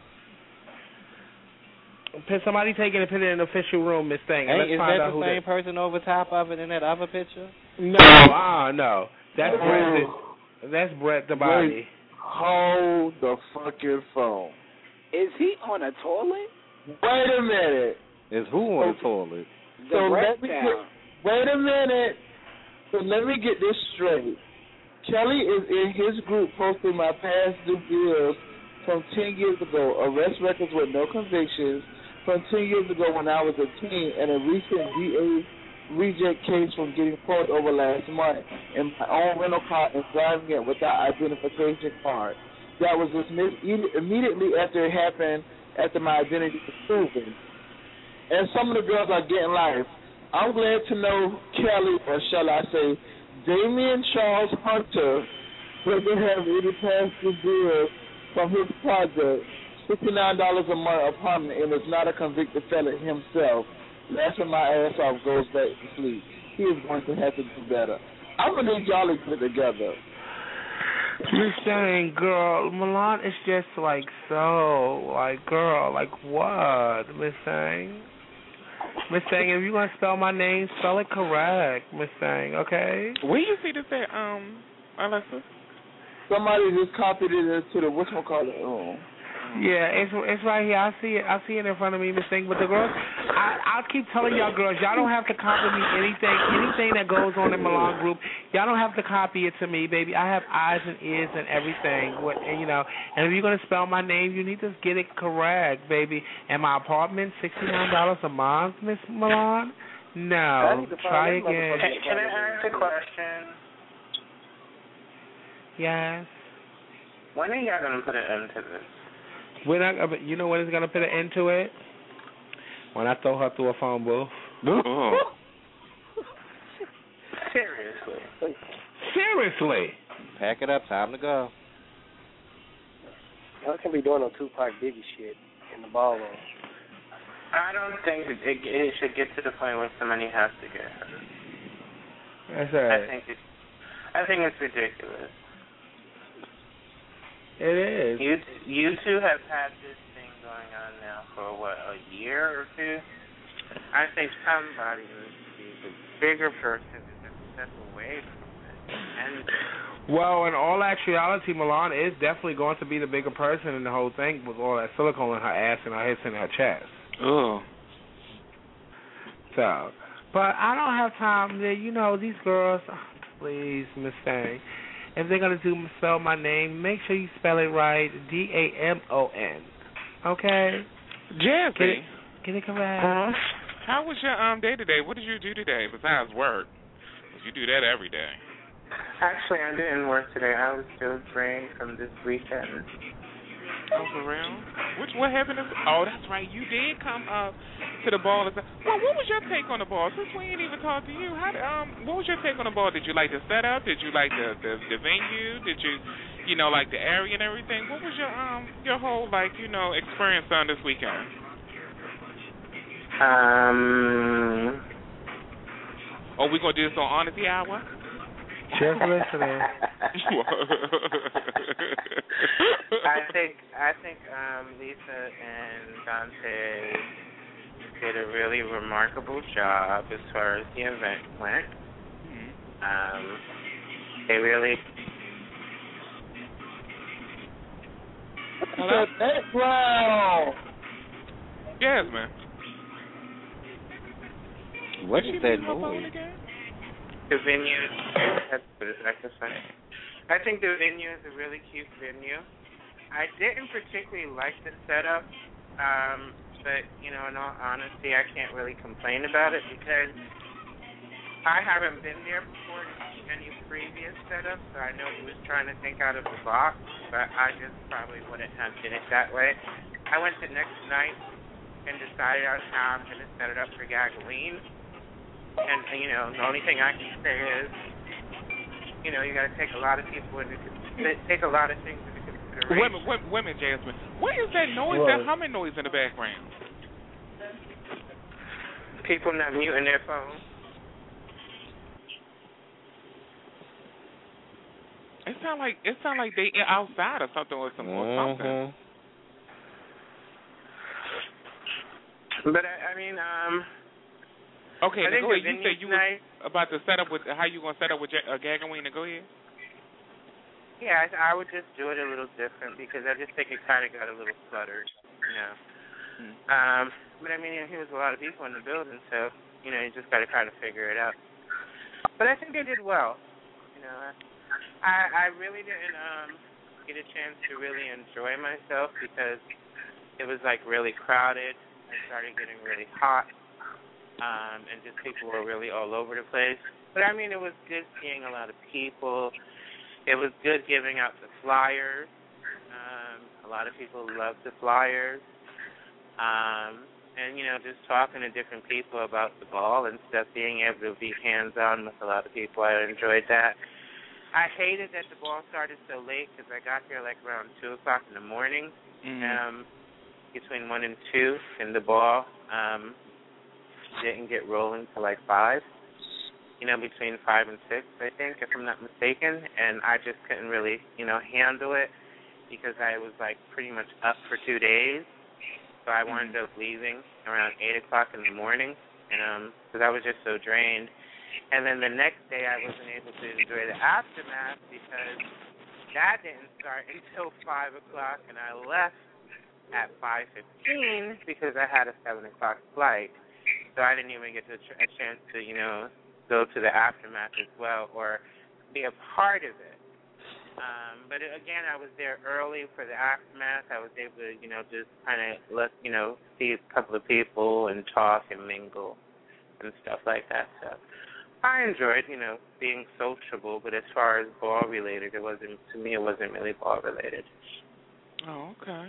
Put somebody take it and put it in the official room, Miss Thing, and Hey, let's is find that out the who same that. person over top of it in that other picture? No, ah, uh, no. That's Brett. The, that's Brett the body. Wait, hold the fucking phone. Is he on a toilet? Wait a minute. Is who on the toilet? So let me get, wait a minute. So let me get this straight. Kelly is in his group posting my past due bills from ten years ago, arrest records with no convictions from ten years ago when I was a teen, and a recent D A reject case from getting pulled over last month in my own rental car and driving it without identification card. That was dismissed immediately after it happened, after my identity was proven. And some of the girls are getting life. I'm glad to know Kelly, or shall I say, Damian Charles Hunter, doesn't have any past due bills from his project, sixty-nine dollars a month apartment, and is not a convicted felon himself. Laughing my ass off goes back to sleep. He is going to have to do better. I'm going to need y'all to get together. You're saying, girl, Milan is just like so, like, girl, like what, Miss Sang? Miss Sang, if you're going to spell my name, spell it correct, Miss Sang, okay? Where you see this at, um, Alexa? Somebody just copied it into the whatchamacallit room. Yeah, it's it's right here. I see it. I see it in front of me, Miss Thing. But the girls, I I'll keep telling y'all girls, y'all don't have to copy me anything anything that goes on in Milan group. Y'all don't have to copy it to me, baby. I have eyes and ears and everything. What and, you know, and if you're gonna spell my name, you need to get it correct, baby. And my apartment, sixty nine dollars a month, Miss Milan. No, try again. Can, can I ask a question? Yes. When are y'all gonna put an end to this? We're not. You know when it's gonna put an end to it? When I throw her through a phone booth. Oh. Seriously. Seriously. Pack it up. Time to go. Y'all can be doing no Tupac Biggie shit in the ballroom. I don't think it, it, it should get to the point where somebody has to get hurt. That's all right. I think it, I think it's ridiculous. It is. You you two have had this thing going on now for what, a year or two? I think somebody needs to be the bigger person to just step away from it. And well, in all actuality, Milan is definitely going to be the bigger person in the whole thing with all that silicone in her ass and her hips and her chest. Oh. So, but I don't have time to, you know, these girls, oh, please, Miss Thing. If they're going to do spell my name, make sure you spell it right, D A M O N. Okay? Jazzy. Get it, get it correct. Uh-huh. How was your um day today? What did you do today besides work? You do that every day. Actually, I didn't work today. I was still drained from this weekend. Oh, for real? Which, what happened? This, oh, that's right. You did come up to the ball. And say, well, what was your take on the ball? Since we ain't even talked to you, how um, what was your take on the ball? Did you like the setup? Did you like the, the the venue? Did you, you know, like the area and everything? What was your um your whole like you know experience on this weekend? Um. Oh, we gonna do this on Honesty Hour? Just listening. I think I think um, Lisa and Dante did a really remarkable job as far as the event went. Mm-hmm. Um, they really. Hello? Wow. Yes, man. What is that noise? The venue, that's what I can say. I think the venue is a really cute venue. I didn't particularly like the setup, um, but, you know, in all honesty, I can't really complain about it because I haven't been there before in any previous setup, so I know he was trying to think out of the box, but I just probably wouldn't have done it that way. I went the next night and decided on how I'm going to set it up for Gagaline. And, you know, the only thing I can say is, you know, you got to take a lot of people into take a lot of things into consideration. Women, women, women, Jasmine. What is that noise? What? That humming noise in the background? People not muting their phones. It sound like it sound like they outside or something or some or something. But I, I mean, um. Okay, I now think go the ahead. You venue said you tonight, was about to set up with how you gonna set up with uh, Gagaween. Go ahead. Yeah, I, I would just do it a little different because I just think it kind of got a little cluttered, you know. Hmm. Um, but I mean, you know, there was a lot of people in the building, so you know, you just got to kind of figure it out. But I think they did well. You know, I I really didn't um get a chance to really enjoy myself because it was like really crowded. It started getting really hot, um, and just people were really all over the place. But I mean, it was good seeing a lot of people. It was good giving out the flyers. Um, a lot of people loved the flyers. Um, and, you know, just talking to different people about the ball and stuff, being able to be hands-on with a lot of people, I enjoyed that. I hated that the ball started so late because I got there like around two o'clock in the morning, mm-hmm. um, between one and two, and the ball um, didn't get rolling till like five. You know, between five and six, I think, if I'm not mistaken, and I just couldn't really, you know, handle it because I was, like, pretty much up for two days, so I wound up leaving around eight o'clock in the morning, and um, because I was just so drained. And then the next day I wasn't able to enjoy the aftermath because that didn't start until five o'clock, and I left at five fifteen because I had a seven o'clock flight, so I didn't even get to ch- a chance to, you know, go to the aftermath as well or be a part of it. Um, but again, I was there early for the aftermath. I was able to, you know, just kind of let, you know, see a couple of people and talk and mingle and stuff like that. So I enjoyed, you know, being sociable, but as far as ball related, it wasn't, to me, it wasn't really ball related. Oh, okay.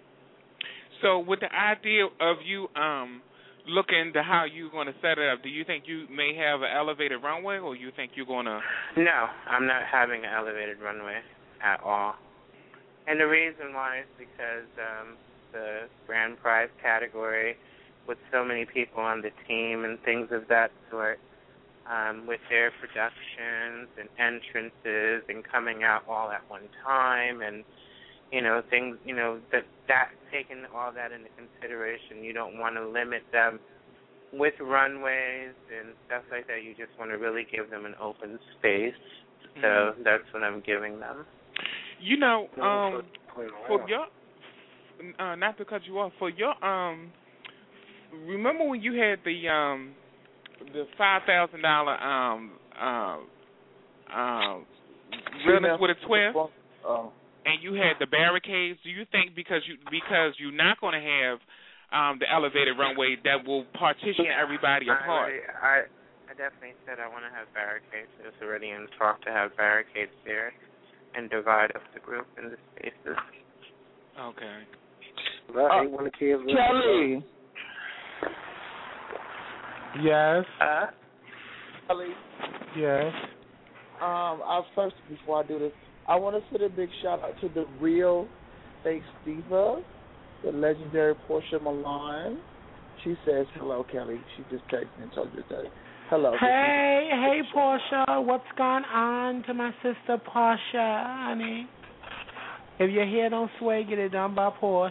So with the idea of you, um, look into how you're going to set it up, do you think you may have an elevated runway, or you think you're going to... No, I'm not having an elevated runway at all. And the reason why is because um, the grand prize category, with so many people on the team and things of that sort, um, with their productions and entrances and coming out all at one time and, you know, things, you know, that, that taking all that into consideration, you don't want to limit them with runways and stuff like that. You just want to really give them an open space. So mm-hmm. that's what I'm giving them. You know, um, for your, uh, not to cut you off, for your, um, remember when you had the, um, the five thousand dollars, um, uh, uh, realness with a twist? Oh. And you had the barricades. Do you think because you because you're not going to have um, the elevated runway that will partition yeah, everybody apart? I, I I definitely said I want to have barricades. It's already in talk to have barricades there and divide up the group into spaces. Okay. Well, uh, ain't one of the kids. Kelly. Yes. Uh. Kelly. Yes. Um. I first before I do this. I want to send a big shout out to the real fake Steva, the legendary Portia Milan. She says, hello, Kelly. She just texted me and told you that. Hello. Hey, hey, Portia. What's going on to my sister, Portia, honey? If your hair don't sway, get it done by Porsche.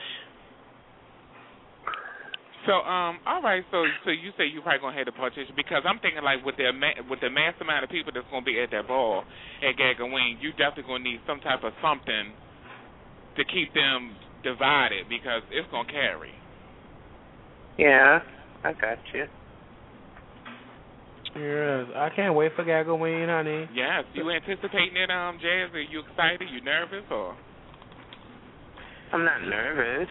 So, um, all right. So, so you say you probably gonna have the partition because I'm thinking like with the with the mass amount of people that's gonna be at that ball at Gagaween, you definitely gonna need some type of something to keep them divided because it's gonna carry. Yeah, I got you. Yes, I can't wait for Gagaween, honey. Yes, you anticipating it, um, Jazz? Are you excited? You nervous or? I'm not nervous.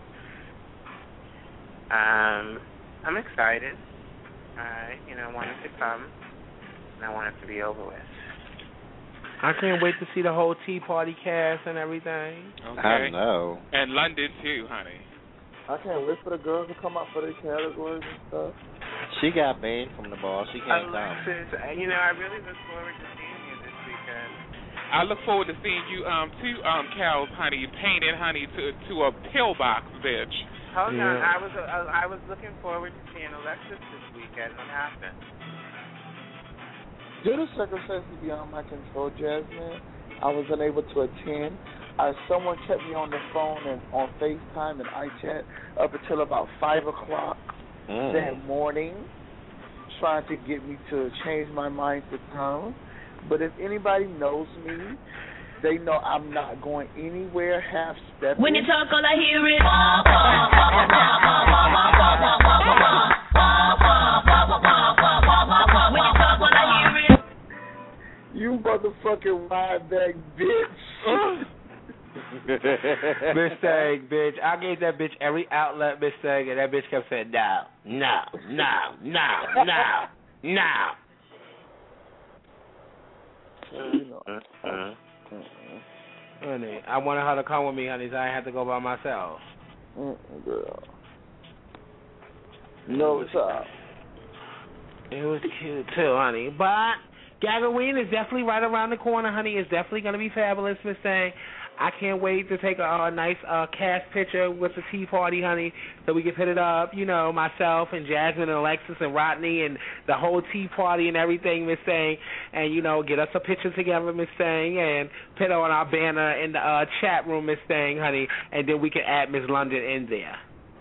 Um, I'm excited. I, you know, want it to come, and I want it to be over with. I can't wait to see the whole Tea Party cast and everything. Okay. I know. And London too, honey. I can't wait for the girls to come out for their categories and stuff. She got banned from the ball. She can't come. Alexis, you know, I really look forward to seeing you this weekend. weekend. I look forward to seeing you um two um cows, honey, painted, honey, to to a pillbox, bitch. Hold yeah. on, I was uh, I was looking forward to seeing Alexis this weekend. What happened? Due to circumstances beyond my control, Jasmine, I was unable to attend. Uh, someone kept me on the phone and on FaceTime and iChat up until about five o'clock mm. that morning, trying to get me to change my mind to come. But if anybody knows me, they know I'm not going anywhere half-stepping. When you talk, all I hear is... When you talk, all I hear is... You motherfucking wide back bitch. Miss Thang, bitch. I gave that bitch every outlet, Miss Thang, and that bitch kept saying, no, no, no, no, no, no. You know, uh-huh. Honey, I wanted her to come with me, honey, so I had to go by myself. Mm-mm, girl. No, it's up. It was cute, too, honey. But Gagaween is definitely right around the corner, honey. It's definitely going to be fabulous, Miss Thang. I can't wait to take a, a nice uh, cast picture with the tea party, honey, so we can put it up, you know, myself and Jasmine and Alexis and Rodney and the whole tea party and everything, Miss Thang, and, you know, get us a picture together, Miss Thang, and put it on our banner in the uh, chat room, Miss Thang, honey, and then we can add Miss London in there.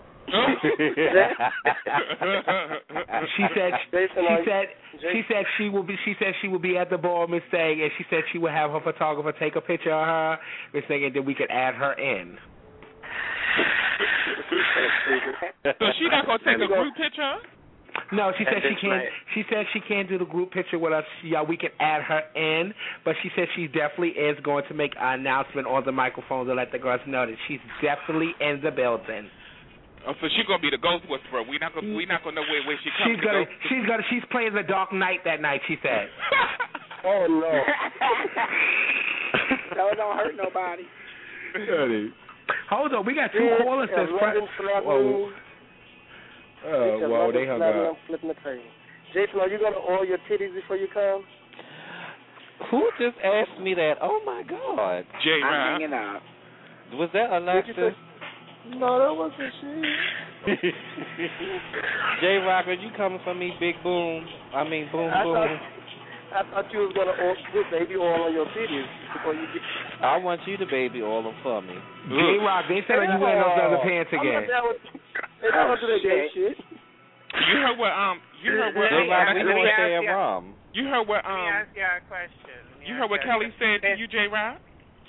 she said she said she said she will be she said she will be at the ball, Miss Thang, and she said she would have her photographer take a picture of her, Miss Thang, and then we could add her in. So she not gonna take a group picture? No, she said she can't. She said she can't do the group picture with us. Yeah, we can add her in, but she said she definitely is going to make an announcement on the microphone to let the girls know that she's definitely in the building. Oh, so she's gonna be the ghost whisperer. We not gonna we not gonna know where, where she comes. She's gonna she's gonna she's playing the Dark Knight that night. She said. Oh no. No, it don't hurt nobody. Hold on, we got two yeah, callers. Yeah, Pre- oh, oh wow, they hung up. Flipping the train. Jason, are you gonna oil your titties before you come? Who just asked me that? Oh my God. J I'm hanging out. Was that Alexis? No, that wasn't she. J Rock, are you coming for me, Big Boom? I mean, Boom I Boom. Thought, I thought you was gonna oil, put baby oil on your titties before you get. I want you to baby oil them for me. J Rock, they said you wearing those other pants again. They don't do that shit. You heard what? Um, you heard what? J Rock, we gonna stay at Rom. You heard what? Um, Let me ask you a question. You heard what Kelly said to you, J Rock?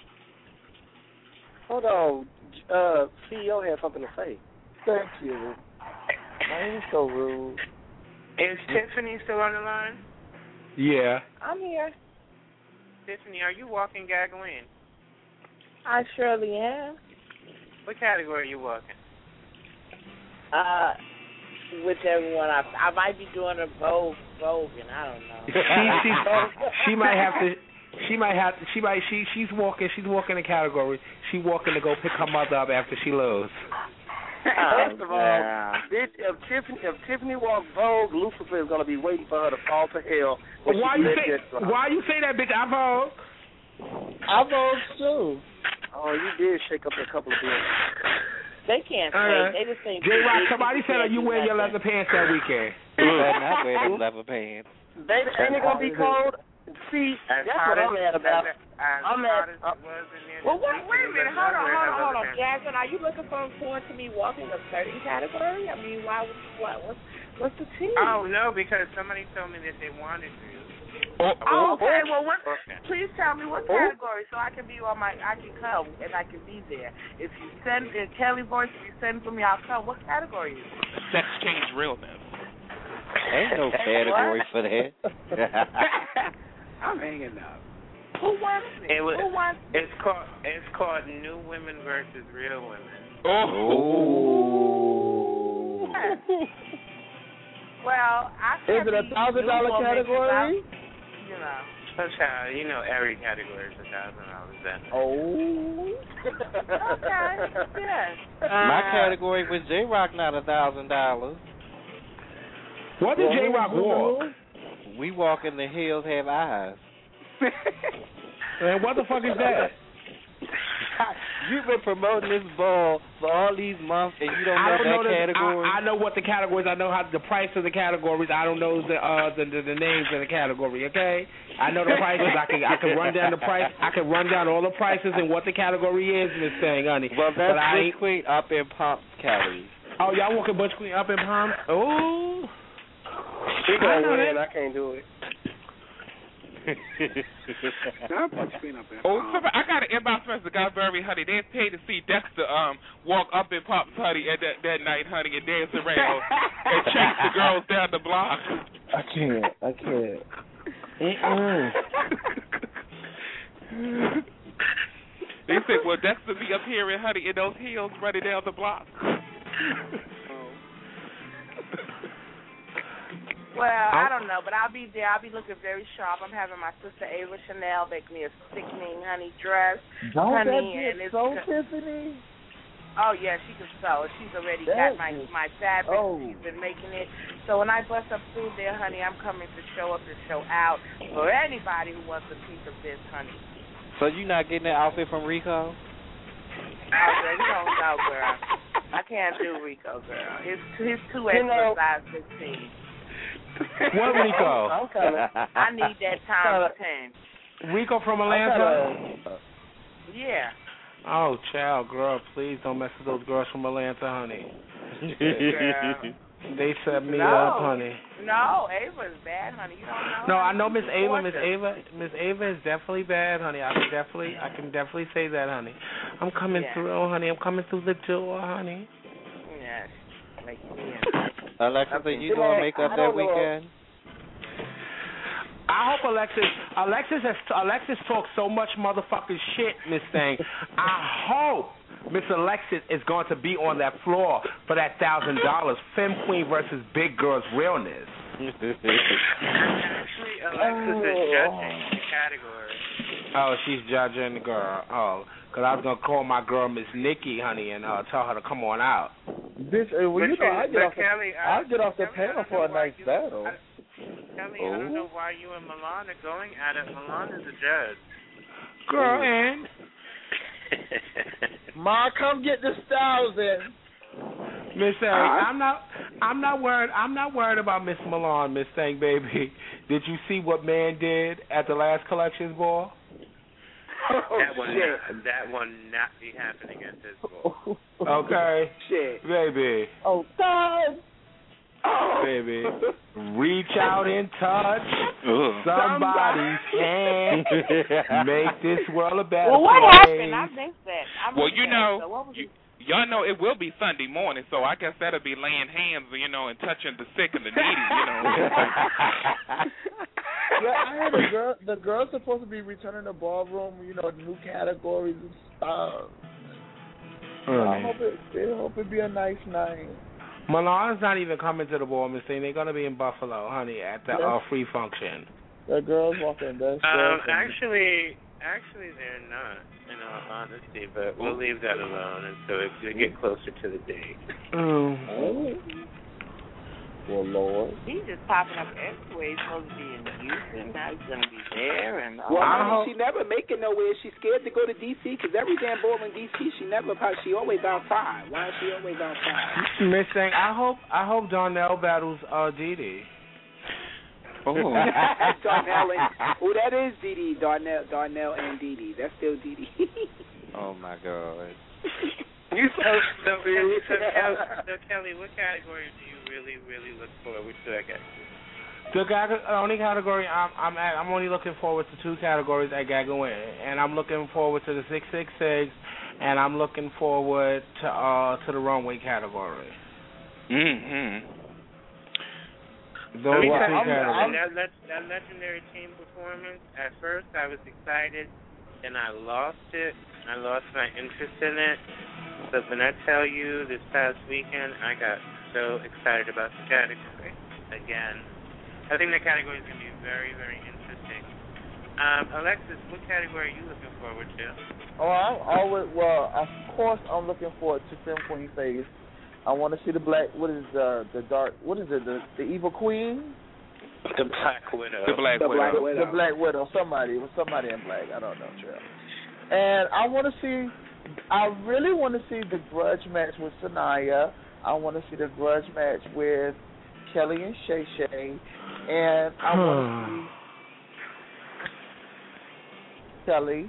Hold on. Uh, C E O had something to say. Thank you. I ain't so rude. Is Tiffany still on the line? Yeah. I'm here. Tiffany, are you walking Gagaween? I surely am. What category are you walking? Uh, whichever one. I I might be doing a Vogue, Vogue, and I don't know. she, she, she might have to. She might have. She might. She she's walking. She's walking the category. She walking to go pick her mother up after she loses. First of all, bitch, if Tiffany if Tiffany walks Vogue, Lucifer is gonna be waiting for her to fall to hell. Why you say? Why you say that, bitch? I Vogue. I Vogue too. Oh, you did shake up a couple of bills. They can't say. Uh, They just think. J Rock, somebody said, "Are you wearing your leather pants that weekend?" You better not wear them leather pants. Baby, ain't it gonna be cold? See, as that's what I'm mad about. As, I'm mad. Uh, well, wait, wait a minute. Hold on, hold on, hold on. Jasmine, are you looking for forward to me walking a certain category? I mean, why? What? What's, what's the tea? Oh no, because somebody told me that they wanted to. Oh, oh okay. Well, what? Okay. Please tell me what category so I can be on my. I can come and I can be there. If you send in Kelly voice, if you send for me, I'll come. What category is it? Sex change realness. Ain't no category for that. I'm hanging up. Who wants it? It was, Who wants it? It's called it's called New Women versus Real Women. Oh. Well, I Is it a thousand dollar category? You know. That's how you know every category is a thousand dollars. Then. Oh. Okay. Yes. My category with J Rock not a thousand dollars. What did J Rock walk? We walk in the hills have eyes. Man, what the fuck is that? You've been promoting this ball for all these months, and you don't know I don't that know the, category. I, I know what the categories. I know how the price of the categories. I don't know the uh the, the the names of the category. Okay, I know the prices. I can I can run down the price. I can run down all the prices and what the category is, Miss Thing, honey. Well, that's but I Bush Queen up in Pomp's calories. Oh, y'all walking Bush Queen up in Palms? Oh, She gonna win. I can't do it. Oh, somebody, I got an inbox message that got very, honey. They paid to see Dexter um walk up in Pops, honey, at that that night, honey, and dance around and chase the girls down the block. I can't. I can't. They said, well, Dexter be up here and honey in those heels running down the block. Well, I don't know, but I'll be there. I'll be looking very sharp. I'm having my sister Ava Chanel make me a sickening honey dress. Don't honey, that and get it's so, co- Tiffany? Oh yeah, she can sew. She's already That got my is- my fabric. oh. She's been making it. So when I bust up through there, honey, I'm coming to show up and show out for anybody who wants a piece of this, honey. So you not getting that outfit from Rico? Oh, girl, you don't know, girl. I can't do Rico, girl. His his two You extra know- size fifteen. what Rico? I'm kind of. I need that time ten. Rico from Atlanta? Yeah. Oh, child, girl, please don't mess with those girls from Atlanta, honey. Girl. They set me No. up, honey. No, Ava's bad, honey. You don't know. No, her. I know Miss She's Ava. Miss gorgeous. Ava. Miss Ava is definitely bad, honey. I can definitely, I can definitely say that, honey. I'm coming Yeah. through, honey. I'm coming through the door, honey. Yes. Make me Alexis, are you doing makeup I that don't know. weekend? I hope Alexis, Alexis has, Alexis talks so much motherfucking shit, Miss Thing. I hope Miss Alexis is going to be on that floor for that thousand dollars. Femme Queen versus Big Girl's Realness. Actually, Alexis is judging the category. Oh, she's judging the girl. Oh, because I was going to call my girl Miss Nikki, honey, and uh, tell her to come on out. Bitch, uh, well, you But know, you- I get but off the, Kelly, I- I'll get off the Kelly, I panel don't for a know why nice you- battle. I- Kelly, I don't know why you and Milan are going at it. Milan is a judge. Girl, and Ma, come get this thousand. Miss Thing, I'm not, I'm not worried. I'm not worried about Miss Milan, Miss Thing, baby. Did you see what man did at the last collections ball? that one, not, that one not be happening at this ball. Okay, Shit. baby, Oh, God. baby, reach out and touch somebody's hand. Make this world a better Well, what place. happened? I missed that. I Well, missed you that. know, So what was you, y'all know it will be Sunday morning, so I guess that'll be laying hands, you know, and touching the sick and the needy, you know. Yeah, I heard the girl. The girl's supposed to be returning the ballroom. You know, new categories and stuff. I hope it. I hope it be a nice night. Milan's not even coming to the ball, Miss Thing. They're gonna be in Buffalo, honey, at the uh, free function. The girls walking. That's Um, actually, actually, they're not. In all honesty, but we'll leave that alone until we get closer to the date. Mm. Well, Lord. He's just popping up everywhere. He's supposed to be in Houston. Now he's going to be there. And Well, I honey, hope- she never make it nowhere. She's scared to go to D C because every damn ball in D C, she never, she always outside. Why is she always outside? Miss Thing, I hope I hope Darnell battles uh Dee Dee. Oh. Darnell and, oh, that is Dee Dee. Darnell, Darnell and Dee Dee. That's still Dee Dee. Oh my God. You so, so, Kelly, so, Kelly, so Kelly, what category do you really, really look forward to? I guess. The gag- only category I'm I'm at, I'm only looking forward to two categories at Gagawin, and I'm looking forward to the six six six, and I'm looking forward to uh to the runway category. Mm-hmm. Those Let me are tell two you something. categories. That, le- that legendary team performance, at first I was excited, and I lost it. I lost my interest in it. But when I tell you this past weekend, I got so excited about the category. Again, I think the category is going to be very, very interesting. Um, Alexis, what category are you looking forward to? Oh, I'm always well. Of course, I'm looking forward to Femme Queen phase. I want to see the black. What is the the dark? What is it? The the evil queen. The Black Widow. The Black the Widow. Black Widow. The Black Widow. Somebody. It was somebody in black. I don't know, Trail. And I want to see. I really want to see the grudge match with Sanaya. I want to see the grudge match with Kelly and Shay Shay. And I want to see Kelly.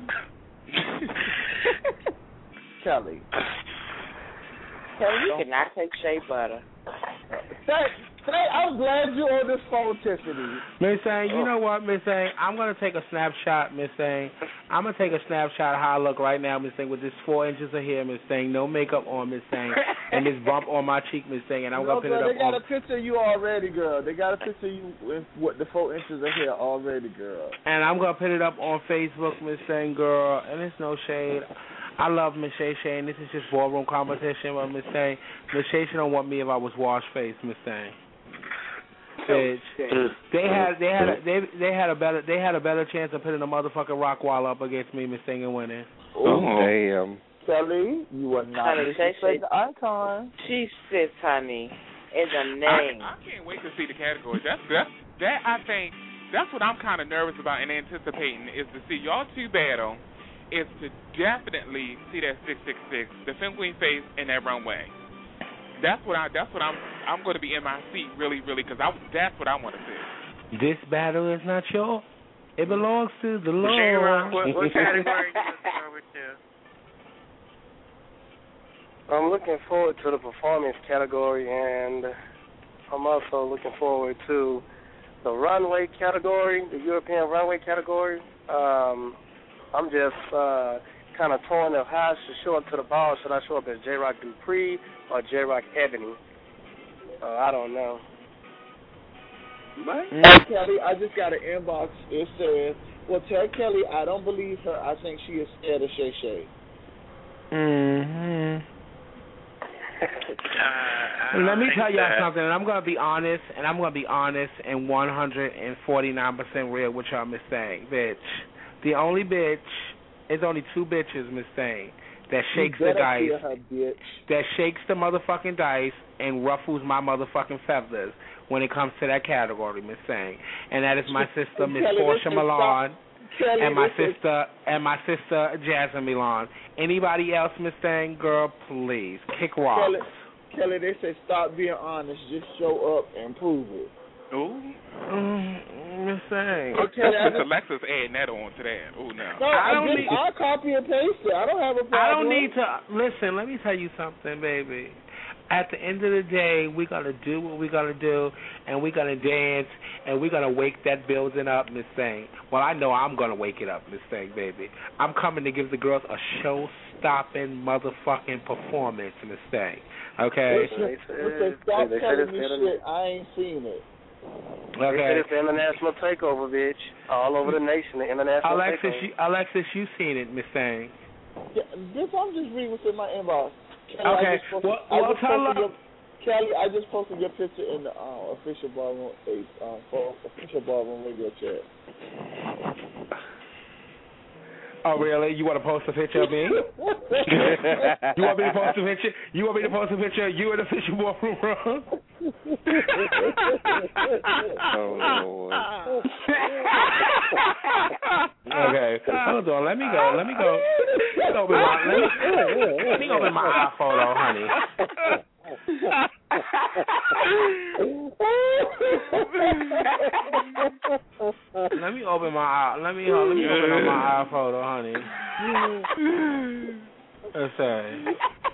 Kelly. Kelly, you cannot take shea butter. Say, say, I'm glad you're on this phone, Tiffany. Miss Sang, you know what, Miss Sang? I'm gonna take a snapshot, Miss Sang. I'm gonna take a snapshot of how I look right now, Miss Sang, with this four inches of hair, Miss Sang, no makeup on, Miss Sang, and this bump on my cheek, Miss Sang, and I'm no, gonna put girl, it up they got on. a picture of you already, girl. They got a picture of you with, with the four inches of hair already, girl. And I'm gonna put it up on Facebook, Miss Sang, girl, and it's no shade. I love Miss Shay Shay, and this is just ballroom competition. But Miss Sang, Miss Shay Shay don't want me if I was wash face, Miss Sang. Bitch, they had they had a, they they had a better they had a better chance of putting a motherfucking rock wall up against me, Miss Sang, and winning. Oh, damn. Kelly, you are not Honey, Shay Shay, the icon. She sits, honey, in the name. I, I can't wait to see the category. That's that that I think that's what I'm kind of nervous about and anticipating is to see y'all two battle. Is to definitely see that six six six, the Femme Queen face, in that runway. That's what I. That's what I'm. I'm going to be in my seat, really, really, because I. That's what I want to see. This battle is not yours. It belongs to the Lord. J-Rock, what, what category you looking forward to? I'm looking forward to the performance category, and I'm also looking forward to the runway category, the European runway category. Um, I'm just uh, kind of torn of how I should show up to the ball. Should I show up as J-Rock Dupree or J-Rock Ebony? Uh, I don't know. Hey, Kelly, I just got an inbox. It says, well, tell Kelly I don't believe her. I think she is scared of Shay Shay. Mm-hmm. Uh, Let me tell y'all that. something, and I'm going to be honest, and I'm going to be honest and one hundred forty-nine percent real with y'all, Miss Sang, bitch. The only bitch, it's only two bitches, Miss Sang, that shakes the dice, her, bitch. that shakes the motherfucking dice and ruffles my motherfucking feathers when it comes to that category, Miss Sang. And that is my sister, Miss Portia Milan, Kelly, and my listen. sister, and my sister, Jasmine Milan. Anybody else, Miss Sang, girl, please, kick rocks. Kelly, Kelly, they say stop being honest. Just show up and prove it. Ooh. Mm, Miss Sang. Okay, I just, Alexa's adding that on to that. Oh, no. no, I I don't just, need- I'll copy and paste it. I don't have a problem. I don't need to listen. Let me tell you something, baby. At the end of the day, we're gonna do what we're gonna do, and we're gonna dance, and we're gonna wake that building up, Miss Sang. Well, I know I'm gonna wake it up, Miss Sang, baby. I'm coming to give the girls a show-stopping motherfucking performance, Miss Sang. Okay. Listen, listen, stop They said telling it's me better shit. I ain't seen it. They said Okay. it's the international takeover, bitch. All over the nation, the international Alexis, takeover. you, Alexis, you seen it, Miss Sang. Yeah, this I'm just reading what's in my inbox. Kelly, Okay. I just posted, Well, I well just tell posted her. your, Kelly, I just posted your picture in the uh, official ballroom, uh, for official ballroom radio chat. Oh, really? You want to post a picture of me? You want me to post a picture? You want me to post a picture of you in the official ballroom room? Oh, Lord. Okay, hold on. Let me go. Let me go. Let me open my. Let me, let me open my iPhoto, honey. Let me open my. Let me. Let me open up my iPhoto, honey. Let's say.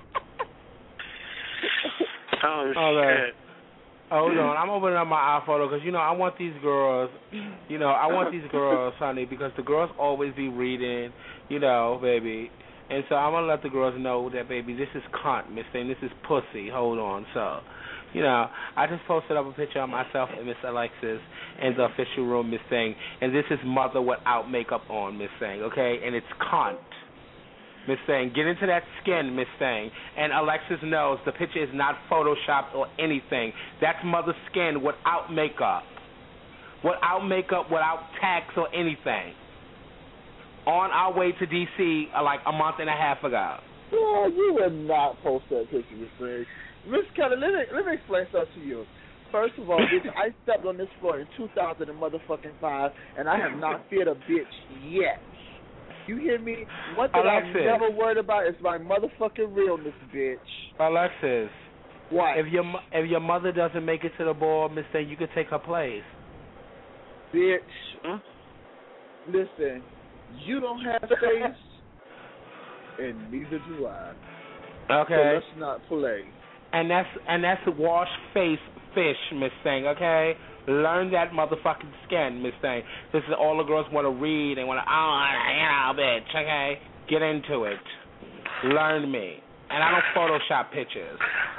Oh, Okay. shit. Hold on, I'm opening up my iPhoto because, you know, I want these girls, you know, I want these girls, honey, because the girls always be reading, you know, baby. And so I'm going to let the girls know that, baby, this is cunt, Miss Thing, this is pussy, hold on. So, you know, I just posted up a picture of myself and Miss Alexis in the official room, Miss Thing, and this is mother without makeup on, Miss Thing, okay? And it's cunt. Miss Thing, get into that skin, Miss Thing. And Alexis knows the picture is not photoshopped or anything. That's mother's skin without makeup. Without makeup, without tax or anything. On our way to D C uh, like a month and a half ago. Yeah, you would not post that picture, Miss Thing. Miss Kelly, let me, let me explain something to you. First of all, bitch, I stepped on this floor in two thousand five, and I have not feared a bitch yet. You hear me? One thing Alexis. I'm never worried about is my motherfucking realness, bitch. Alexis. What? If your mo- if your mother doesn't make it to the ball, Miss Thing, you could take her place. Bitch, huh? Listen, you don't have face, and neither do I. Okay. So let's not play. And that's and that's a wash face fish, Miss Thing, okay? Learn that motherfucking skin, Miss Thing. This is all the girls want to read and want to, oh, you know, bitch, okay? Get into it. Learn me. And I don't Photoshop pictures.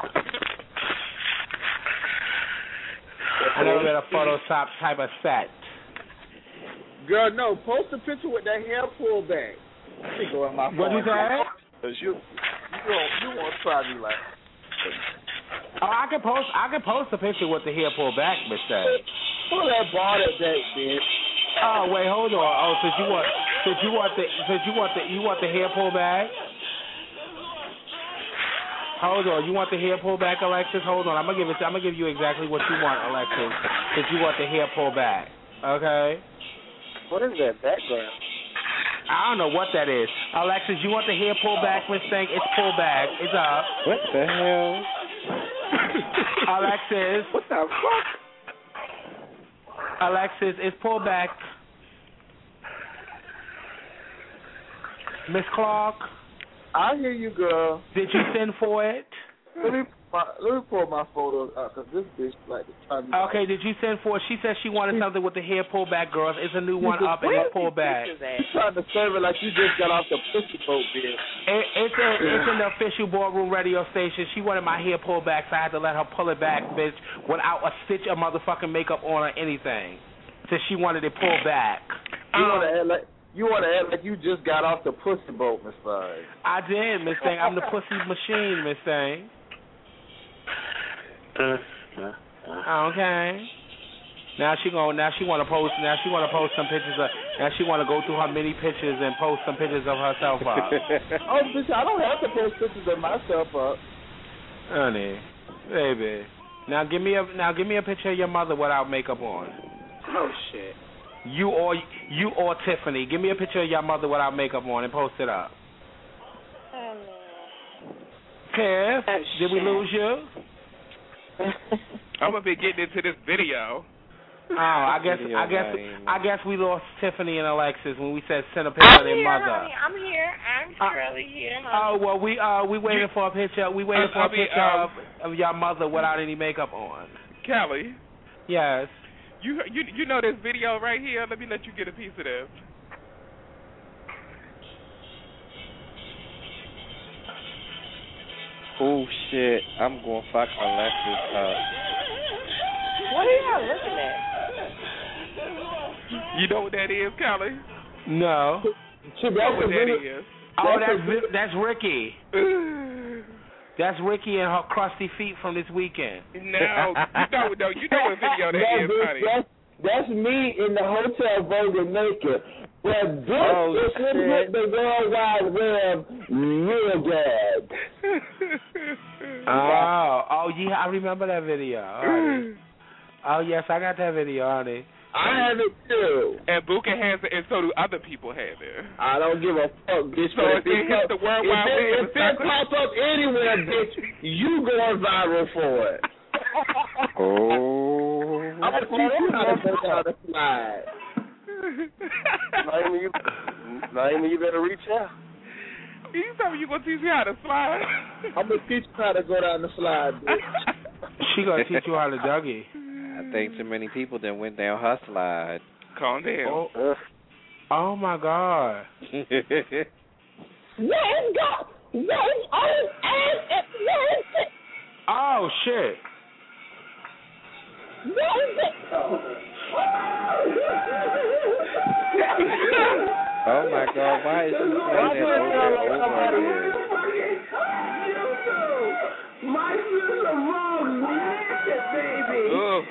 I never been a Photoshop type of set. Girl, no, post a picture with that hair pulled back. She go in my phone. What you say? Cause you, you won't, you won't try me like. Oh, I can post. I can post a picture with the hair pulled back, Miss Thing. Pull that ball that day, bitch. Oh wait, hold on. Oh, since you want, since you want the, since you want the, you want the hair pulled back. Hold on, you want the hair pulled back, Alexis? Hold on, I'm gonna give it. To, I'm gonna give you exactly what you want, Alexis. Since you want the hair pulled back, okay? What is that background? I don't know what that is. Alexis, you want the hair pulled back, Miss Thing? It's pulled back. It's up. What the hell? Alexis. What the fuck? Alexis, it's pulled back. Miss Clark. I hear you, girl. Did you send for it? Let me my, let me pull my photos out because this bitch like to try me. Okay, did you send for it? She said she wanted something with the hair pulled back, girls. It's a new one up and it's pulled back. You trying to serve it like you just got off the pussy boat, bitch. It, it's a, it's in the official ballroom radio station. She wanted my hair pulled back, so I had to let her pull it back, bitch, without a stitch of motherfucking makeup on or anything. So she wanted it pulled back. You um, want to act like you want to act like you just got off the pussy boat, Miss Thing. I did, Miss Thing. I'm the pussy machine, Miss Thing. Okay. Now she going. Now she want to post. Now she want to post some pictures of. Now she want to go through her many pictures and post some pictures of herself up. Oh, bitch! I don't have to post pictures of myself up. Honey, baby. Now give me a. Now give me a picture of your mother without makeup on. Oh shit. You or you or Tiffany. Give me a picture of your mother without makeup on and post it up. Kev, oh, did we lose you? I'm gonna be getting into this video. Oh, I guess I guess I guess we lost Tiffany and Alexis when we said send a picture of their here, mother. Honey, I'm here. I'm surely uh, here. Honey. Oh well, we uh we waiting for a picture. We waiting uh, for I a mean, picture um, of, of your mother without any makeup on. Kelly. Yes. You you you know this video right here? Let me let you get a piece of this. Oh shit! I'm gonna fuck Alexis up. What are y'all looking at? You know what that is, Kelly? No. You know what that is? Oh, that's that's Ricky. That's Ricky and her crusty feet from this weekend. No, you know, no, you know what video that no, is, bitch, honey. That's, that's me in the hotel Vogue naked. But this oh, is hit the World Wide Web real bad. Oh, oh yeah, I remember that video. Honey. Oh yes, I got that video, honey. I have it too. And Buka has it, and so do other people have it. I don't give a fuck, bitch. So if it hits the World Wide Web, if it pops up anywhere, bitch, you going viral for it. Oh. I'm gonna teach you how to go down the slide. Naima, you, Naima, you better reach out. You tell me you gonna teach me how to slide? I'm gonna teach you how to go down the slide, bitch. She gonna teach you how to Dougie. I think too many people that went down her slide. Calm down. Oh, oh my God. Let's go. Let's on ass. Oh shit. Oh my God! Why is she playing that over and over again? My sister wrong, baby. Ugh.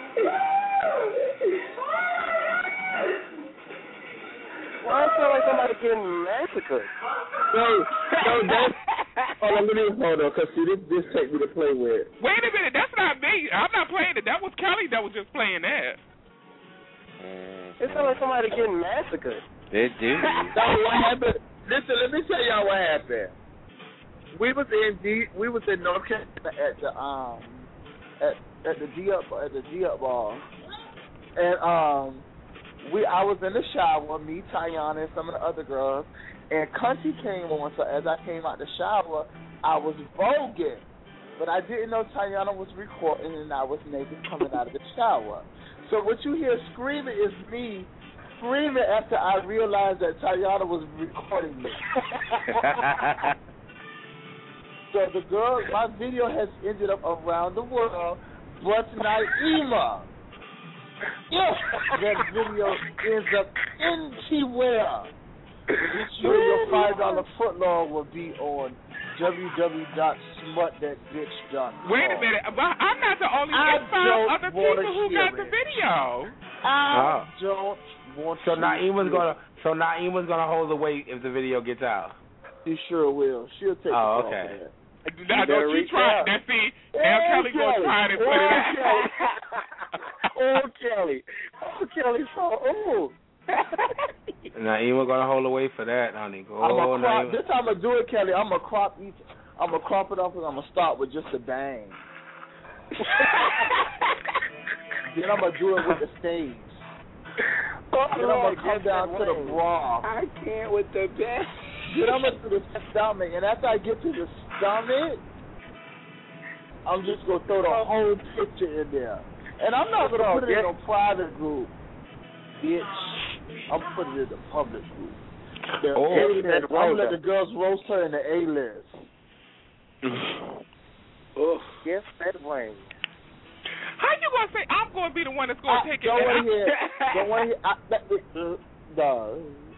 Why I feel like somebody getting massacred? So, so that's. Hold on, let me hold on, cause see, this this take me to play with. Wait a minute, that's not me. I'm not playing it. That was Kelly that was just playing that. It sounds like somebody getting massacred. They do. That's what happened. Listen, let me tell y'all what happened. We was in D, we was in North Carolina at the um at at the G up at the G up bar, and um we I was in the shower, me, Tiana, and some of the other girls, and Country came on. So as I came out the shower, I was voguing, but I didn't know Tiana was recording, and I was naked coming out of the shower. So what you hear screaming is me screaming after I realized that Tiana was recording me. So the girl, my video has ended up around the world, but Naima, if that video ends up anywhere, your five dollar footlong will be on w w w dot smut that bitch dot com. Wait a minute, but I'm not the only I one. Five other don't people who got the it. video. I Oh. don't want So to Naima's hear gonna it. so Naima's gonna hold the weight if the video gets out. She sure will. She'll take Oh, the okay. fall for that. Now, don't you try it. Now, see, now Kelly gonna try it and put it out. Oh, Kelly. Oh, Kelly. So, oh. Naima gonna hold the weight for that, honey. Go I'm on, gonna crop, Naima. this time I'm gonna do it, Kelly. I'm gonna crop each. I'm gonna crop it off, and I'm gonna start with just a bang. Then I'm gonna do it with the stage. Oh, then I'm gonna come down to the bra. I can't with the best. Then I'm gonna do the stomach, and after I get to the stomach, I'm just gonna throw the whole picture in there. And I'm not gonna put it in no private group, bitch. I'm putting it in the public group. The Oh. A-list. I'm gonna let the girls roast her in the A-list. Oh, yes, that way. How you gonna say I'm gonna be the one that's gonna I take it don't out? want to hear. Don't want to hear. I, that, uh, no.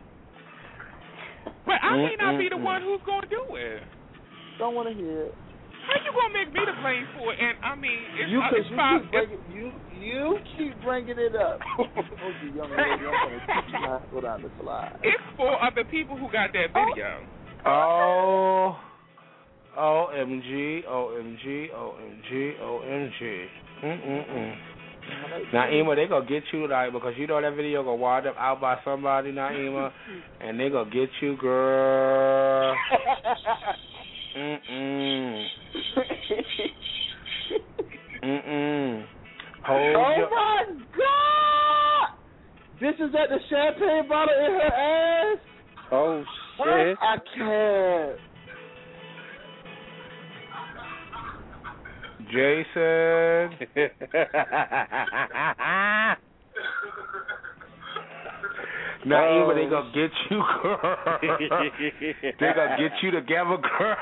But I may not be the Mm-mm-mm. one who's gonna do it. Don't want to hear it. How you gonna make me to blame for it? And I mean, it's, You, uh, cause it's you five. keep bringing you you keep bringing it up. Oh, you young lady, I'm gonna teach you how to go down the slide. It's four other people who got that video. Oh, O M G, O M G, O M G, O M G. Mm-mm-mm. Naima, they gonna get you, like, because you know that video gonna wind up out by somebody, Naima, and they gonna get you, girl. Mm-mm. Mm-mm. Hold Oh your... my God! This is at the champagne bottle in her ass? Oh, What? shit. I can't. Jason. Naima, they gonna get you, girl. They gonna get you together, girl.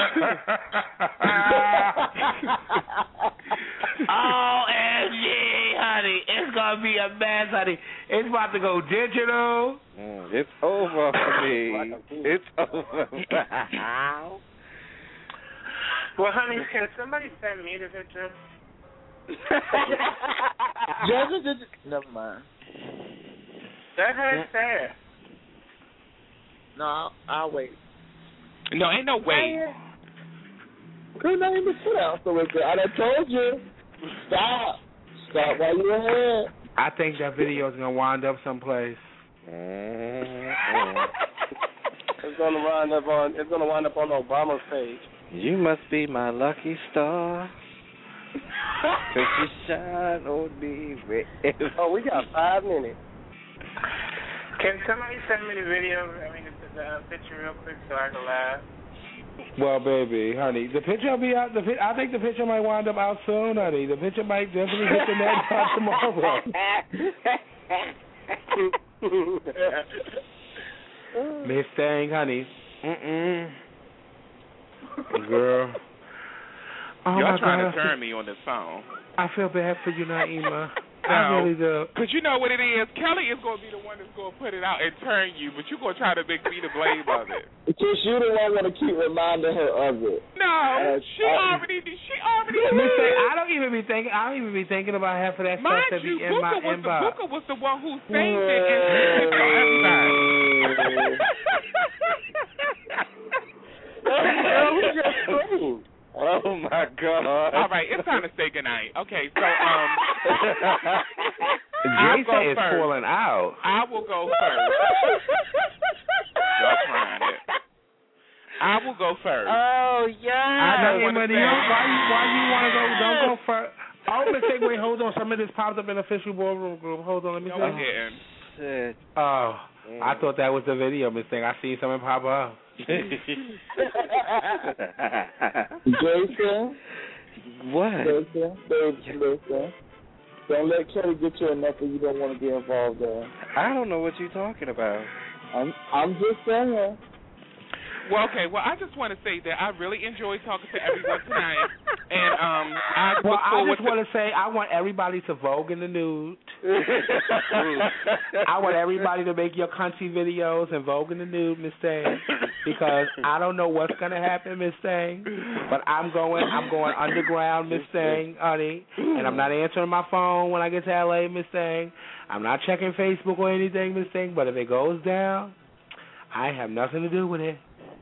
O M G, honey. It's gonna be a mess, honey. It's about to go digital. Mm, it's over for me. It's over. Well, honey, can somebody send me the picture? Jasmine, did you... Never mind. Let her say it. No, I'll, I'll wait. No, ain't no way. Good name is sit down so it's good. I done told you. Stop. Stop while you're ahead. I think that video is gonna wind up someplace. Mm-hmm. It's gonna wind up on. It's gonna wind up on Obama's page. You must be my lucky star. Cause you shine on me. Oh, we got five minutes. Can somebody send me the video, I mean, the, the uh, picture real quick so I can laugh? Well, baby, honey, the picture will be out. The pi- I think the picture might wind up out soon, honey. The picture might definitely hit the net by tomorrow. Miss Thang, honey. Mm-mm. Girl. Oh, Y'all my trying God. to turn me on this phone. I feel bad for you, Naima. No, I really do. because you know what it is. Kelly is going to be the one that's going to put it out and turn you, but you're going to try to make me the blame of it. Because you the one want to keep reminding her of it. No, Uh, she uh, already did. She already Miss Thang, did. I don't even be thinking. I don't even be thinking about half of that Mind stuff that you, be in my Booker was, the, inbox. Booker was the one who saved it and sent it to everybody. That was just scream. Oh my God! All right, it's time to say goodnight. Okay, so um, Jason is pulling out. I will go first. Y'all trying it. I will go first. Oh yeah. I know, but you know, why you why you want to go? Don't go first. Oh, mistake. Wait, hold on. Some of this popped up in the official ballroom group. Hold on, let me No, see. I didn't. Shit. Oh, Mm. I thought that was the video, Miss Thing. I see something pop up. Jason. What? Jason, babe, listen. Don't let Kelly get you enough that you don't want to get involved in. I don't know what you're talking about. I'm I'm just saying. Well, okay. Well, I just want to say that I really enjoyed talking to everyone tonight, and um, I Well, look I forward just want to say I want everybody to Vogue in the nude. I want everybody to make your country videos and Vogue in the nude, Miss Thing, because I don't know what's gonna happen, Miss Thing, but I'm going I'm going underground, Miss Thing, honey, and I'm not answering my phone when I get to L A, Miss Thing. I'm not checking Facebook or anything, Miss Thing, but if it goes down, I have nothing to do with it.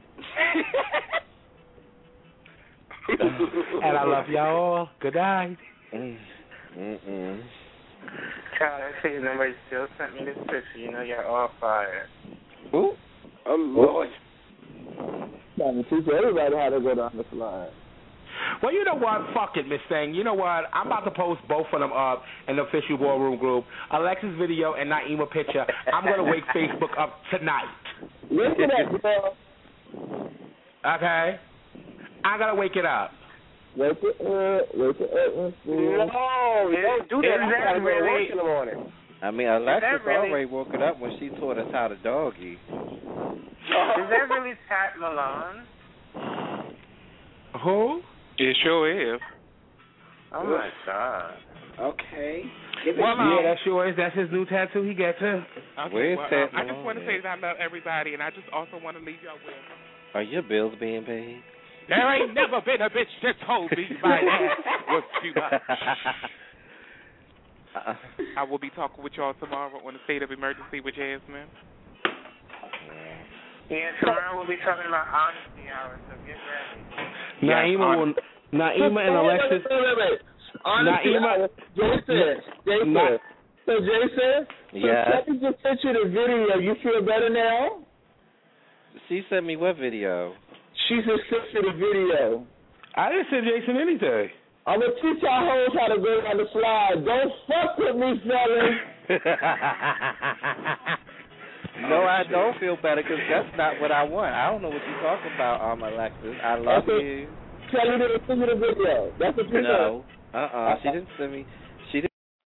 And I love y'all all. Good night. Mm. Mm-mm. Child, I see your number. You still sent me this picture. You know you're all fired. Ooh. Oh, Lord. Trying to teach everybody how to go down the slide. Well, you know what? Fuck it, Miss Thing. You know what? I'm about to post both of them up in the official ballroom group. Alexis video and Naima picture. I'm going to wake Facebook up tonight. Look at that, girl. Okay? I got to wake it up. Wake it up. Wake it up. No, don't do that. Is that really? In the morning. I mean, Alexis really? already woke it up when she taught us how to doggy. Is that really Pat Malone? Who? It sure is. Oh my God. Okay. Well, um, yeah, that sure is. That's his new tattoo he gets in. Okay, Where's well, Pat um, I just Malone want to say at? that I love everybody, and I just also want to leave y'all with. Are your bills being paid? There ain't never been a bitch that told me my ass was too much. Uh-uh. I will be talking with y'all tomorrow on the state of emergency with Jasmine. Yeah, tomorrow we'll be talking about honesty hours, so get ready. Naima, will, Naima and Alexis. Wait, wait, wait. Honestly, Naima, Jason, Jason. Na- So, Jason, Yeah. so Kelly just sent you the video. You feel better now? She sent me what video? She just sent you the video. I didn't send Jason anything. I'm going to teach y'all hoes how to go down the slide. Don't fuck with me, fellas. No, I don't feel better because that's not what I want. I don't know what you're talking about, um, Alexis. I love Okay. you. Kelly didn't send you the video. That's a picture. No. Uh-uh. She didn't send me.